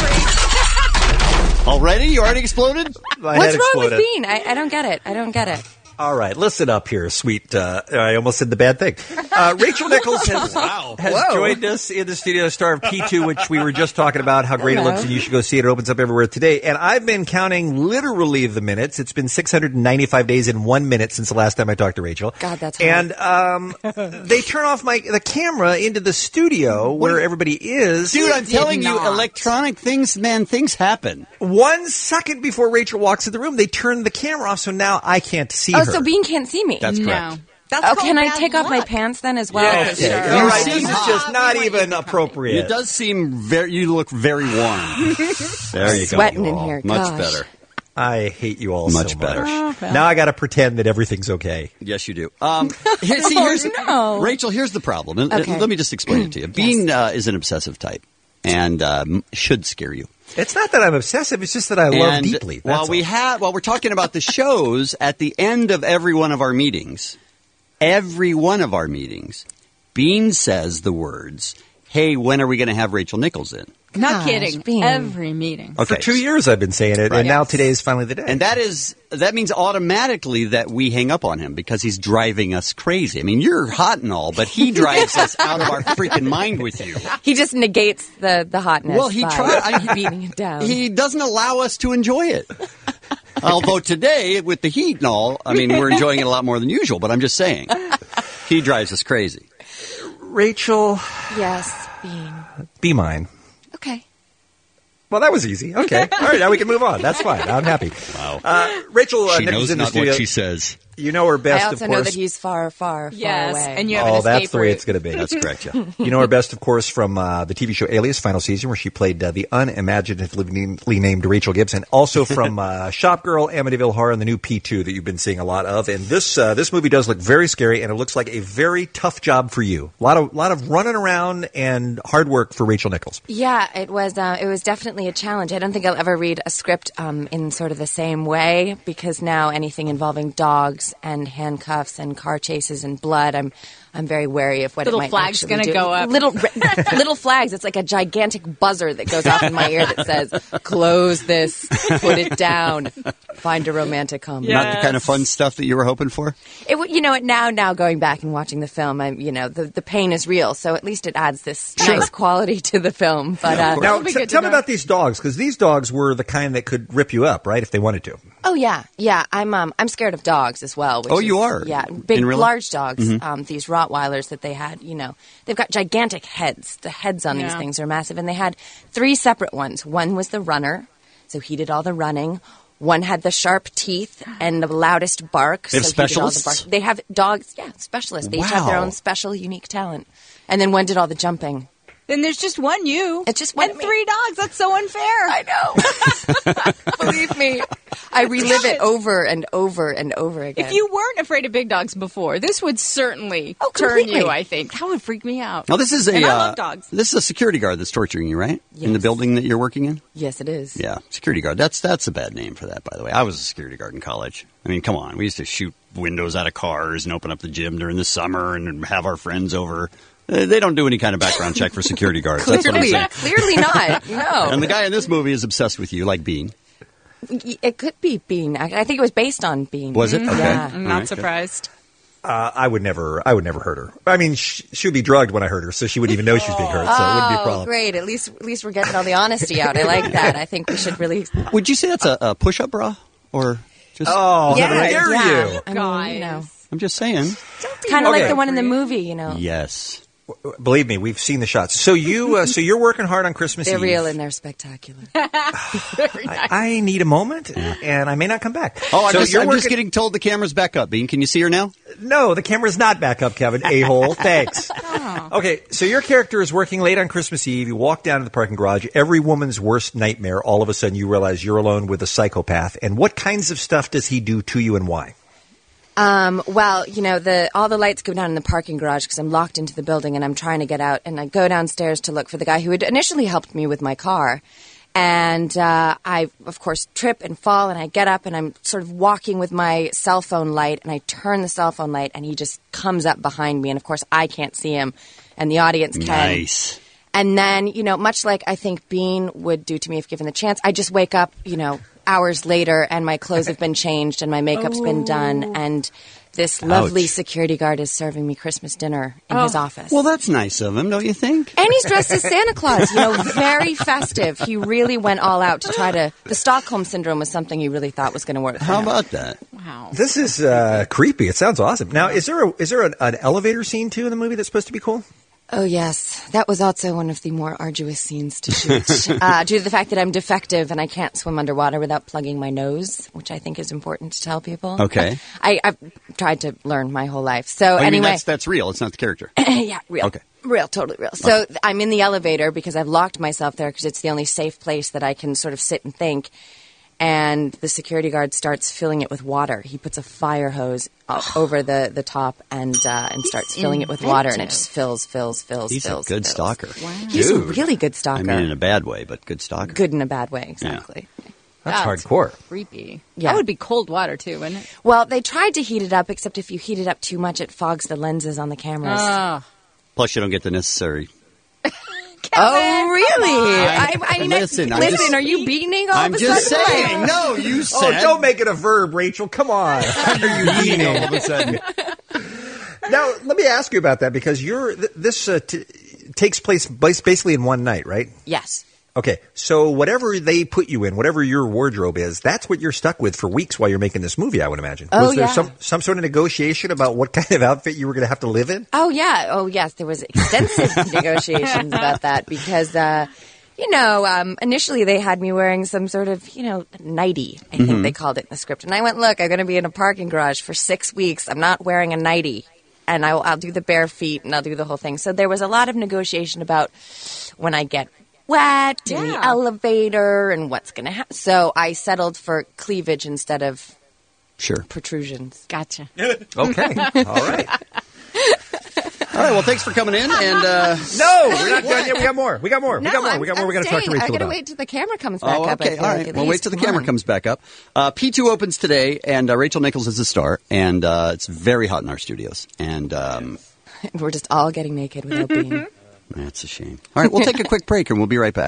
off. Already? You already exploded? My What's head wrong with exploded. Bean? I, I don't get it. I don't get it. All right, listen up here, sweet. Uh, I almost said the bad thing. Uh, Rachel Nichols has, Wow. has Whoa. joined us in the studio, star of P two, which we were just talking about, how great Hello. it looks, and you should go see it. It opens up everywhere today. And I've been counting literally the minutes. It's been six hundred ninety-five days and one minute since the last time I talked to Rachel. God, that's hard. And um, they turn off my the camera into the studio where everybody is. Dude, I'm did telling you, not. electronic things, man, things happen. One second before Rachel walks in the room, they turn the camera off, so now I can't see Oh, her. so Bean can't see me. That's No. correct. That's Oh, called can I bad take off my luck. pants then as well? Yeah, Because- okay. You All right, seem this is hot. just not even appropriate. It does seem very, you look very warm. There you go. Sweating in here. Much Gosh. better. I hate you all Much so better. much. Oh, well. Now I got to pretend that everything's okay. Yes, you do. Um, here, see, here's, no. Rachel, here's the problem. And- Okay. Let me just explain it to you. Bean uh, is an obsessive type and um, should scare you. It's not that I'm obsessive. It's just that I love And deeply. That's While we all. have, while we're talking about the shows, at the end of every one of our meetings, every one of our meetings, Bean says the words, "Hey, when are we going to have Rachel Nichols in?" Not Gosh, kidding. Bean. Every meeting. Okay. For two years I've been saying it, Right. and now Yes. today is finally the day. And that is that means automatically that we hang up on him because he's driving us crazy. I mean, you're hot and all, but he drives us out of our freaking mind with you. He just negates the, the hotness. Well, he by tried- I- beating it down. He doesn't allow us to enjoy it. Although today, with the heat and all, I mean, we're enjoying it a lot more than usual. But I'm just saying, he drives us crazy. Rachel, Yes, Bean. be mine. Okay. Well, that was easy. Okay. All right, now we can move on. That's fine. I'm happy. Wow. Uh, Rachel uh, She Nichols knows in the not studio. what she says. You know her best, I also of know course. that he's far, far, far Yes, away. and you have Oh, an that's escape the way route. it's going to be. That's correct, yeah. You know her best, of course, from uh, the T V show Alias, final season, where she played uh, the unimaginatively named Rachel Gibson. Also from uh, Shop Girl, Amityville Horror, and the new P two that you've been seeing a lot of. And this uh, this movie does look very scary, and it looks like a very tough job for you. A lot of lot of running around and hard work for Rachel Nichols. Yeah, it was. Uh, it was definitely a challenge. I don't think I'll ever read a script um, in sort of the same way because now anything involving dogs and handcuffs and car chases and blood, I'm I'm very wary of what Little it might flag's actually gonna do. go up. Little little flags. It's like a gigantic buzzer that goes off in my ear that says, "Close this, put it down, find a romantic home." Not the kind of fun stuff that you were hoping for? It, w- you know, it now now going back and watching the film, I'm you know the the pain is real, so at least it adds this Sure. nice quality to the film. But uh, now, t- tell me about these dogs, because these dogs were the kind that could rip you up, right, if they wanted to. Oh yeah, yeah. I'm um I'm scared of dogs as well. Which Oh, you is- are? Yeah, big, In real- large dogs. Mhm. Um, these Rottweilers that they had. You know, they've got gigantic heads. The heads on these Yeah. things are massive, and they had three separate ones. One was the runner, so he did all the running. One had the sharp teeth and the loudest bark. They have so he did all the specialists? bark. They have dogs, yeah, specialists. They each have their Wow. own special, unique talent. And then one did all the jumping. Then there's just one you. It's just one and three dogs. That's so unfair. I know. Believe me, I relive it over and over and over again. If you weren't afraid of big dogs before, this would certainly Oh, turn completely. you, I think. That would freak me out. Now, this is a And I uh, love dogs. this is a security guard that's torturing you, right? In the building that you're working in. Yes, it is. Yeah, security guard. That's that's a bad name for that, by the way. I was a security guard in college. I mean, come on. We used to shoot windows out of cars and open up the gym during the summer and have our friends over. Uh, They don't do any kind of background check for security guards. That's what I'm Clearly, saying. clearly not. No. And the guy in this movie is obsessed with you, like Bean. It could be Bean. I I think it was based on Bean. Was it? Okay. Yeah. I'm All not right, good. surprised. Uh, I would never. I would never hurt her. I mean, sh- she would be drugged when I hurt her, so she wouldn't even know she was being hurt. So it wouldn't be a Oh, problem. great. At least, at least we're getting all the honesty out. I like that. I think we should really. Would you say that's a, a push-up bra? Or just... Oh, yeah, how dare yeah. you? I mean, you know, I'm just saying. kind of Okay. like the one in the movie. You know, Yes. Believe me, we've seen the shots. So you, uh, so you're working hard on Christmas they're Eve. real and they're spectacular. I, I need a moment, and I may not come back. Oh, I'm, so just, you're I'm working. just getting told the camera's back up, Bean. Can you see her now? No, the camera's not back up, Kevin. A-hole. Thanks. Okay, so your character is working late on Christmas Eve. You walk down to the parking garage. Every woman's worst nightmare. All of a sudden, you realize you're alone with a psychopath. And what kinds of stuff does he do to you, and why? Um, well, you know, the all the lights go down in the parking garage because I'm locked into the building and I'm trying to get out. And I go downstairs to look for the guy who had initially helped me with my car. And uh, I, of course, trip and fall, and I get up and I'm sort of walking with my cell phone light, and I turn the cell phone light, and he just comes up behind me. And, of course, I can't see him, and the audience can. Nice. And then, you know, much like I think Bean would do to me if given the chance, I just wake up, you know, hours later, and my clothes have been changed, and my makeup's been done, and this lovely Ouch. security guard is serving me Christmas dinner in Oh. his office. Well, that's nice of him, don't you think? And he's dressed as Santa Claus, you know, very festive. He really went all out to try to. The Stockholm Syndrome was something he really thought was going to work. How about that? Wow. This is uh, creepy. It sounds awesome. Now, is there a, is there an, an elevator scene too in the movie that's supposed to be cool? Oh, yes. That was also one of the more arduous scenes to shoot. uh, due to the fact that I'm defective and I can't swim underwater without plugging my nose, which I think is important to tell people. Okay. I, I've tried to learn my whole life. So I mean, anyway. that's, that's real. It's not the character. yeah, real. Okay. Real, totally real. So th- I'm in the elevator because I've locked myself there because it's the only safe place that I can sort of sit and think. And the security guard starts filling it with water. He puts a fire hose uh, over the, the top and uh, and starts filling it with water, and it just fills, fills, fills, He's fills. a good fills. stalker. He's a Dude. really good stalker. I mean, in a bad way, but good stalker. Good in a bad way, exactly. That's hardcore. Creepy. Yeah. That would be cold water, too, wouldn't it? Well, they tried to heat it up, except if you heat it up too much, it fogs the lenses on the cameras. Ah. Plus, you don't get the necessary. Oh, really? I, I mean, Listen, I, I'm listen. just- Are you beating all I'm of a just sudden? saying. No, you Oh, said. don't make it a verb, Rachel. Come on. Are you eating all of a sudden? Now, let me ask you about that because you're th- this uh, t- takes place bas- basically in one night, right? Yes. Okay, so whatever they put you in, whatever your wardrobe is, that's what you're stuck with for weeks while you're making this movie, I would imagine. Oh, Was there yeah. some, some sort of negotiation about what kind of outfit you were going to have to live in? Oh, yeah. Oh, yes. There was extensive negotiations about that because, uh, you know, um, initially they had me wearing some sort of, you know, nightie, I think Mhm. they called it in the script. And I went, look, I'm going to be in a parking garage for six weeks. I'm not wearing a nightie. And I'll, I'll do the bare feet and I'll do the whole thing. So there was a lot of negotiation about when I get wet in the Yeah. elevator and what's going to happen. So I settled for cleavage instead of Sure. protrusions. Gotcha. Okay. All right. All right. Well, thanks for coming in. And uh, No, we're not done yet. We got more. We got more. We No, got more. I'm- We got more. I'm We got to talk to staying. Rachel I got to about. wait till the camera comes back oh, up. I okay. feel All like, right. at Well, wait least. till the Come camera on. comes back up. Uh, P two opens today, and uh, Rachel Nichols is the star, and uh, it's very hot in our studios. And um, We're just all getting naked without being. that's a shame. All right. We'll take a quick break, and we'll be right back.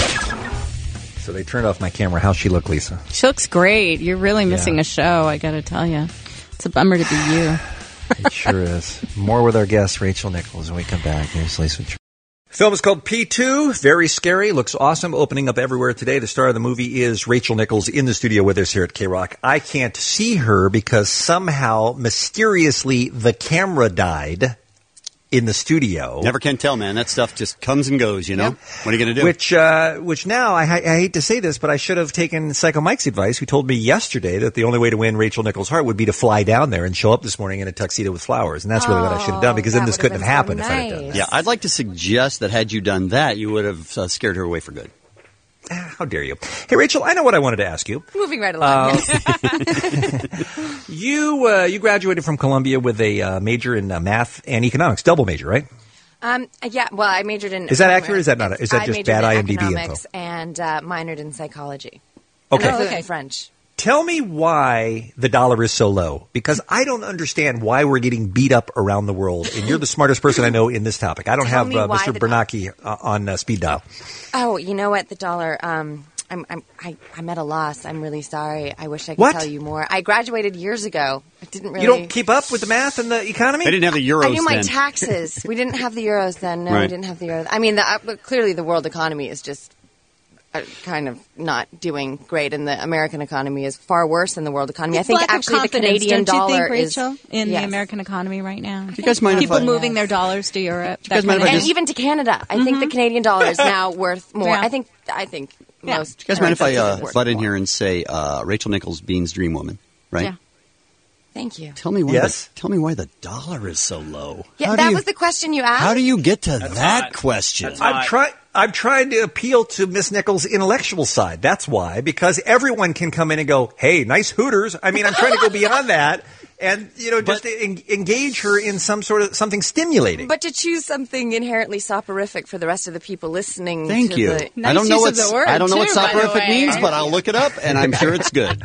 So they turned off my camera. How's she look, Lisa? She looks great. You're really missing Yeah. a show, I got to tell you. It's a bummer to be you. It sure is. More with our guest, Rachel Nichols, when we come back. Here's Lisa. Film is called P two. Very scary. Looks awesome. Opening up everywhere today. The star of the movie is Rachel Nichols in the studio with us here at K-Rock. I can't see her because somehow, mysteriously, the camera died. in the studio. Never can tell, man. That stuff just comes and goes, you know? Yep. What are you going to do? Which, uh, which now, I, I hate to say this, but I should have taken Psycho Mike's advice, who told me yesterday that the only way to win Rachel Nichols' heart would be to fly down there and show up this morning in a tuxedo with flowers. And that's really what I should have done, because then this couldn't have happened if I had done that. Yeah, I'd like to suggest that had you done that, you would have uh, scared her away for good. How dare you? Hey, Rachel, I know what I wanted to ask you. Moving right along. Uh, you uh, you graduated from Columbia with a uh, major in uh, math and economics, double major, right? um, yeah, well, I majored in. Is that accurate? Is that not? Is that I just majored bad in I M D B economics info? and uh, minored in psychology. Okay. And I flew Oh, okay. in French. Tell me why the dollar is so low, because I don't understand why we're getting beat up around the world. And you're the smartest person I know in this topic. I don't Tell have me uh, why Mister the Bernanke uh, on uh, speed dial. Oh, you know what? The dollar. Um, I'm, I'm, I, I'm at a loss. I'm really sorry. I wish I could What? tell you more. I graduated years ago. I didn't really. You don't keep up with the math and the economy? They didn't have the euros I knew my then. taxes. We didn't have the euros then. No, we Right. didn't have the euros. I mean, the, uh, but clearly the world economy is just uh, kind of not doing great, and the American economy is far worse than the world economy. I It's think lack of actually the confidence, Canadian don't you dollar think, is Rachel, in yes. the American economy right now. Do you guys mind if people I- moving their dollars to Europe? that guys mind kind if I of and just- even to Canada. I think the Canadian dollar is now worth more. Yeah. I think. I think Yeah. most. Do you guys mind if I currencies uh, are worth butt in more. here and say uh, Rachel Nichols, Bean's dream woman, right? Yeah. Thank you. Tell me why. Yes? The, tell me why the dollar is so low. Yeah, How do that you- was the question you asked. How do you get to that question? I'm trying. I'm trying to appeal to Miss Nichols' intellectual side. That's why, because everyone can come in and go, "Hey, nice Hooters." I mean, I'm trying to go beyond that, and you know, just en- engage her in some sort of something stimulating. But to choose something inherently soporific for the rest of the people listening. Thank to you. The, I don't know what I don't know what too, by the soporific way. means, but I'll look it up, and I'm sure it's good.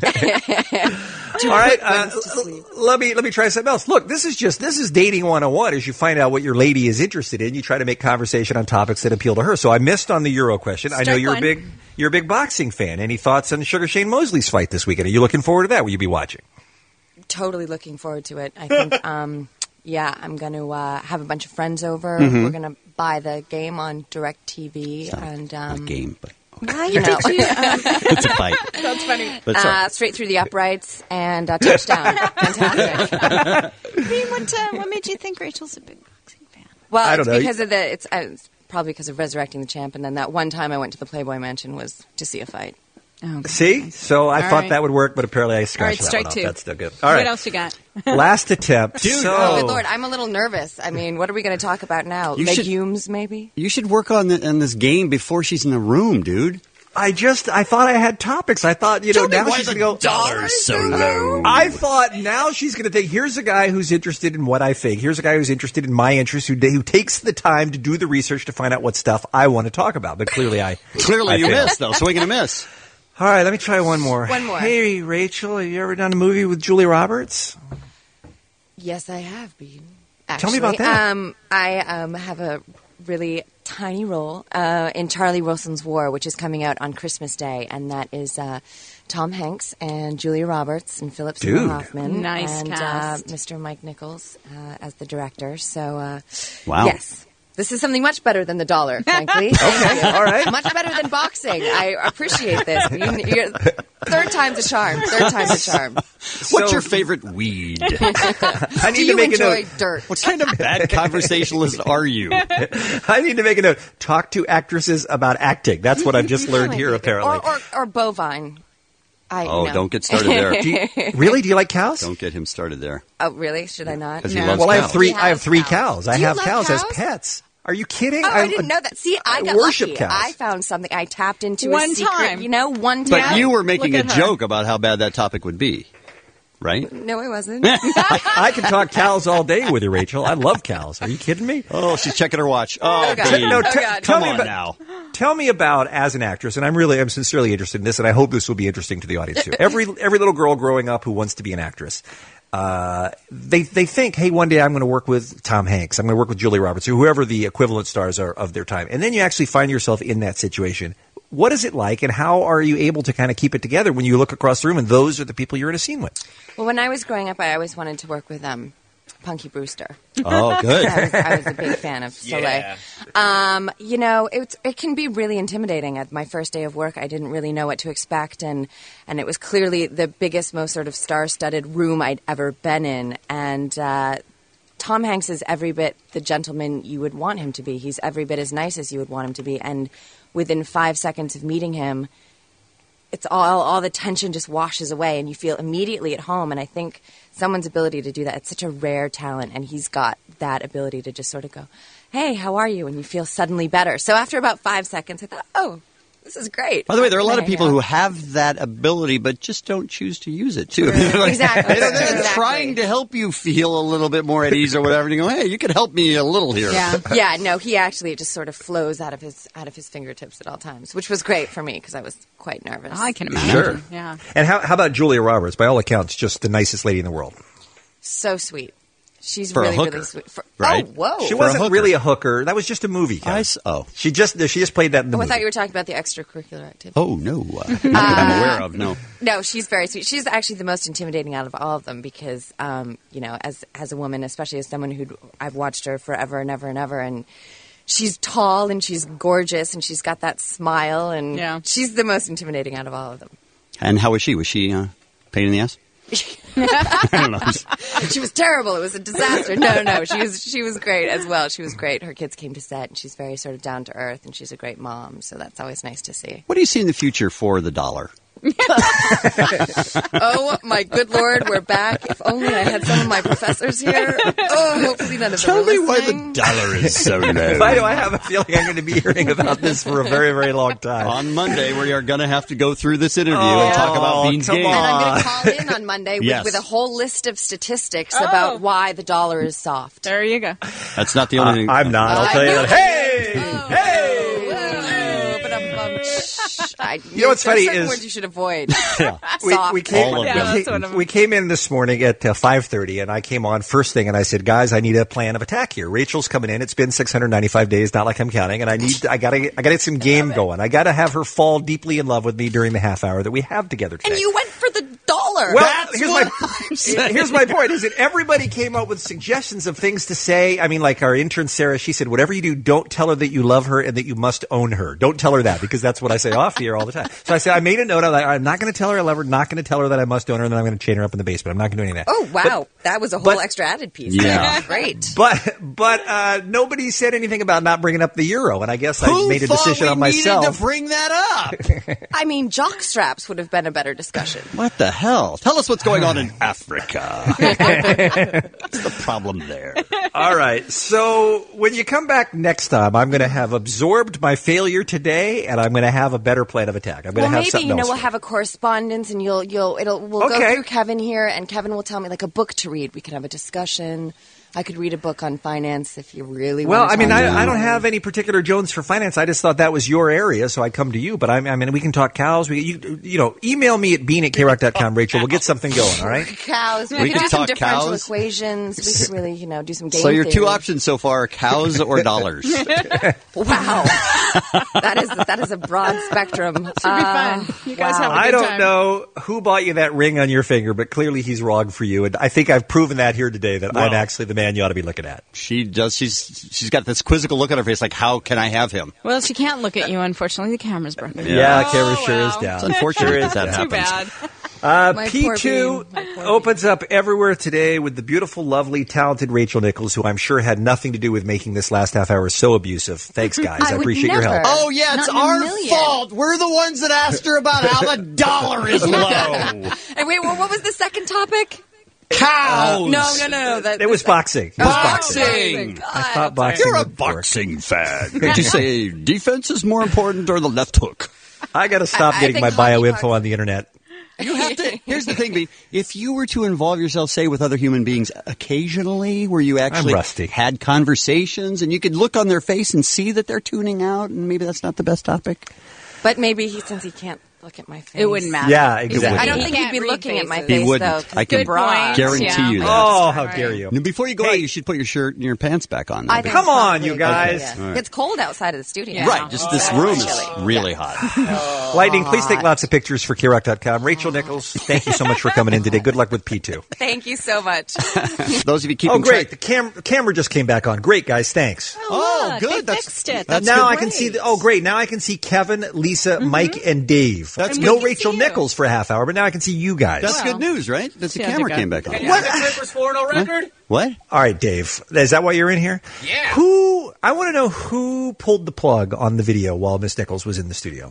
All right, uh, l- let me let me try something else. Look, this is just this is dating one oh one. As you find out what your lady is interested in, you try to make conversation on topics that appeal to her. So I missed on the Euro question. I know Strike you're one. a big you're a big boxing fan. Any thoughts on Sugar Shane Mosley's fight this weekend? Are you looking forward to that? Will you be watching? Totally looking forward to it. I think, um, yeah, I'm going to uh, have a bunch of friends over. Mhm. We're going to buy the game on DirecTV. and um, game, but Why you know. did you, um, it's a fight. That's funny. But sorry. uh, straight through the uprights and uh, touchdown. Fantastic. Bean, what, uh, what made you think Rachel's a big boxing fan? Well, I don't it's know. because of the. It's, uh, it's probably because of Resurrecting the Champ, and then that one time I went to the Playboy Mansion was to see a fight. Oh, See, so I All thought right. that would work, but apparently I scratched All right, that strike one off. two. That's still good. All What right, else you got? last attempt. so, Oh, good Lord, I'm a little nervous. I mean, what are we going to talk about now? You should- Legumes, maybe? You should work on, the, on this game before she's in the room, dude. I just I thought I had topics. I thought you know Tell me now why she's the going to go. dollar's so low. I thought now she's going to take. Here's a guy who's interested in what I think. Here's a guy who's interested in my interests. Who who takes the time to do the research to find out what stuff I want to talk about. But clearly, I Clearly I you failed. missed, though. So we're going to miss. All right, let me try one more. One more. Hey, Rachel, have you ever done a movie with Julie Roberts? Yes, I have been. Tell me about that. Um, I um, have a really tiny role uh, in Charlie Wilson's War, which is coming out on Christmas Day, and that is uh, Tom Hanks and Julia Roberts and Philip Seymour Dude. Hoffman Nice and cast. Uh, Mister Mike Nichols uh, as the director. So, uh, Wow. yes. This is something much better than the dollar, frankly. Okay, all right. Much better than boxing. I appreciate this. You, you're, third time's a charm. Third time's a charm. What's So- your favorite weed? I need Do to you make a enjoy note. dirt? What kind of bad conversationalist are you? I need to make a note. Talk to actresses about acting. That's what I've just learned here. Apparently. Or, or, or bovine. I, Oh, no. don't get started there. Do you- really? Do you like cows? Don't get him started there. Oh, really? Should I not? 'Cause he No. loves Well, I have cows. three. He I have has three cows. cows. I Do you have love cows, as cows? pets. Are you kidding? Oh, I, didn't know that. See, I, I got worship lucky. cows. I found something. I tapped into One a secret. time. You know, one time. But you were making a Look at her. joke about how bad that topic would be, right? No, I wasn't. I can talk cows all day with you, Rachel. I love cows. Are you kidding me? Oh, she's checking her watch. Oh, Oh, God. Bean. No, Oh, t- God. tell Come me on about, now. Tell me about as an actress, and I'm really, I'm sincerely interested in this, and I hope this will be interesting to the audience too. Every every little girl growing up who wants to be an actress, uh, they they think, hey, one day I'm going to work with Tom Hanks, I'm going to work with Julia Roberts, or whoever the equivalent stars are of their time, and then you actually find yourself in that situation. What is it like, and how are you able to kind of keep it together when you look across the room and those are the people you're in a scene with? Well, when I was growing up, I always wanted to work with um, Punky Brewster. Oh, good. I was, I was a big fan of Soleil. Um, you know, it, it can be really intimidating. At my first day of work, I didn't really know what to expect, and, and it was clearly the biggest, most sort of star-studded room I'd ever been in. And uh, Tom Hanks is every bit the gentleman you would want him to be. He's every bit as nice as you would want him to be. And within five seconds of meeting him, it's all all the tension just washes away, and you feel immediately at home. And I think someone's ability to do that, it's such a rare talent, and he's got that ability to just sort of go, hey, how are you? And you feel suddenly better. So after about five seconds, I thought, oh, this is great. By the way, there are a lot of Yeah. people who have that ability, but just don't choose to use it, too. True. Like, Exactly. you know, they're Exactly. trying to help you feel a little bit more at ease or whatever. And you go, hey, you could help me a little here. Yeah, yeah. No, he actually just sort of flows out of his out of his fingertips at all times, which was great for me because I was quite nervous. I can imagine. Sure. Yeah. And how, how about Julia Roberts? By all accounts, just the nicest lady in the world. So sweet. She's For a really, hooker, really sweet. For, right? Oh, whoa. She wasn't really a hooker. That was just a movie. I s- oh. She just she just played that in the Oh, I movie. thought you were talking about the extracurricular activity. Oh, no. Uh, not that I'm aware of, no. No, she's very sweet. She's actually the most intimidating out of all of them because, um, you know, as as a woman, especially as someone who I've watched her forever and ever and ever, and she's tall and she's gorgeous and she's got that smile, and Yeah. she's the most intimidating out of all of them. And how was she? Was she uh, pain in the ass? I don't know. She was terrible. It was a disaster. No, no, no. She was she was great as well. She was great. Her kids came to set, and she's very sort of down to earth, and she's a great mom. So that's always nice to see. What do you see in the future for the dollar? Oh my good Lord, we're back! If only I had some of my professors here. Oh, hopefully none of them. Tell are me why the listening. dollar is so low. Why do I have a feeling I'm going to be hearing about this for a very, very long time? On Monday, we are going to have to go through this interview and talk about Bean's come game. And I'm going to call in on Monday with, Yes. with a whole list of statistics Oh. about why the dollar is soft. There you go. That's not the only thing. Uh, I'm not. I'll I tell you know. that. Hey! Hey! Oh, but I'm, um, shh. I, You know what's there are funny certain is- words you should avoid. Yeah. We, Soft. we came, All of we, them. Yeah, that's came- one of them. we came in this morning at uh, five thirty, and I came on first thing, and I said, guys, I need a plan of attack here. Rachel's coming in. It's been six hundred ninety-five days, not like I'm counting, and I need, I gotta, I gotta get some game going. I gotta have her fall deeply in love with me during the half hour that we have together today. And you went for the dollar. Well, here's my here's my point: is that everybody came up with suggestions of things to say. I mean, like our intern Sarah, she said, "Whatever you do, don't tell her that you love her and that you must own her. Don't tell her that because that's what I say off here all the time." So I said, I made a note of that. I'm not going to tell her I love her. Not going to tell her that I must own her, and then I'm going to chain her up in the basement. I'm not going to do any of that. Oh wow, that was a whole but- extra added piece. Yeah. Great. But but uh, nobody said anything about not bringing up the euro, and I guess I Who made a thought decision we on myself. needed to bring that up? I mean, jock straps would have been a better discussion. What the hell? Tell us what's going on in Africa. What's the problem there? All right. So when you come back next time, I'm going to have absorbed my failure today, and I'm going to have a better plan of attack. I'm going Well, to have maybe something you know else. we'll have a correspondence, and you'll you'll it'll we'll go Okay. through Kevin here, and Kevin will tell me like a book to read. We can have a discussion. I could read a book on finance if you really. Well, want to I mean, talk I, about I don't it. have any particular Jones for finance. I just thought that was your area, so I come to you. But I, I mean, we can talk cows. We, you, you know, email me at bean at k rock dot com, Rachel. We'll get something going. All right. cows. We, We could could do some talk differential cows. equations. We could really, you know, do some game. So your two theory. options so far are cows or dollars. Wow, that is that is a broad spectrum. Should be fun. You guys have a I good don't time. know who bought you that ring on your finger, but clearly he's wrong for you. And I think I've proven that here today that I'm Well- actually the man you ought to be looking at. She does. She's she's got this quizzical look on her face, like, how can I have him? Well, she can't look at you, unfortunately. The camera's broken. Yeah, Yeah. camera sure wow. is down. It's unfortunate Sure that is that down. Too happens. bad. Uh, My P two poor Bean. My poor opens up everywhere today with the beautiful, lovely, talented Rachel Nichols, who I'm sure had nothing to do with making this last half hour so abusive. Thanks, guys. I, I would appreciate your never. help. Oh yeah, it's Not in a our million. fault. We're the ones that asked her about how the dollar is low. And wait, well, what was the second topic? Cows. No, no, no, no. That, It was boxing. It was boxing. Boxing. God, I thought boxing. You're a would work. boxing fan. Did you say defense is more important or the left hook? I got to stop I- I getting think my bio hockey info on the internet. You have to. Here's the thing, B. If you were to involve yourself, say, with other human beings occasionally, where you actually rusty. had conversations, and you could look on their face and see that they're tuning out, and maybe that's not the best topic. But maybe he, since he can't look at my face, It wouldn't matter. Yeah, He exactly. wouldn't. I don't He think can't he'd be read looking at my faces. He face wouldn't. though. 'cause I can good broad. guarantee Yeah. you that. Oh, how Right. dare you. Now, before you go out, you should put your shirt and your pants back on. I though, think Come on, probably you a good guys. idea. All right. It's cold outside of the studio. Yeah. Right, just this Oh, room is chilly. really hot. Lightning, please take lots of pictures for k rock dot com. Rachel Nichols, thank you so much for coming in today. Good luck with P two. Thank you so much. Those of you keeping Oh, great. track. The cam- camera just came back on. Great, guys. Thanks. Oh, Look, good. They That's- fixed it. that's That's now I great. can see. The, oh, great. Now I can see Kevin, Lisa, Mike, and Dave. Dave. That's no good. Rachel Nichols for a half hour, but now I can see you guys. That's good news, right? That's the camera came back on. Can you have the Clippers four oh record? What? All right, Dave. Is that why you're in here? Yeah. Who? I want to know who pulled the plug on the video while Miss Nichols was in the studio.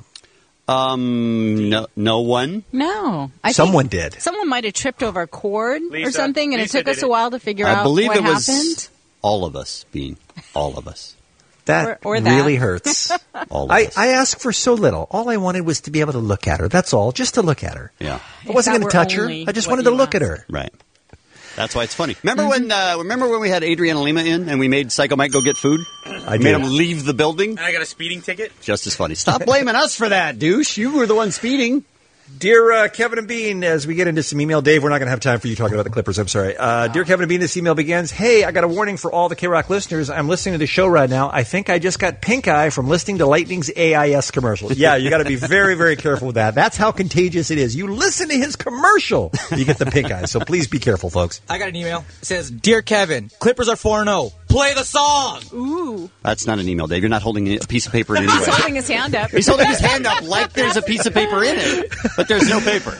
Um, no, no one. No, I Someone think did. Someone might have tripped over a cord or Lisa. something, and Lisa it took did us it. a while to figure I out believe what it was happened. all of us being all of us. That Or- or that. really hurts. All of I, us. I asked for so little. All I wanted was to be able to look at her. That's all, just to look at her. Yeah. I wasn't that going to were touch her. only I just what wanted to you look at her. Right. That's why it's funny. Remember when? Uh, remember when we had Adriana Lima in and we made Psycho Mike go get food? I made did. him leave the building. And I got a speeding ticket? Just as funny. Stop blaming us for that, douche. You were the one speeding. Dear uh, Kevin and Bean, as we get into some email, Dave, we're not going to have time for you talking about the Clippers. I'm sorry. Uh, Dear Kevin and Bean, this email begins, hey, I got a warning for all the K-Rock listeners. I'm listening to the show right now. I think I just got pink eye from listening to Lightning's A I S commercials. Yeah, you got to be very, very careful with that. That's how contagious it is. You listen to his commercial, you get the pink eye. So please be careful, folks. I got an email. It says, Dear Kevin, Clippers are four and oh. Play the song! Ooh. That's not an email, Dave. You're not holding a piece of paper in any He's way. holding his hand up. He's holding his hand up like there's a piece of paper in it, but there's no paper.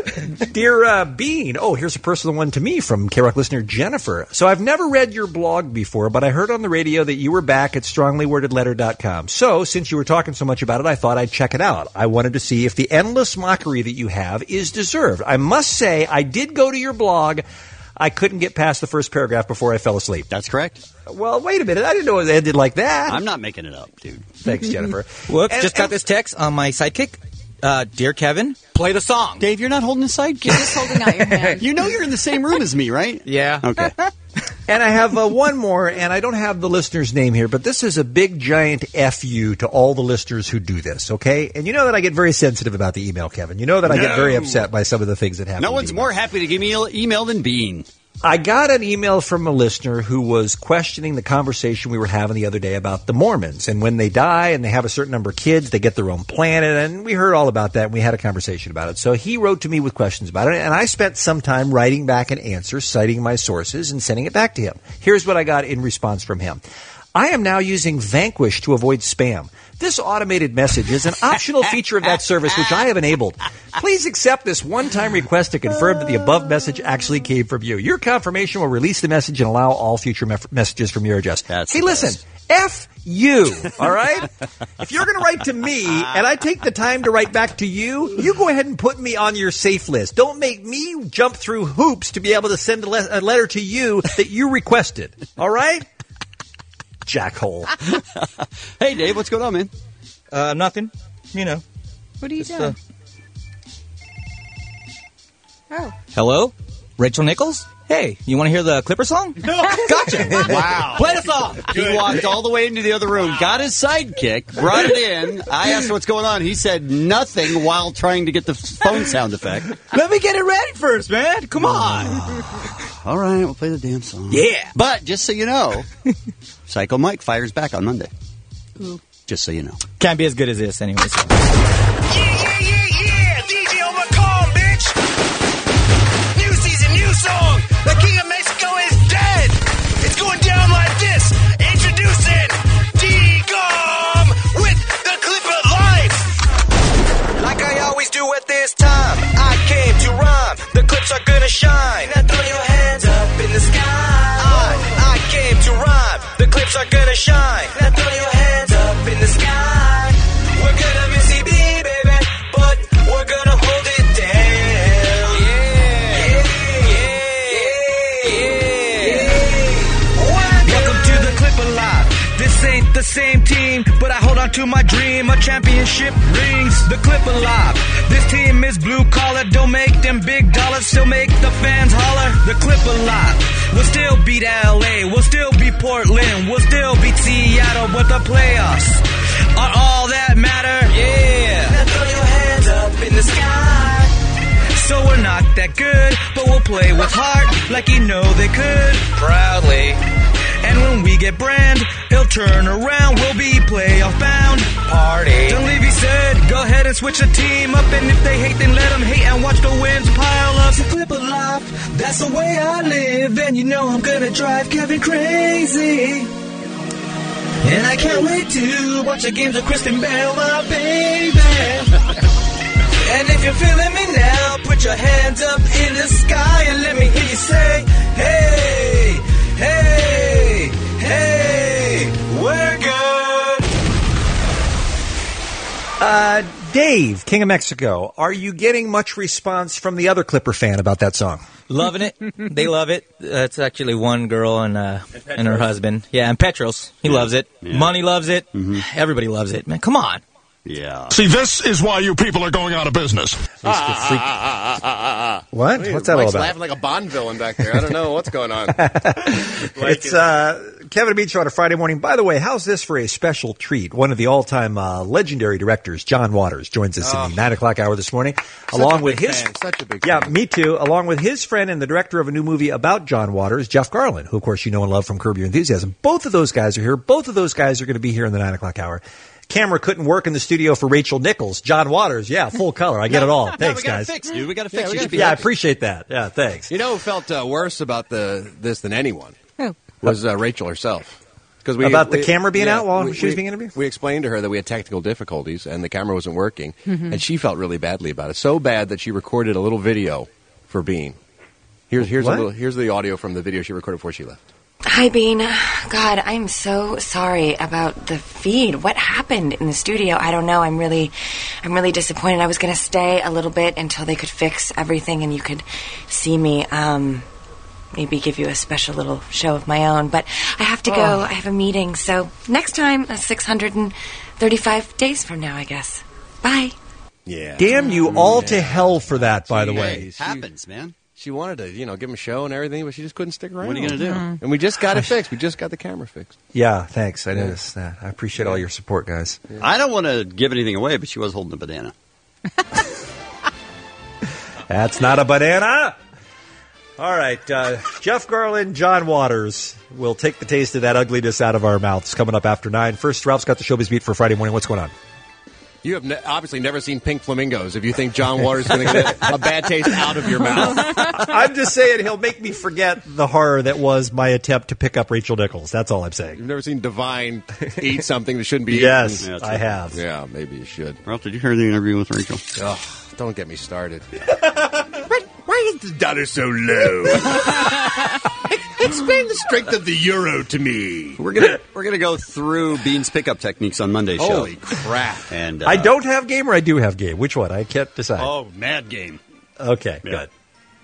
Dear uh, Bean, oh, here's a personal one to me from K-Rock listener Jennifer. So I've never read your blog before, but I heard on the radio that you were back at strongly worded letter dot com. So since you were talking so much about it, I thought I'd check it out. I wanted to see if the endless mockery that you have is deserved. I must say, I did go to your blog. I couldn't get past the first paragraph before I fell asleep. That's correct. Well, wait a minute. I didn't know it ended like that. I'm not making it up, dude. Thanks, Jennifer. Whoops, And- just got and- this text on my sidekick. Uh, Dear Kevin, play the song. Dave, you're not holding a sidekick. You're just holding out your hand. You know you're in the same room as me, right? Yeah. Okay. And I have uh, one more, and I don't have the listener's name here, but this is a big, giant F you to all the listeners who do this, okay? And you know that I get very sensitive about the email, Kevin. You know that I get No. very upset by some of the things that happen. No with one's emails. more happy to give me an email than Bean. I got an email from a listener who was questioning the conversation we were having the other day about the Mormons. And when they die and they have a certain number of kids, they get their own planet. And we heard all about that, and we had a conversation about it. So he wrote to me with questions about it, and I spent some time writing back an answer, citing my sources, and sending it back to him. Here's what I got in response from him. I am now using Vanquish to avoid spam. This automated message is an optional feature of that service, which I have enabled. Please accept this one-time request to confirm that the above message actually came from you. Your confirmation will release the message and allow all future me- messages from your address. That's hey, the listen. best. F you, all right? If you're going to write to me and I take the time to write back to you, you go ahead and put me on your safe list. Don't make me jump through hoops to be able to send a, le- a letter to you that you requested, all right? Jackhole. Hey, Dave, what's going on, man? Uh, nothing. You know. What are you Just, doing? uh, Oh. Hello? Rachel Nichols? Hey, you want to hear the Clipper song? Gotcha. Wow. Play the song. He walked all the way into the other room, got his sidekick, brought it in. I asked him what's going on. He said nothing while trying to get the phone sound effect. Let me get it ready first, man. Come on. All right, we'll play the damn song. Yeah. But just so you know, Psycho Mike fires back on Monday. Ooh. Just so you know. Can't be as good as this, anyways. Yeah, yeah, yeah, yeah. D J on my call, bitch. New season, new song. The King of Mexico is dead. It's going down like this. Introducing D-Gum with the Clipper Life. Like I always do at this time, I came to rhyme. The clips are gonna shine. Now throw your hands up in the sky. I, I came to rhyme. The clips are gonna shine. Now throw your hands up in the sky. We're gonna miss E B, baby, but we're gonna hold it down. Yeah, yeah, yeah, yeah. Welcome to the Clipper Live. This ain't the same team, but I hold on to my dream of championship rings. The Clipper Live. This team is blue collar, don't make them big dollars, still make the fans holler. The Clipper Live. We'll still beat L A, we'll still beat Portland, we'll still beat Seattle, but the playoffs are all that matter. Yeah. Now throw your hands up in the sky. So we're not that good, but we'll play with heart like you know they could. Proudly. And when we get Brand, he'll turn around, we'll be playoff bound. Party. Dunleavy said, go ahead and switch the team up, and if they hate, then let them hate and watch the wins pile up. It's a Clipper Life, that's the way I live, and you know I'm gonna drive Kevin crazy. And I can't wait to watch the games of Kristen Bell, my baby. And if you're feeling me now, put your hands up in the sky and let me hear you say, hey, hey, hey, we're good. Uh, Dave, King of Mexico, are you getting much response from the other Clipper fan about that song? Loving it. They love it. Uh, it's actually one girl and uh, and, and her husband. Yeah, and Petros. He loves it. Yeah. Money loves it. Mm-hmm. Everybody loves it. Man, come on. Yeah. See, this is why you people are going out of business. Ah, ah, ah, ah, ah, ah. What? Hey, What's that Mike's all about? laughing like a Bond villain back there. I don't know what's going on. It's uh, Kevin and Bean Show on a Friday morning. By the way, how's this for a special treat? One of the all-time uh, legendary directors, John Waters, joins us Oh. in the nine o'clock hour this morning, Such along a with big his fan, such a big yeah, fan. me too. Along with his friend and the director of a new movie about John Waters, Jeff Garlin, who of course you know and love from Curb Your Enthusiasm. Both of those guys are here. Both of those guys are going to be here in the nine o'clock hour. Camera couldn't work in the studio for Rachel Nichols. John Waters, yeah, full color. I get it all. No, Thanks, we gotta guys. fix, dude. We got to Yeah, fix. we You gotta should be Yeah, I happy. appreciate that. Yeah, thanks. You know who felt uh, worse about the this than anyone? Who? Was uh, Rachel herself. Because About the camera being out while she was we- being interviewed? We explained to her that we had technical difficulties and the camera wasn't working, Mhm. and she felt really badly about it. So bad that she recorded a little video for Bean. Here's here's a What? little here's the audio from the video she recorded before she left. Hi, Bean. God, I'm so sorry about the feed. What happened in the studio? I don't know. I'm really, I'm really disappointed. I was going to stay a little bit until they could fix everything and you could see me. Um, maybe give you a special little show of my own. But I have to go. Oh. I have a meeting. So next time, uh, six hundred thirty-five days from now, I guess. Bye. Yeah. Damn you all to hell for that, by the Hey, way. she- Happens, man. She wanted to, you know, give him a show and everything, but she just couldn't stick around. What are you gonna do? Mhm. And we just got it fixed. We just got the camera fixed. Yeah, thanks. I Yeah. noticed that. I appreciate all your support, guys. I don't want to give anything away, but she was holding a banana. That's not a banana. All right, uh, Jeff Garland, John Waters will take the taste of that ugliness out of our mouths coming up after nine. First, Ralph's got the showbiz beat for Friday morning. What's going on? You have ne- obviously never seen Pink Flamingos if you think John Waters is going to get a bad taste out of your mouth. I'm just saying he'll make me forget the horror that was my attempt to pick up Rachel Nichols. That's all I'm saying. You've never seen Divine eat something that shouldn't be Yes, eaten. I have. Yeah, maybe you should. Ralph, did you hear the interview with Rachel? Oh, don't get me started. why, why is the dollar so low? Explain the strength of the euro to me. We're gonna we're gonna go through Bean's pickup techniques on Monday's show. Holy crap! And uh, I don't have game or I do have game. Which one? I can't decide. Oh, mad game. Okay, Yeah. good.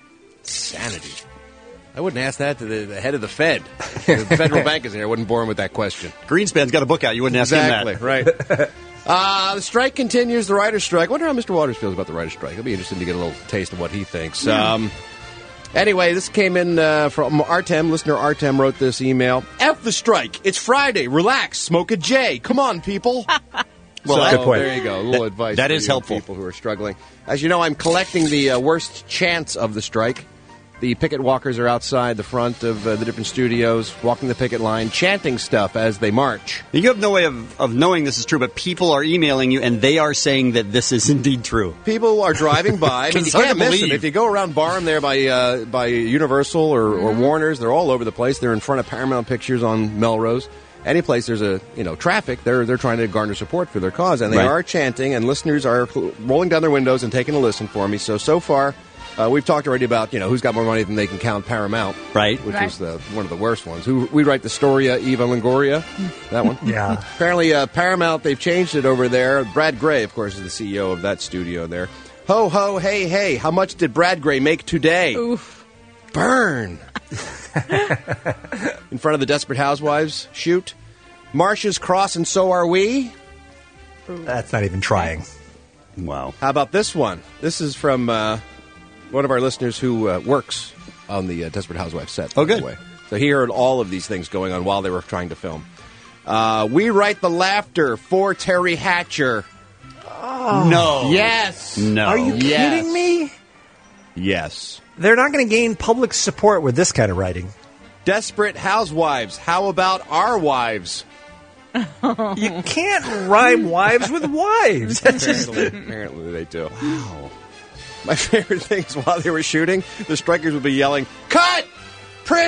Sanity. I wouldn't ask that to the, the head of the Fed. The federal bank is here. I wouldn't bore him with that question. Greenspan's got a book out. You wouldn't ask exactly, him that. right. Uh, the strike continues, the writer's strike. I wonder how Mister Waters feels about the writer's strike. It'll be interesting to get a little taste of what he thinks. Um, anyway, this came in uh, from Artem. Listener Artem wrote this email. F the strike. It's Friday. Relax. Smoke a J. Come on, people. Well, so, that's a good point. there you go. A little That- advice that for is you helpful. people who are struggling. As you know, I'm collecting the uh, worst chants of the strike. The picket walkers are outside the front of uh, the different studios, walking the picket line, chanting stuff as they march. You have no way of, of knowing this is true, but people are emailing you, and they are saying that this is indeed true. People are driving by. I mean, you It's hard can't to miss them. believe. If you go around Barham there by uh, by Universal or, or Warner's, they're all over the place. They're in front of Paramount Pictures on Melrose. Any place there's a you know traffic, they're they're trying to garner support for their cause, and they Right. are chanting. And listeners are rolling down their windows and taking a listen for me. So so far. Uh, we've talked already about you know who's got more money than they can count. Paramount, right? Which Right. was the, one of the worst ones. Who we write the Storia Eva Longoria, that one. Yeah. Apparently, uh, Paramount they've changed it over there. Brad Gray, of course, is the C E O of that studio there. Ho ho hey hey! How much did Brad Gray make today? Oof. Burn. In front of the Desperate Housewives shoot. Marcia's cross and so are we. That's not even trying. Wow. How about this one? This is from uh, one of our listeners who uh, works on the uh, Desperate Housewives set. Oh, by the good. way. So he heard all of these things going on while they were trying to film. Uh, we write the laughter for Terry Hatcher. Oh. No. Yes. No. Are you Yes. kidding me? Yes. They're not going to gain public support with this kind of writing. Desperate Housewives. How about our wives? You can't rhyme wives with wives. That's just Apparently, apparently they do. Wow. My favorite thing is while they were shooting, the strikers would be yelling, "Cut! Print!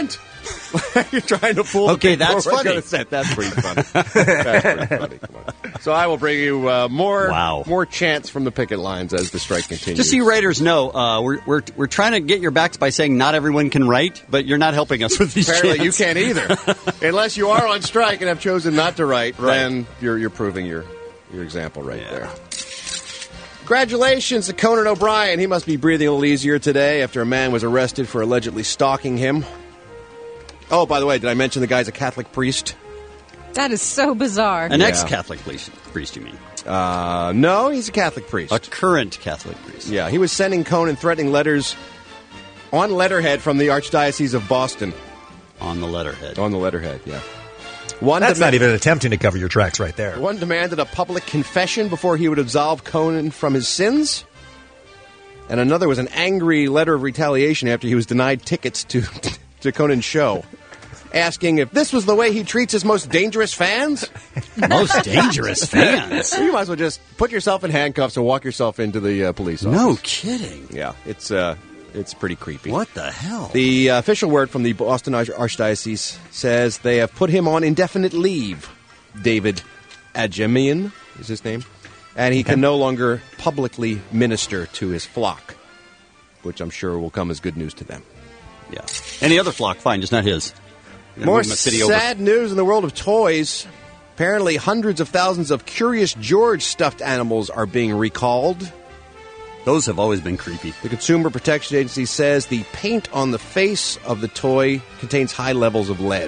You're trying to fool. Okay, the people that's who are funny. gonna say- That's pretty funny. That's pretty funny. Come on. So I will bring you uh, more Wow. more chants from the picket lines as the strike continues. Just so you writers know, uh, we're, we're we're trying to get your backs by saying not everyone can write, but you're not helping us with these Apparently, chants. you can't either, unless you are on strike and have chosen not to write. Right. Then you're you're proving your your example right there. Congratulations to Conan O'Brien. He must be breathing a little easier today after a man was arrested for allegedly stalking him. Oh, by the way, did I mention the guy's a Catholic priest? That is so bizarre. An Yeah. ex-Catholic priest, priest, you mean? Uh, no, he's a Catholic priest. A current Catholic priest. Yeah, he was sending Conan threatening letters on letterhead from the Archdiocese of Boston. On the letterhead. On the letterhead, yeah. One That's demand- not even attempting to cover your tracks right there. One demanded a public confession before he would absolve Conan from his sins. And another was an angry letter of retaliation after he was denied tickets to, to Conan's show, asking if this was the way he treats his most dangerous fans. Most dangerous fans? You might as well just put yourself in handcuffs and walk yourself into the uh, police office. No kidding. Yeah, it's uh, it's pretty creepy. What the hell? The uh, official word from the Boston Arch- Archdiocese says they have put him on indefinite leave. David Adjemian is his name. And he can no longer publicly minister to his flock, which I'm sure will come as good news to them. Yeah. Any other flock, fine, just not his. More Move my city over. sad news in the world of toys. Apparently, hundreds of thousands of Curious George stuffed animals are being recalled. Those have always been creepy. The Consumer Protection Agency says the paint on the face of the toy contains high levels of lead.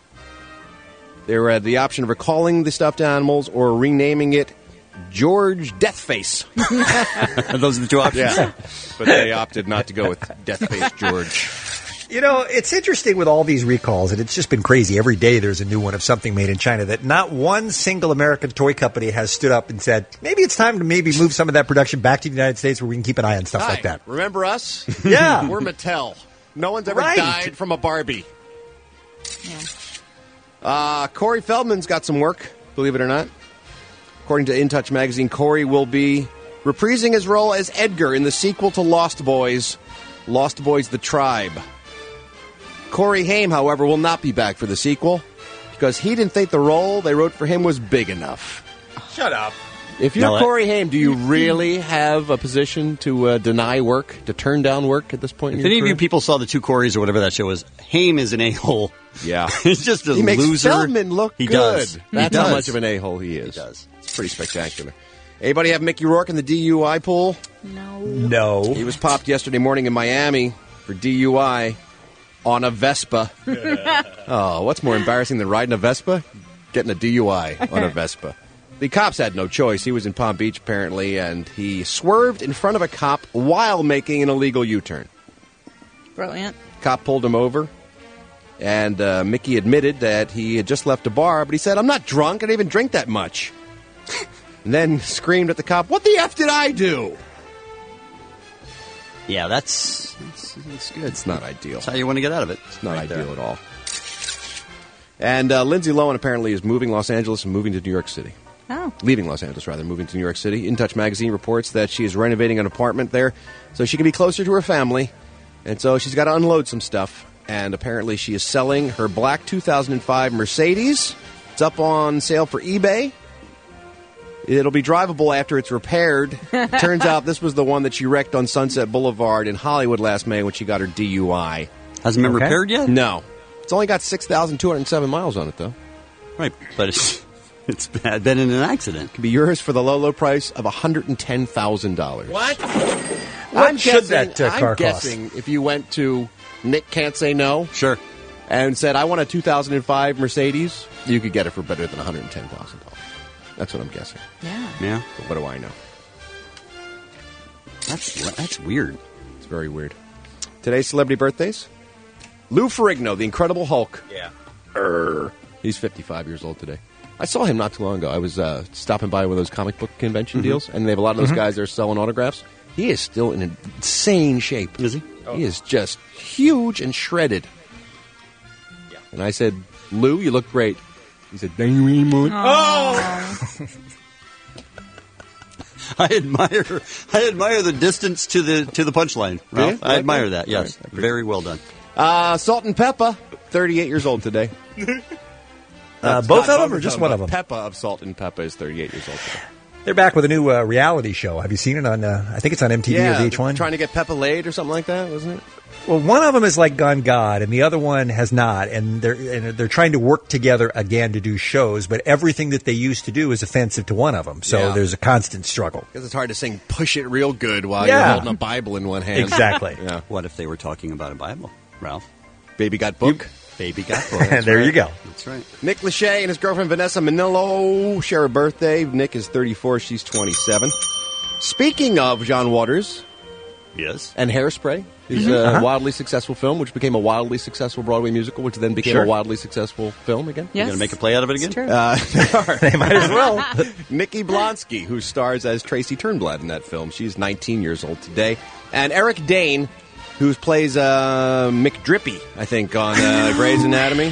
They had the option of recalling the stuffed animals or renaming it George Deathface. Those are the two options. Yeah, but they opted not to go with Deathface George. You know, it's interesting with all these recalls, and it's just been crazy. Every day there's a new one of something made in China that not one single American toy company has stood up and said, maybe it's time to maybe move some of that production back to the United States where we can keep an eye on stuff Hi, like that. Remember us? Yeah. We're Mattel. No one's ever Right. died from a Barbie. Uh, Corey Feldman's got some work, believe it or not. According to In Touch magazine, Corey will be reprising his role as Edgar in the sequel to Lost Boys, Lost Boys: The Tribe. Corey Haim, however, will not be back for the sequel because he didn't think the role they wrote for him was big enough. Shut up. If you're No, I- Corey Haim, do you really have a position to uh, deny work, to turn down work at this point in If your any of career? you people saw the two Corys or whatever that show was, Haim is an a-hole. Yeah. He's just a he makes loser. Feldman look he good. Does. That's he how does. much of an a-hole he is. He does. It's pretty spectacular. Anybody have Mickey Rourke in the D U I pool? No. No. He was popped yesterday morning in Miami for D U I on a Vespa. Oh, what's more embarrassing than riding a Vespa? Getting a D U I on a Vespa. The cops had no choice. He was in Palm Beach, apparently, and he swerved in front of a cop while making an illegal U-turn. Brilliant. Cop pulled him over, and uh, Mickey admitted that he had just left a bar, but he said, I'm not drunk. I didn't even drink that much. And then screamed at the cop, what the F did I do? Yeah, that's, that's, that's good. It's not ideal. That's how you want to get out of it. It's not Right ideal there. at all. And uh, Lindsay Lohan apparently is moving Los Angeles and moving to New York City. Oh. Leaving Los Angeles, rather, moving to New York City. In Touch magazine reports that she is renovating an apartment there so she can be closer to her family. And so she's got to unload some stuff. And apparently she is selling her black two thousand five Mercedes. It's up on sale for eBay. It'll be drivable after it's repaired. Turns out this was the one that she wrecked on Sunset Boulevard in Hollywood last May when she got her D U I. Hasn't been Okay. repaired yet? No. It's only got six thousand two hundred seven miles on it, though. Right, but it's it's bad, been in an accident. Could be yours for the low, low price of one hundred ten thousand dollars. What? I'm What should guessing, that uh, car I'm cost? guessing if you went to Nick Can't Say No Sure. and said, I want a two thousand five Mercedes, you could get it for better than one hundred ten thousand dollars. That's what I'm guessing. Yeah. Yeah. But what do I know? That's that's weird. It's very weird. Today's celebrity birthdays. Lou Ferrigno, the Incredible Hulk. Yeah. Err. He's fifty-five years old today. I saw him not too long ago. I was uh, stopping by one of those comic book convention Mm-hmm. deals, and they have a lot of those Mhm. guys that are selling autographs. He is still in insane shape. Is he? He is just huge and shredded. Yeah. And I said, Lou, you look great. He said, thank you very much. Oh! I admire I admire the distance to the to the punchline, Ralph. Yeah? I admire Yeah. that. Yes, All right. very well done. Uh, Salt and Pepper. thirty-eight years old today. Uh, both of them or just one of them? Peppa of Salt and Peppa is thirty-eight years old today. They're back with a new uh, reality show. Have you seen it on, uh, I think it's on M T V yeah, or V H one? Trying to get Peppa laid or something like that, wasn't it? Well, one of them is like gone God, and the other one has not, and they're and they're trying to work together again to do shows. But everything that they used to do is offensive to one of them, so Yeah. there's a constant struggle. Because it's hard to sing "Push It Real Good" while Yeah. you're holding a Bible in one hand. Exactly. Yeah. What if they were talking about a Bible, Ralph? Baby got book. Baby got book. That's There right. you go. That's right. Nick Lachey and his girlfriend Vanessa Manillo share a birthday. Nick is thirty-four. She's twenty-seven. Speaking of John Waters, yes, and Hairspray, his Mhm. uh, Uh-huh. wildly successful film, which became a wildly successful Broadway musical, which then became Sure. a wildly successful film again. You gonna make a play out of it again? Uh, they might as well. Nikki Blonsky, who stars as Tracy Turnblad in that film, she's nineteen years old today, and Eric Dane, who plays uh, McDrippy, I think, on uh, Grey's Anatomy.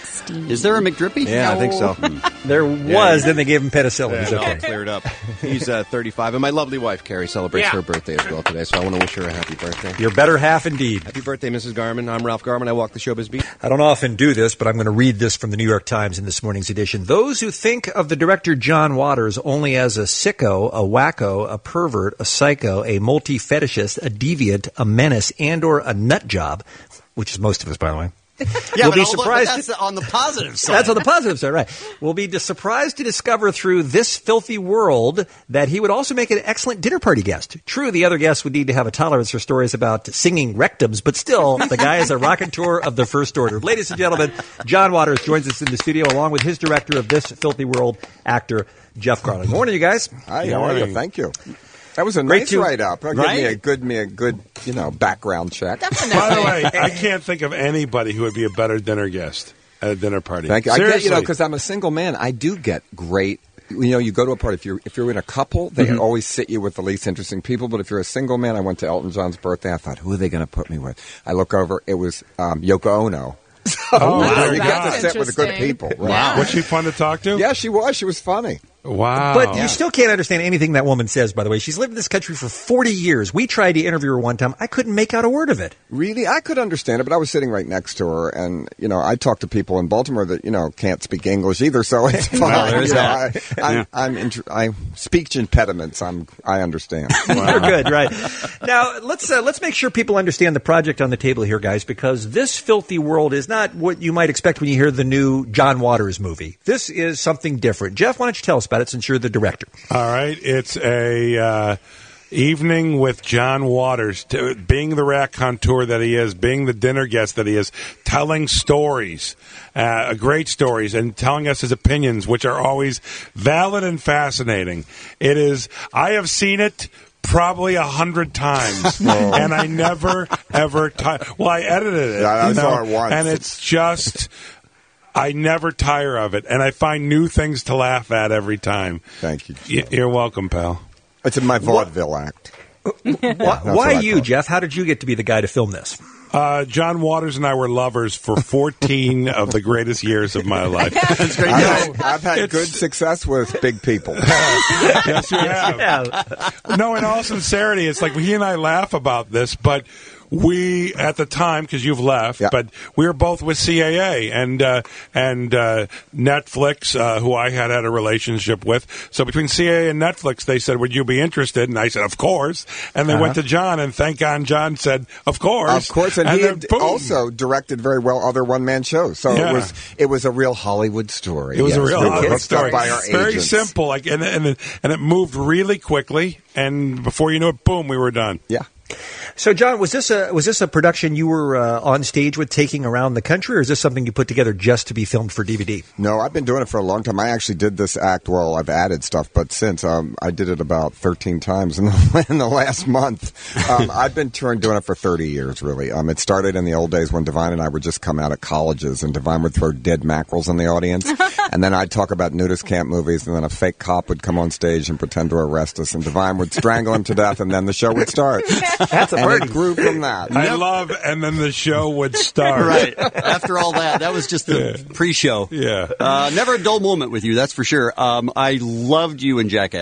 Is there a McDrippy? Yeah, I think so. There was, Yeah. then they gave him penicillin. Yeah, He's it all okay. cleared up. He's uh, thirty-five, and my lovely wife Carrie celebrates Yeah. her birthday as well today. So I want to wish her a happy birthday. Your better half, indeed. Happy birthday, Missus Garman. I'm Ralph Garman. I walk the showbiz beat. I don't often do this, but I'm going to read this from the New York Times in this morning's edition. Those who think of the director John Waters only as a sicko, a wacko, a pervert, a psycho, a multi-fetishist, a deviant, a menace, and or a nut job, which is most of us, by the way. Yeah, will but be all the- but surprised. that's on the positive side. That's on the positive side, right? We'll be surprised to discover through this filthy world that he would also make an excellent dinner party guest. True, the other guests would need to have a tolerance for stories about singing rectums, but still, the guy is a raconteur of the first order. Ladies and gentlemen, John Waters joins us in the studio along with his director of this filthy world, actor Jeff Garland. Morning, you guys. Hi, how are you? Thank you. That was a Great nice to- write-up. Give right? me a good, me a good, you know, background check. By the way, I can't think of anybody who would be a better dinner guest at a dinner party. Thank you. I Seriously. get, you know, because I'm a single man, I do get great. You know, you go to a party. If you're if you're in a couple, they Mhm. always sit you with the least interesting people. But if you're a single man, I went to Elton John's birthday. I thought, who are they going to put me with? I look over. It was um, Yoko Ono. So, Oh, you know, my you get to God. sit with good Interesting. people. Right? Wow. Was she fun to talk to? Yeah, she was. She was funny. Wow. But you still can't understand anything that woman says, by the way. She's lived in this country for forty years. We tried to interview her one time. I couldn't make out a word of it. Really? I could understand it, but I was sitting right next to her, and, you know, I talk to people in Baltimore that, you know, can't speak English either, so it's fine. Well, there's You know, that. I, I'm, Yeah. I'm intr- I speech impediments. I'm, I understand. You're good, right? Now let's uh, let's make sure people understand the project on the table here, guys, because this filthy world is not what you might expect when you hear the new John Waters movie. This is something different. Jeff, why don't you tell us about it since you're the director? All right, it's a uh, evening with John Waters, to, being the raconteur that he is, being the dinner guest that he is, telling stories, uh, great stories, and telling us his opinions, which are always valid and fascinating. It is. I have seen it probably a hundred times, Oh. and I never ever. Ti- well, I edited it, Yeah, I you saw know, it once. and it's just. I never tire of it, and I find new things to laugh at every time. Thank you. Y- You're welcome, pal. It's in my vaudeville act. Why, that's why what I you, call it. Jeff? How did you get to be the guy to film this? Uh, John Waters and I were lovers for fourteen of the greatest years of my life. I've had, I've had It's- good success with big people. Yes, you have. No, in all sincerity, it's like he and I laugh about this, but we, at the time, because you've left, but we were both with C A A and uh, and uh, Netflix, uh, who I had had a relationship with. So between C A A and Netflix, they said, "Would you be interested?" And I said, "Of course." And they Uh-huh. went to John, and thank God John said, "Of course." Of course, and, he then, had boom. also directed very well other one-man shows. So Yeah. it was it was a real Hollywood story. It was a Yes, real we were Hollywood hooked up story. by our It's very agents. simple, like and and it, and it moved really quickly. And before you knew it, boom, we were done. Yeah. So, John, was this a was this a production you were uh, on stage with, taking around the country, or is this something you put together just to be filmed for D V D? No, I've been doing it for a long time. I actually did this act. Well, I've added stuff, but since um, I did it about thirteen times in the, in the last month. Um, I've been touring doing it for thirty years, really. Um, it started in the old days when Divine and I would just come out of colleges, and Divine would throw dead mackerels in the audience, and then I'd talk about nudist camp movies, and then a fake cop would come on stage and pretend to arrest us, and Divine would strangle him to death, and then the show would start. That's a and party. it grew from that. I love, and then the show would start. Right. After all that, that was just the pre-show. Yeah. Uh, never a dull moment with you, that's for sure. Um, I loved you in Jackass.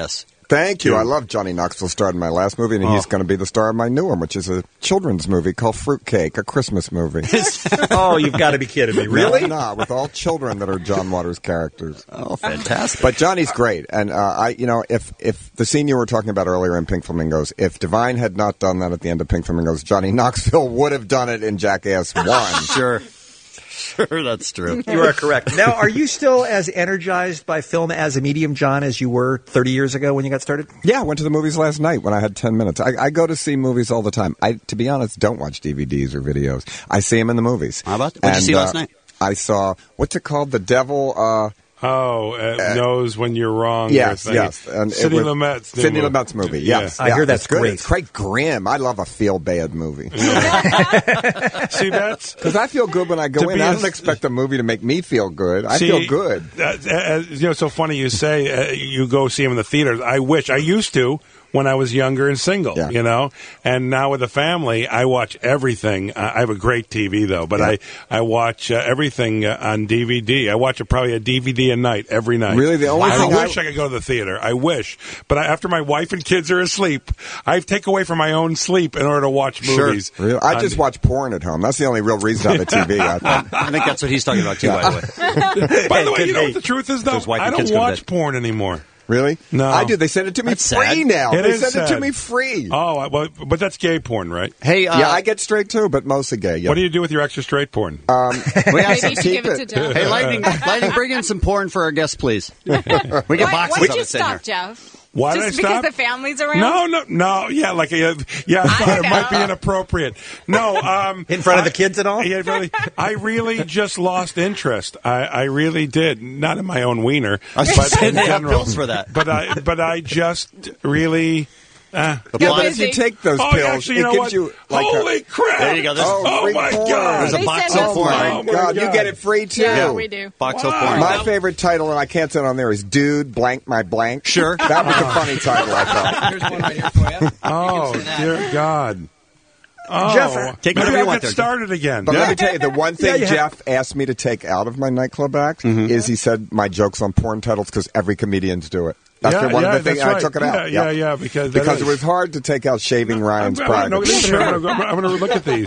Thank you. I love Johnny Knoxville starred in my last movie, and Oh. he's going to be the star of my new one, which is a children's movie called Fruitcake, a Christmas movie. Oh, you've got to be kidding me. Really? No, not with all children that are John Waters characters. Oh, fantastic. But Johnny's great. And uh, I, you know, if, if the scene you were talking about earlier in Pink Flamingos, if Divine had not done that at the end of Pink Flamingos, Johnny Knoxville would have done it in Jackass one. Sure. Sure, that's true. You are correct. Now, are you still as energized by film as a medium, John, as you were thirty years ago when you got started? Yeah, I went to the movies last night when I had ten minutes. I, I go to see movies all the time. I, to be honest, don't watch D V Ds or videos. I see them in the movies. How about, what'd you see last night? I saw, what's it called? The Devil, uh... Oh, uh, knows when you're wrong. Yes, or yes. And Sidney it was- Lumet's new Sidney movie. Lumet's movie, yes. Yeah. I Yeah, hear that's it's good. great. It's quite grim. I love a feel-bad movie. See, that's... Because I feel good when I go To in. be I a- don't expect a movie to make me feel good. I See, feel good. Uh, uh, you know, so funny you say uh, you go see him in the theaters. I wish I used to when I was younger and single. Yeah. You know, and now with a family, I watch everything. Uh, I have a great T V though, but Yeah. I I watch uh, everything uh, on D V D. I watch a, probably a D V D a night every night. Really? The only I thing I- wish I could go to the theater. I wish, but I, after my wife and kids are asleep, I take away from my own sleep in order to watch movies. Really? I on- just watch porn at home. That's the only real reason on the T V. I think. I think that's what he's talking about, too, by the way. By the way, Could you know be. what the truth is though? His wife I and don't kids go to watch bed. porn anymore. Really? No. I do. They send it to me That's free sad. now. It they is send it to sad. me free. Oh, I- well, but that's gay porn, right? Hey, uh, yeah, I get straight too, but mostly gay. Yeah. What do you do with your extra straight porn? Um, we have Maybe some, you should keep give it to it. Jeff. hey, Lightning, Lightning, bring in some porn for our guests, please. We get Why, boxes why'd of you it sitting stop, here. Jeff? Why did Just I because stop? the family's around? No, no, no. Yeah, like uh, yeah, I thought it might be inappropriate. No, um, In front of I- the kids and all? Yeah, really. I really just lost interest. I, I really did. Not in my own wiener, I was but just saying in they have general. pills for that. But I, but I just really. Uh, The yeah, blind- but if you take those oh, pills, actually, you it know gives what? you like Holy a, crap! There you go. There's- oh, Oh, free my porn. God. There's a They box send of us Oh porn. my Oh, my God, you God. get it free too. Yeah, we do. Box of Wow. porn. My favorite title, and I can't say it on there, is "Dude Blank My Blank." Sure. That was a funny title. I thought. Here's one right here for you. Oh dear God! Oh, Jeff, take maybe whatever you I'll want get there, Jeff. started again. But Yeah. let me tell you, the one thing Yeah, you have- Jeff asked me to take out of my nightclub act is he said my jokes on porn titles because every comedians do it. That's Yeah, one yeah, of the things that's I right. took it out. Yeah, yeah, yeah, because that because is- it was hard to take out shaving Ryan's I'm, private. no, leave it here. I'm going to look at these.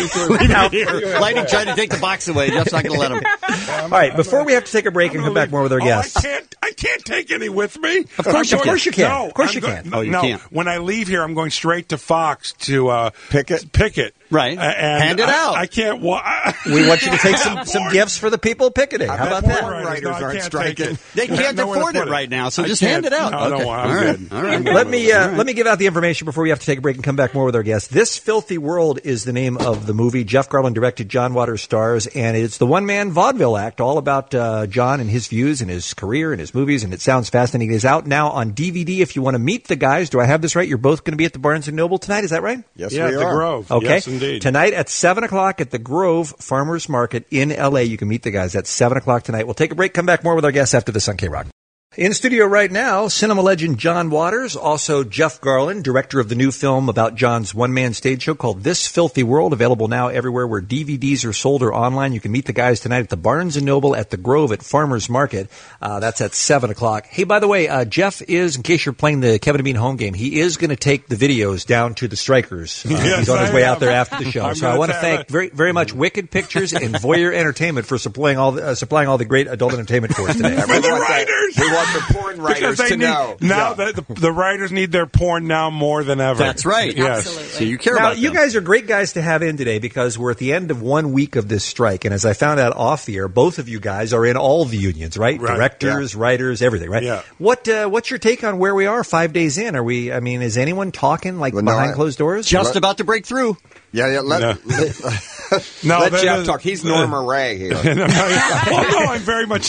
Lightning tried to take the box away. Jeff's not going to let him. All right, before we have to take a break and come back more with our Oh, guests. I can't. I can't take any with me. Of course I'm you- of course you can. No, Of course I'm you go- can. No, Oh, you no, can't. when I leave here, I'm going straight to Fox to uh, Picket? Picket. Right. Uh, and Hand it I, out. I can't. Wa- We want you to take some, some gifts for the people picketing. How about that? porn writers No, I aren't can't striking. take it. They I can't have nowhere to afford put it right now, so I just can't. hand it out. No, I don't Okay. want. I'm All right. good. All right. Let me uh, let me give out the information before we have to take a break and come back more with our guests. This Filthy World is the name of the movie. Jeff Garland directed, John Waters stars, and it's the one man vaudeville act all about uh, John and his views and his career and his movies. And it sounds fascinating. It is out now on D V D. If you want to meet the guys, do I have this right? You're both going to be at the Barnes and Noble tonight. Is that right? Yes, Yeah, we at the are. Grove. Okay. Yes, indeed. Tonight at seven o'clock at the Grove Farmers Market in L A. You can meet the guys at seven o'clock tonight. We'll take a break, come back more with our guests after this on K-Rock. In studio right now, cinema legend John Waters, also Jeff Garland, director of the new film about John's one-man stage show called This Filthy World, available now everywhere where D V Ds are sold or online. You can meet the guys tonight at the Barnes and Noble at the Grove at Farmers Market. Uh, that's at seven o'clock. Hey, by the way, uh, Jeff is, in case you're playing the Kevin and Bean home game, he is going to take the videos down to the Strikers. Uh, Yes, he's on his I way am. out there after the show. I'm So I gonna want to tell thank you. very, very much Wicked Pictures and Voyeur Entertainment for supplying all the, uh, supplying all the great adult entertainment for us today. For the writers. We want the porn writers Because they to need, know. now Yeah. that the, the writers need their porn now more than ever. That's right. Yes. So you care now, about you them. guys are great guys to have in today because we're at the end of one week of this strike. And as I found out off the air, both of you guys are in all the unions, right? Right. Directors, writers, everything, right? Yeah. What uh, What's your take on where we are five days in? Are we, I mean, is anyone talking like Well, no, behind I- closed doors? Just about to break through. Yeah, yeah. Let, No. let, No, let the- Jeff the- talk. He's Norma Ray here. well, no, I'm very much.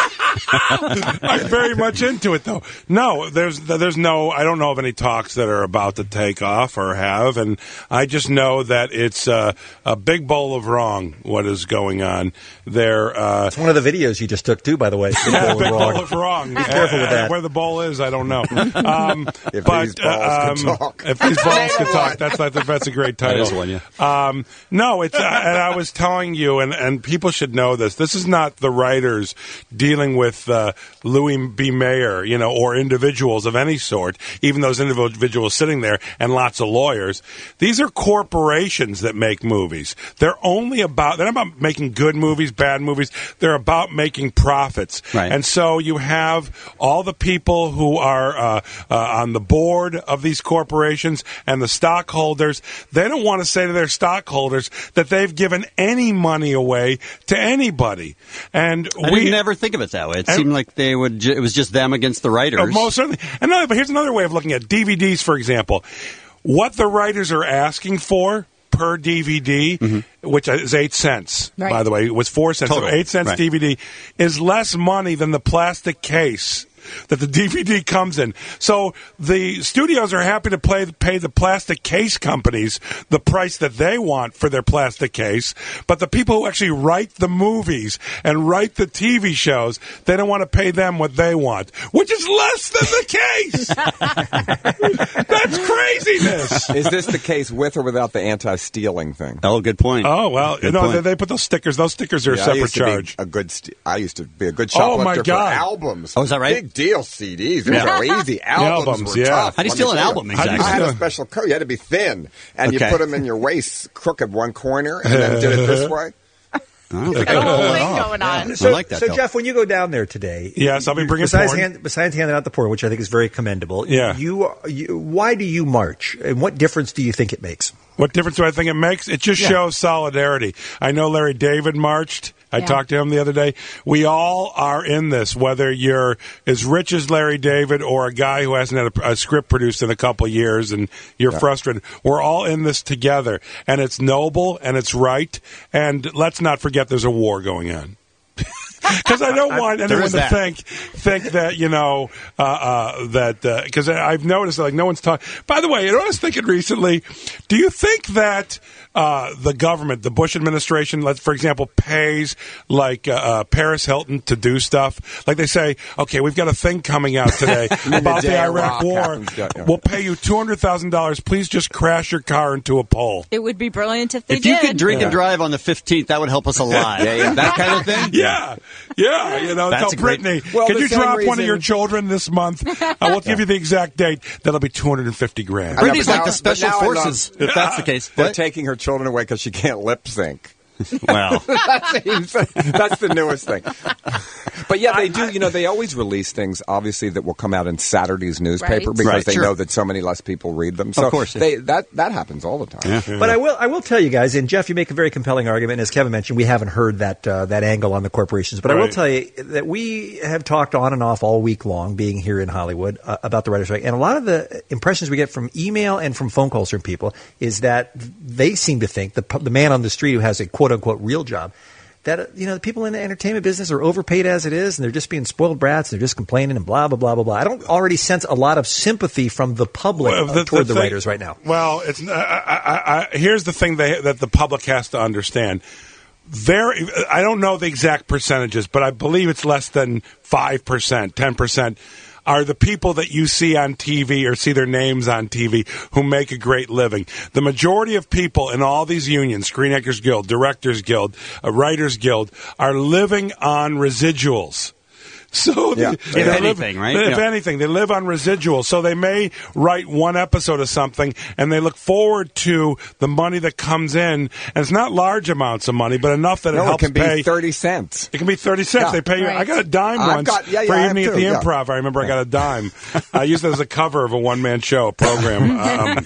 I'm very much into it, though. No, there's there's no. I don't know of any talks that are about to take off or have, and I just know that it's uh, a big bowl of wrong. What is going on there? Uh, It's one of the videos you just took too, by the way. Big yeah, bowl of big wrong. bowl of wrong. Be careful with Uh, that. Where the bowl is, I don't know. Um, If but, these balls uh, could um, talk. If these balls could talk, that's that's, that's a great title. is one, yeah. Um, no, it's uh, and I was telling you, and and people should know this. This is not the writers dealing with with uh, Louis B. Mayer, you know, or individuals of any sort, even those individuals sitting there and lots of lawyers. These are corporations that make movies. They're only about, they're not about making good movies, bad movies. They're about making profits. Right. And so you have all the people who are uh, uh, on the board of these corporations and the stockholders. They don't want to say to their stockholders that they've given any money away to anybody. And I we didn't never think of it that way. It and, seemed like they would. Ju- it was just them against the writers. Oh, most certainly. Another, but here's another way of looking at it. D V Ds, for example. What the writers are asking for per D V D, mm-hmm. which is eight cents, right. by the way, it was four cents, Total. so eight cents right. D V D is less money than the plastic case that the D V D comes in. So the studios are happy to play, pay the plastic case companies the price that they want for their plastic case, but the people who actually write the movies and write the T V shows, they don't want to pay them what they want, which is less than the case. That's craziness. Is this the case with or without the anti-stealing thing? Oh, good point. Oh, well, Good no, point. they, they put those stickers. Those stickers are Yeah, a I separate used to be charge. A good st- I used to be a good Oh, shoplifter my God. for albums. Oh, is that right? Big deal C Ds. Those Yeah. are easy. Albums, albums, were yeah. tough. How do you Let steal me an tell album you. How do you I had a steal- special code. You had to be thin, and Okay. you put them in your waist crooked one corner, and then did it this way. Oh, Got a whole thing going on. So, I like that, so though. Jeff, when you go down there today, Yes, I'll be bringing besides, porn. hand, besides handing out the porn, which I think is very commendable. Yeah. You, you, why do you march, and what difference do you think it makes? What difference do I think it makes? It just Yeah. shows solidarity. I know Larry David marched. I Yeah. talked to him the other day. We all are in this, whether you're as rich as Larry David or a guy who hasn't had a, a script produced in a couple of years and you're Yeah. frustrated. We're all in this together, and it's noble and it's right. And let's not forget there's a war going on. Because I don't want anyone is to that. think think that you know uh, uh, that because I've noticed like no one's talking. By the way, you know what I was thinking recently? Do you think that uh, the government, the Bush administration, let's for example, pays like uh, uh, Paris Hilton to do stuff? Like they say, okay, we've got a thing coming out today about the day Iraq Iraq War. happens, yeah, yeah. We'll pay you two hundred thousand dollars. Please just crash your car into a pole. It would be brilliant if they If you did. could drink and drive on the fifteenth, that would help us a lot. Yeah, yeah. That kind of thing? Yeah, yeah, you know, That's tell a great- Brittany, Well, can the you same drop one of your reason- children this month? I will give you the exact date. That'll be two hundred fifty grand. I know, Brittany's but like now- the but special now I love- forces, if that's the case. They're What? taking her children away because she can't lip sync. Well, that seems, that's the newest thing. But yeah, they do. You know, they always release things, obviously, that will come out in Saturday's newspaper Right. because Right, they sure. know that so many less people read them. So Of course, yeah. they, that that happens all the time. Yeah. But I will, I will tell you guys, and Jeff, you make a very compelling argument. And as Kevin mentioned, we haven't heard that uh, that angle on the corporations. But I will Right. tell you that we have talked on and off all week long, being here in Hollywood, uh, about the writers' strike. And a lot of the impressions we get from email and from phone calls from people is that they seem to think the the man on the street who has a quote unquote real job, that uh, you know the people in the entertainment business are overpaid as it is, and they're just being spoiled brats. They're just complaining and blah blah blah blah blah. I don't already sense a lot of sympathy from the public Well, uh, toward the, thing- writers right now. Well, it's I, I, I, here's the thing they, that the public has to understand. There, I don't know the exact percentages, but I believe it's less than five percent, ten percent. Are the people that you see on T V or see their names on T V who make a great living. The majority of people in all these unions, Screen Actors Guild, Directors Guild, uh, Writers Guild, are living on residuals. So, Yeah. they- If they live- anything, right? If Yeah. anything, they live on residuals. So they may write one episode of something, and they look forward to the money that comes in. And it's not large amounts of money, but enough that it No, it helps can be pay thirty cents. It can be thirty cents. Yeah. They pay you. Right. I got a dime I've once got- yeah, yeah, for I have evening at too, the yeah. Improv. I remember I got a dime. I used it as a cover of a one man show a program. Um,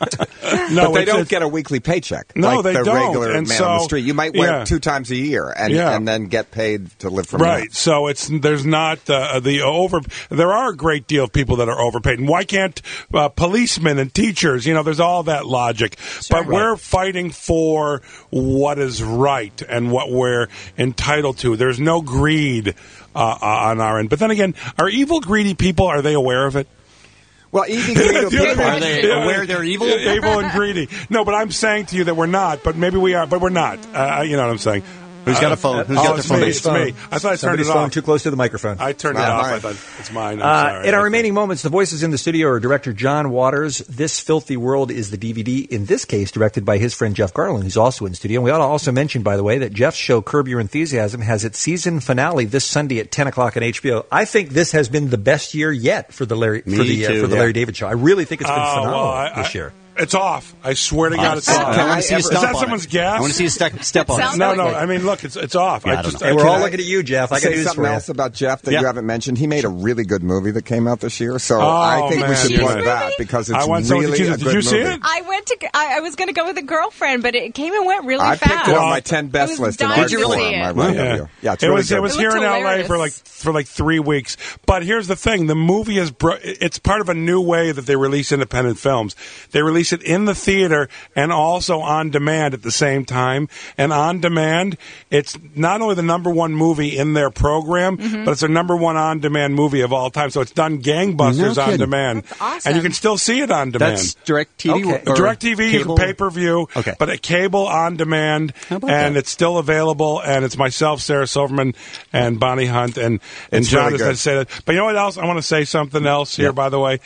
no, but they it's- don't it's- get a weekly paycheck. No, like they the don't. regular And man so- on the street. You might wear yeah. it two times a year and, Yeah. and then get paid to live from Right. So it's there's not uh, the over. There are a great deal of people that are overpaid, and why can't uh, policemen and teachers? You know, there's all that logic. But we're fighting for what is right and what we're entitled to. There's no greed uh, on our end. But then again, are evil, greedy people? Are they aware of it? Well, evil, greedy people. Are they aware they're evil? Evil and greedy. No, but I'm saying to you that we're not. But maybe we are. But we're not. Uh, you know what I'm saying? Who's got a phone? Who's got oh, the it's phone? Me, it's me. I thought I turned Somebody's it phone off. too close to the microphone. I turned it Ah, off. mine. I thought it's mine. I'm Uh, sorry. in our remaining moments, the voices in the studio are director John Waters. This Filthy World is the D V D, in this case, directed by his friend Jeff Garland, who's also in studio. And we ought to also mention, by the way, that Jeff's show, Curb Your Enthusiasm, has its season finale this Sunday at ten o'clock on H B O. I think this has been the best year yet for the Larry, Me for the, uh, too, for the yeah. Larry David show. I really think it's been Oh, phenomenal well, I- this I- year. It's off. I swear to God, it's Uh, off. can I see you Is stomp that on it? someone's guess? I wanna see you step- step no, on it. No, It no. sounds like I mean, look, it's it's off. Yeah, I I don't just know. I Hey, we're can all I- looking at you, Jeff. I got say news something for you. else about Jeff that Yeah. you haven't mentioned. He made a really good movie that came out this year, so Oh, I think we man. should Huge plug movie? that because it's I want someone to really choose a it. Did good you see movie. it? I went to. I, I was going to go with a girlfriend, but it came and went really I fast. picked it on my ten best I was list in dying art to form. see I it. wrote Yeah. you. Yeah, it's it really was good. it was It here looked in L A hilarious. for like for like three weeks. But here's the thing: the movie is bro- it's part of a new way that they release independent films. They release it in the theater and also on demand at the same time. And on demand, it's not only the number one movie in their program, Mm-hmm. but it's their number one on demand movie of all time. So it's done gangbusters No on kidding. demand, That's awesome. and you can still see it on demand. That's DirecTV Okay. or DirecTV, you cable? can pay per view, Okay. but at cable on demand, about and that? it's still available. And it's myself, Sarah Silverman, and Bonnie Hunt, and and It's John really is good. going to say that. But you know what else? I want to say something else here. Yeah. By the way,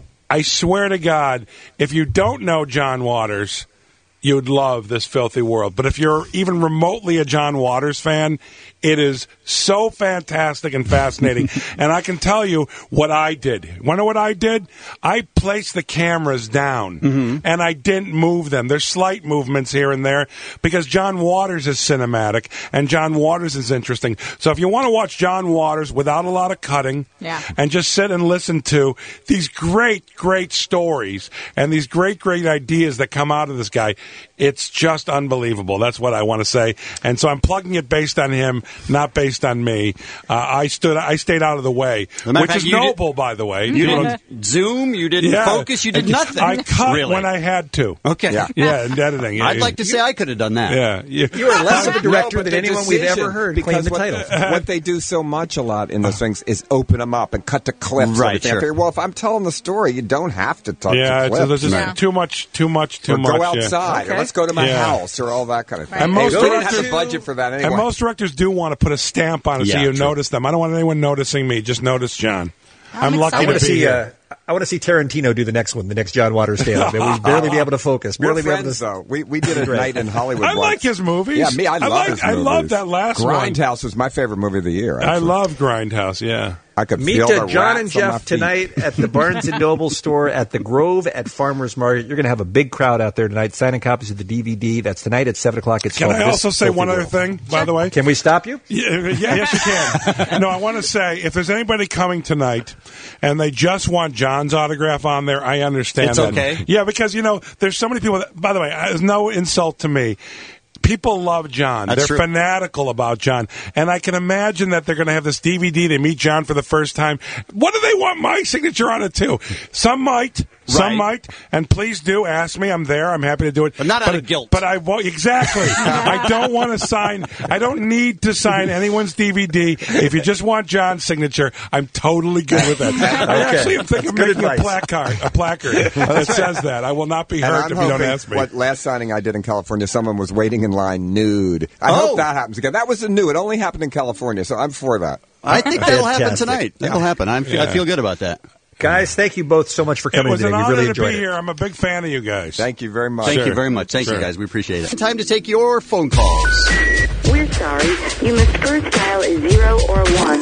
I swear to God, if you don't know John Waters, you'd love this Filthy World. But if you're even remotely a John Waters fan, it is so fantastic and fascinating. And I can tell you what I did. Want to know what I did? I placed the cameras down, Mm-hmm. and I didn't move them. There's slight movements here and there because John Waters is cinematic, and John Waters is interesting. So if you want to watch John Waters without a lot of cutting, Yeah. and just sit and listen to these great, great stories and these great, great ideas that come out of this guy, it's just unbelievable. That's what I want to say. And so I'm plugging it based on him, not based on me. Uh, I stood, I stayed out of the way, As a matter of which fact, is you did- noble, by the way. You know, didn't zoom. You didn't yeah. focus. You did And nothing. I cut really. when I had to. Okay. Yeah. Yeah, in editing. I'd Yeah, like to say I could have done that. Yeah, you, You are less of a director No, but than the anyone we've decision, ever heard claim because the what, title. what they do so much a lot in those things is open them up and cut to clips. and Right, everything. I sure. figure, well, if I'm telling the story, you don't have to talk yeah. to It's, clips. there's just Yeah. too much, too much, too or much. go yeah. outside, or Okay. let's go to my Yeah. house, or all that kind of thing. And They most didn't have directors- the budget for that anyway. And most directors do want to put a stamp on it so Yeah, you true. notice them. I don't want anyone noticing me. Just notice John. I'm I'm lucky I excited. to want to be see. here. Uh, I want to see Tarantino do the next one, the next John Waters stand-up. It would barely be able to focus. We're Barely be able friends, to. though. We we did a Right. night in Hollywood. I once. like his movies. Yeah, me, I I love like- his I movies. love that last one. Grindhouse was my favorite movie of the year. I actually. love Grindhouse. Yeah. I could Meet feel uh, the John rats and on my Jeff feet. tonight at the Barnes and Noble store at the Grove at Farmers Market. You're going to have a big crowd out there tonight signing copies of the D V D. That's tonight at seven o'clock. It's Can called I This also say Filthy one other World. thing, by the way? Can we stop you? Yeah, yeah, yes, you can. No, I want to say if there's anybody coming tonight and they just want John's autograph on there, I understand It's that. okay. Yeah, because, you know, there's so many people that, by the way, there's no insult to me. People love John. That's They're true. fanatical about John. And I can imagine that they're going to have this D V D. They meet John for the first time. What do they want my signature on it, too? Some might. Some Right. might. And please do ask me. I'm there. I'm happy to do it. But not out of guilt. But I won't. Exactly. I don't want to sign. I don't need to sign anyone's D V D. If you just want John's signature, I'm totally good with that. I Okay. actually am thinking of That's good making a advice. placard, a placard that says that. I will not be And hurt I'm if you don't hoping ask me. what last signing I did in California, someone was waiting in line nude. I Oh. hope that happens again. That was a new. It only happened in California, so I'm for that. I think that'll happen Fantastic. tonight. That'll happen. I'm, I feel good about that. Guys, thank you both so much for It coming was today. an We honor really to enjoyed be it. here. I'm a big fan of you guys. Thank you very much. Thank Sure. you very much. Thank Sure. you, guys. We appreciate it. Time to take your phone calls. We're sorry. You must first dial a zero or one.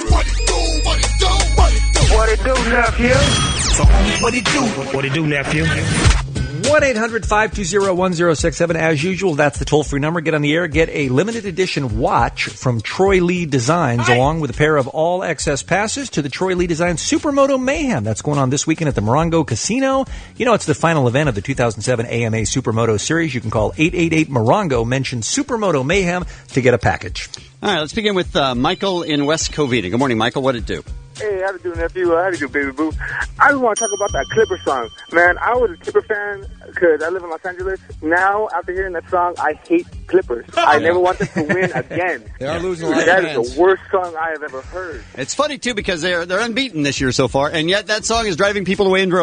What it do, nephew? So, what it do? What it do, nephew? one eight hundred five two zero one zero six seven. As usual, that's the toll-free number. Get on the air. Get a limited edition watch from Troy Lee Designs, along with a pair of all access passes to the Troy Lee Designs Supermoto Mayhem. That's going on this weekend at the Morongo Casino. You know, it's the final event of the two thousand seven A M A Supermoto Series. You can call eight eight eight Morongo, mention Supermoto Mayhem to get a package. All right, let's begin with uh, Michael in West Covina. Good morning, Michael. What did it do? Hey, how to do, nephew? How to do, baby boo? I just want to talk about that Clipper song. Man, I was a Clipper fan because I live in Los Angeles. Now, after hearing that song, I hate Clippers. I never want them to win again. They are losing a lot of That fans. is the worst song I have ever heard. It's funny, too, because they're they're unbeaten this year so far, and yet that song is driving people away in droves.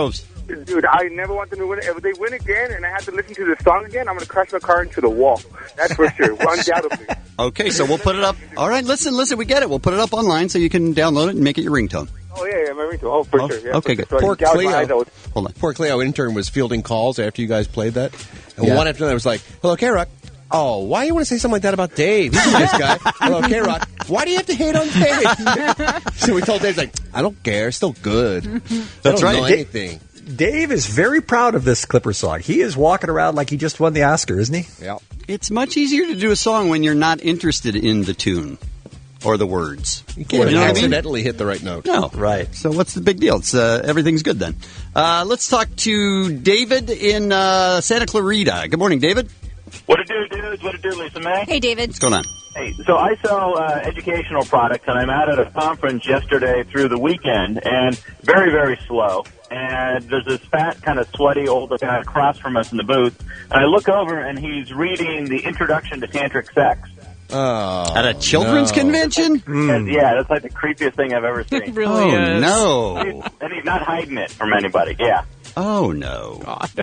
Dude, I never want them to win it. If they win again and I have to listen to the song again, I'm going to crash my car into the wall. That's for sure. Undoubtedly. Okay, so we'll put it up. All right, listen, listen, we get it. We'll put it up online so you can download it and make it your ringtone. Oh, yeah, yeah, my ringtone. Oh, for Oh, sure. Yeah, okay, for good. sure. So I Poor can gouge my eyes Cleo. out. Hold on. Poor Cleo intern was fielding calls after you guys played that. And Yeah. one after another was like, hello, K-Rock. Oh, why do you want to say something like that about Dave? He's a nice guy. Hello, K-Rock. Why do you have to hate on Dave? So we told Dave, like, I don't care. It's still good. That's I don't right. know Da- anything. Dave is very proud of this Clipper song. He is walking around like he just won the Oscar, isn't he? Yeah. It's much easier to do a song when you're not interested in the tune or the words. You can't know what I mean? accidentally hit the right note. No. Right. So what's the big deal? It's uh, everything's good then. Uh, let's talk to David in uh, Santa Clarita. Good morning, David. What it do, dudes? What it do, Lisa May? Hey, David. What's going on? Hey, so I sell uh, educational products, and I'm out at a conference yesterday through the weekend, and very, very slow. And there's this fat, kind of sweaty older guy across from us in the booth, and I look over, and he's reading the Introduction to Tantric Sex. Oh, At a children's no. convention? And, yeah, that's like the creepiest thing I've ever seen. It really Oh, is. no. He's- and he's not hiding it from anybody. Yeah, Oh, no.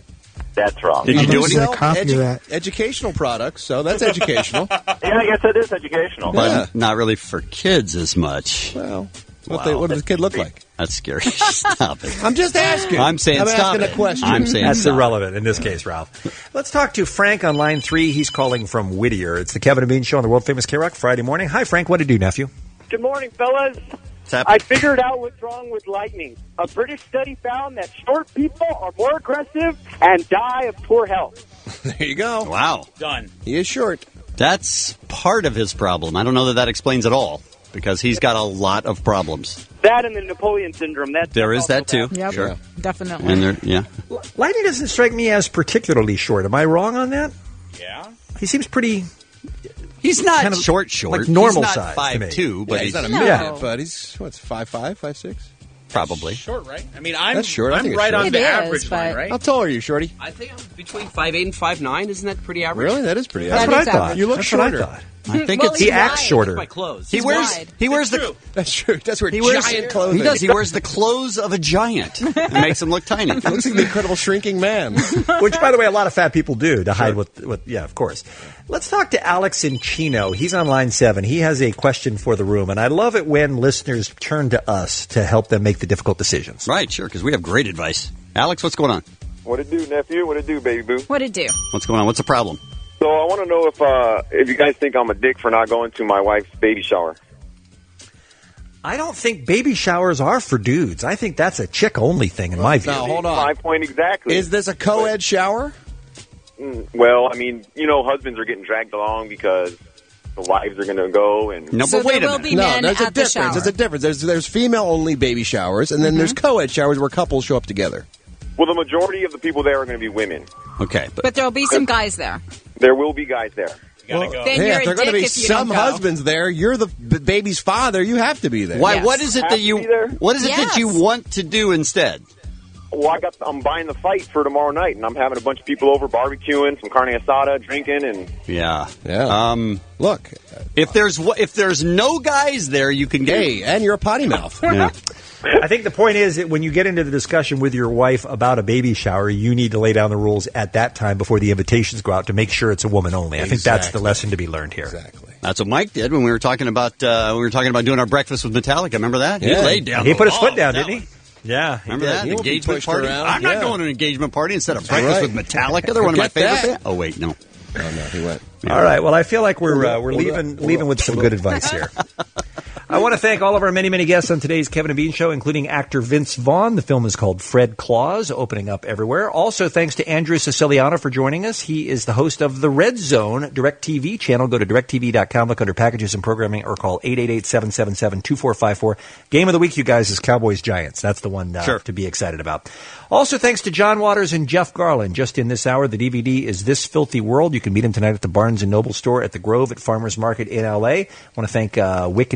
that's wrong. Did you do it? Sell edu- educational products, so that's educational. Yeah, I guess it is educational. But Yeah. not really for kids as much. Well, what, Wow. they, what does the kid look like? That's scary. Stop it. I'm just asking. I'm saying I'm stop asking it. a question. I'm saying That's stop. irrelevant in this case, Ralph. Let's talk to Frank on line three. He's calling from Whittier. It's the Kevin and Bean Show on the world famous K-Rock Friday morning. Hi, Frank. What do you do, nephew? Good morning, fellas. I figured out what's wrong with lightning. A British study found that short people are more aggressive and die of poor health. There you go. Wow. Done. He is short. That's part of his problem. I don't know that that explains it all because he's got a lot of problems. That and the Napoleon syndrome. That's There is that too. Yep, Sure. definitely. And there, yeah. Lightning doesn't strike me as particularly short. Am I wrong on that? Yeah. He seems pretty... He's not kind of short, short. Like normal he's not size to five me. two, but Yeah, he's he's, not a No. midget, but he's, what's, five five, five six? probably. Short, right? I mean, I'm That's short. I I'm think it's right short. on It the is, average but- line, right? How tall are you, Shorty? I think I'm between five eight and five nine. Isn't that pretty average? Really? That is pretty That average. is average. You look That's shorter. what I thought. I think Well, it's he's He acts wide. shorter. My clothes. he He's wears wide. he wears the True. That's true. That's where he wears giant clothing. he does he wears the clothes of a giant. It makes him look tiny. He looks like the incredible shrinking man. Which, by the way, a lot of fat people do to hide what, what. Yeah, of course. Let's talk to Alex in Chino. He's on line seven. He has a question for the room, and I love it when listeners turn to us to help them make the difficult decisions. Right, sure, because we have great advice. Alex, what's going on? What it do, nephew? What it do, baby boo? What'd it do? What's going on? What's the problem? So I want to know if uh, if you guys think I'm a dick for not going to my wife's baby shower. I don't think baby showers are for dudes. I think that's a chick-only thing, in my view. Now, hold My on. point exactly. Is this a co-ed shower? Mm, Well, I mean, you know, husbands are getting dragged along because the wives are going to go and. No, So but wait there a will minute. be No, men there's a at the difference. shower. There's a difference. There's there's female-only baby showers, and then there's co-ed showers where couples show up together. Well, the majority of the people there are going to be women. Okay, but, But there'll be some guys there. There will be guys there. Gotta go. Then Hey, you're if there a are going to dick be if you some don't go. husbands there, you're the b- baby's father. You have to be there. why? Yes. What is it Have that to you? be there? What is it that Yes. you want to do instead? Well, I got. I'm buying the fight for tomorrow night, and I'm having a bunch of people over barbecuing, some carne asada, drinking, and Yeah, Yeah. Um, Look, if there's w- if there's no guys there, you can get. hey, and you're a potty mouth. Yeah. I think the point is that when you get into the discussion with your wife about a baby shower, you need to lay down the rules at that time before the invitations go out to make sure it's a woman only. I think that's the Exactly. lesson to be learned here. Exactly. That's what Mike did when we were talking about uh, when we were talking about doing our breakfast with Metallica. Remember that? Yeah. He laid down. He the put his law foot down, with didn't he? Metallica. Yeah, he Remember did. that He won't be engagement pushed party? around. I'm not Yeah. going to an engagement party instead of That's breakfast right. with Metallica. They're one of my Forget favorite that. bands. Oh wait, no. Oh, no, he went. All right. Well, I feel like we're uh, we're Hold leaving up, hold leaving up, with some hold good up. advice here. I want to thank all of our many, many guests on today's Kevin and Bean Show, including actor Vince Vaughn. The film is called Fred Claus, opening up everywhere. Also, thanks to Andrew Siciliano for joining us. He is the host of the Red Zone DirecTV channel. Go to direct t v dot com, look under packages and programming, or call eight eight eight, seven seven seven, two four five four. Game of the week, you guys, is Cowboys Giants. That's the one uh, Sure. to be excited about. Also, thanks to John Waters and Jeff Garland. Just in this hour, the D V D is This Filthy World. You can meet him tonight at the Barnes and Noble store at the Grove at Farmers Market in L A. I want to thank uh, Wicked Pictures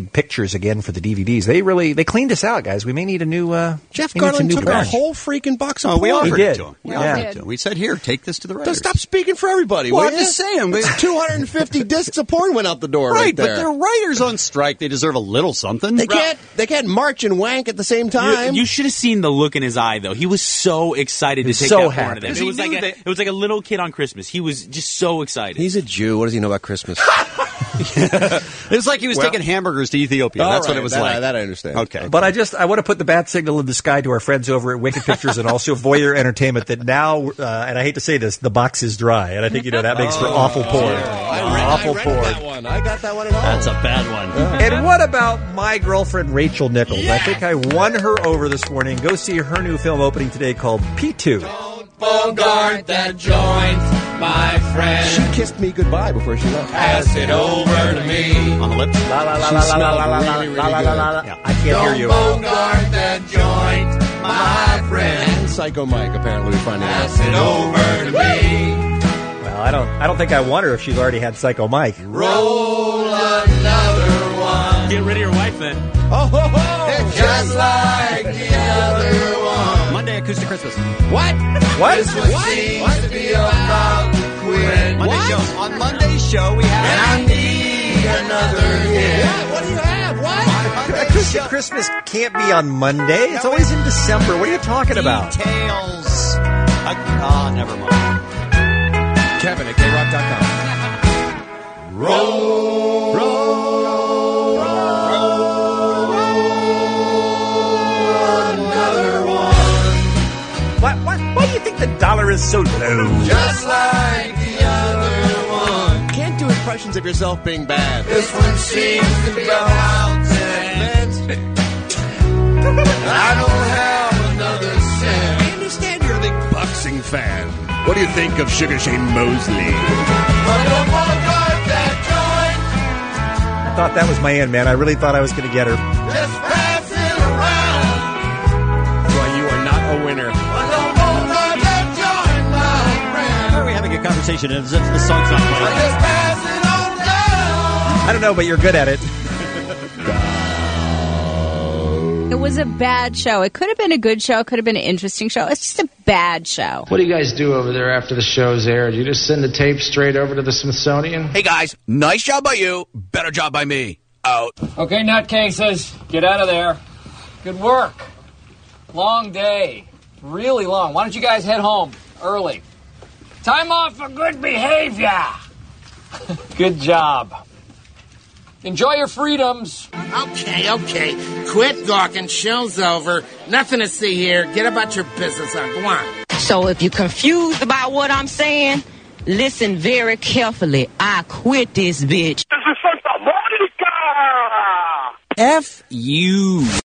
pictures again for the D V Ds. They really they cleaned us out, guys. We may need a new. Uh, Jeff we need some Garland new took garage. a whole freaking box of Oh, we porn. offered He it did. to him. We Yeah. offered it to him. We said, here, take this to the writers. Don't stop speaking for everybody. Well, will I'm ya? just saying. two hundred fifty discs of porn went out the door. Right, Right, but there. they're writers on strike. They deserve a little something. They can't. They can't march and wank at the same time. You, you should have seen the look in his eye, though. He was so excited to He's take so that porn happy. to them. Because It he was like knew a, that- it was like a little kid on Christmas. He was just so excited. He's a Jew. What does he know about Christmas? It was like he was Well- taking hamburgers to Ethiopia. All That's what right, it was that like. I- that I understand. Okay. But I just I want to put the bat signal in the sky to our friends over at Wicked Pictures and also Voyeur Entertainment that now, uh, and I hate to say this, the box is dry, and I think you know that makes for awful porn. Awful I porn. rented that one. I got that one at home. That's a bad one. And what about my girlfriend Rachel Nichols? I think I won her over this morning. Go see her new film opening today called P two. Bogart that joint, my friend. She kissed me goodbye before she left. Pass it over to me. On the lips. La la la She la la smelled la la la really, really la la good. la la. Yeah, I can't hear you. Bogart that joint, my friend. And Psycho Mike, apparently, we're finding out. Pass it over to me. Well, I don't I don't think I won her if she's already had Psycho Mike. Roll another one. Get rid of your wife, then. Oh, ho, ho. It's just like the other one. Monday Acoustic Christmas. What? What? This one seems to be about to quit. Monday show. On Monday's show, we And have. I need another hit. What? What do you have? What? Acoustic Christmas can't be on Monday. It's always in December. What are you talking about? Details. Ah, uh, never mind. Kevin at K rock dot com. Roll, roll, roll, another one. Why, why, why do you think the dollar is so low? Just like the other one. Can't do impressions of yourself being bad. This one seems to be about ten. I don't have another cent. I understand you're a big boxing fan. What do you think of Sugar Shane Mosley? But don't Bogart that I thought that was my end, man. I really thought I was going to get her. joint. Just pass it around. Well, you are not a winner. But don't Bogart that joint, my friend. Why are we having a conversation as if the song's not But playing? just pass it on down. I don't know, but you're good at it. It was a bad show. It could have been a good show. It could have been an interesting show. It's just a bad show. What do you guys do over there after the show's aired? You just send the tape straight over to the Smithsonian? Hey guys, nice job by you. Better job by me. Out. Okay, nutcases, get out of there. Good work. Long day. Really long. Why don't you guys head home early? Time off for good behavior. Good job. Enjoy your freedoms. Okay, okay. Quit gawking. Show's over. Nothing to see here. Get about your business on. Go on. So if you're confused about what I'm saying, listen very carefully. I quit this bitch. This is Santa Monica. F you.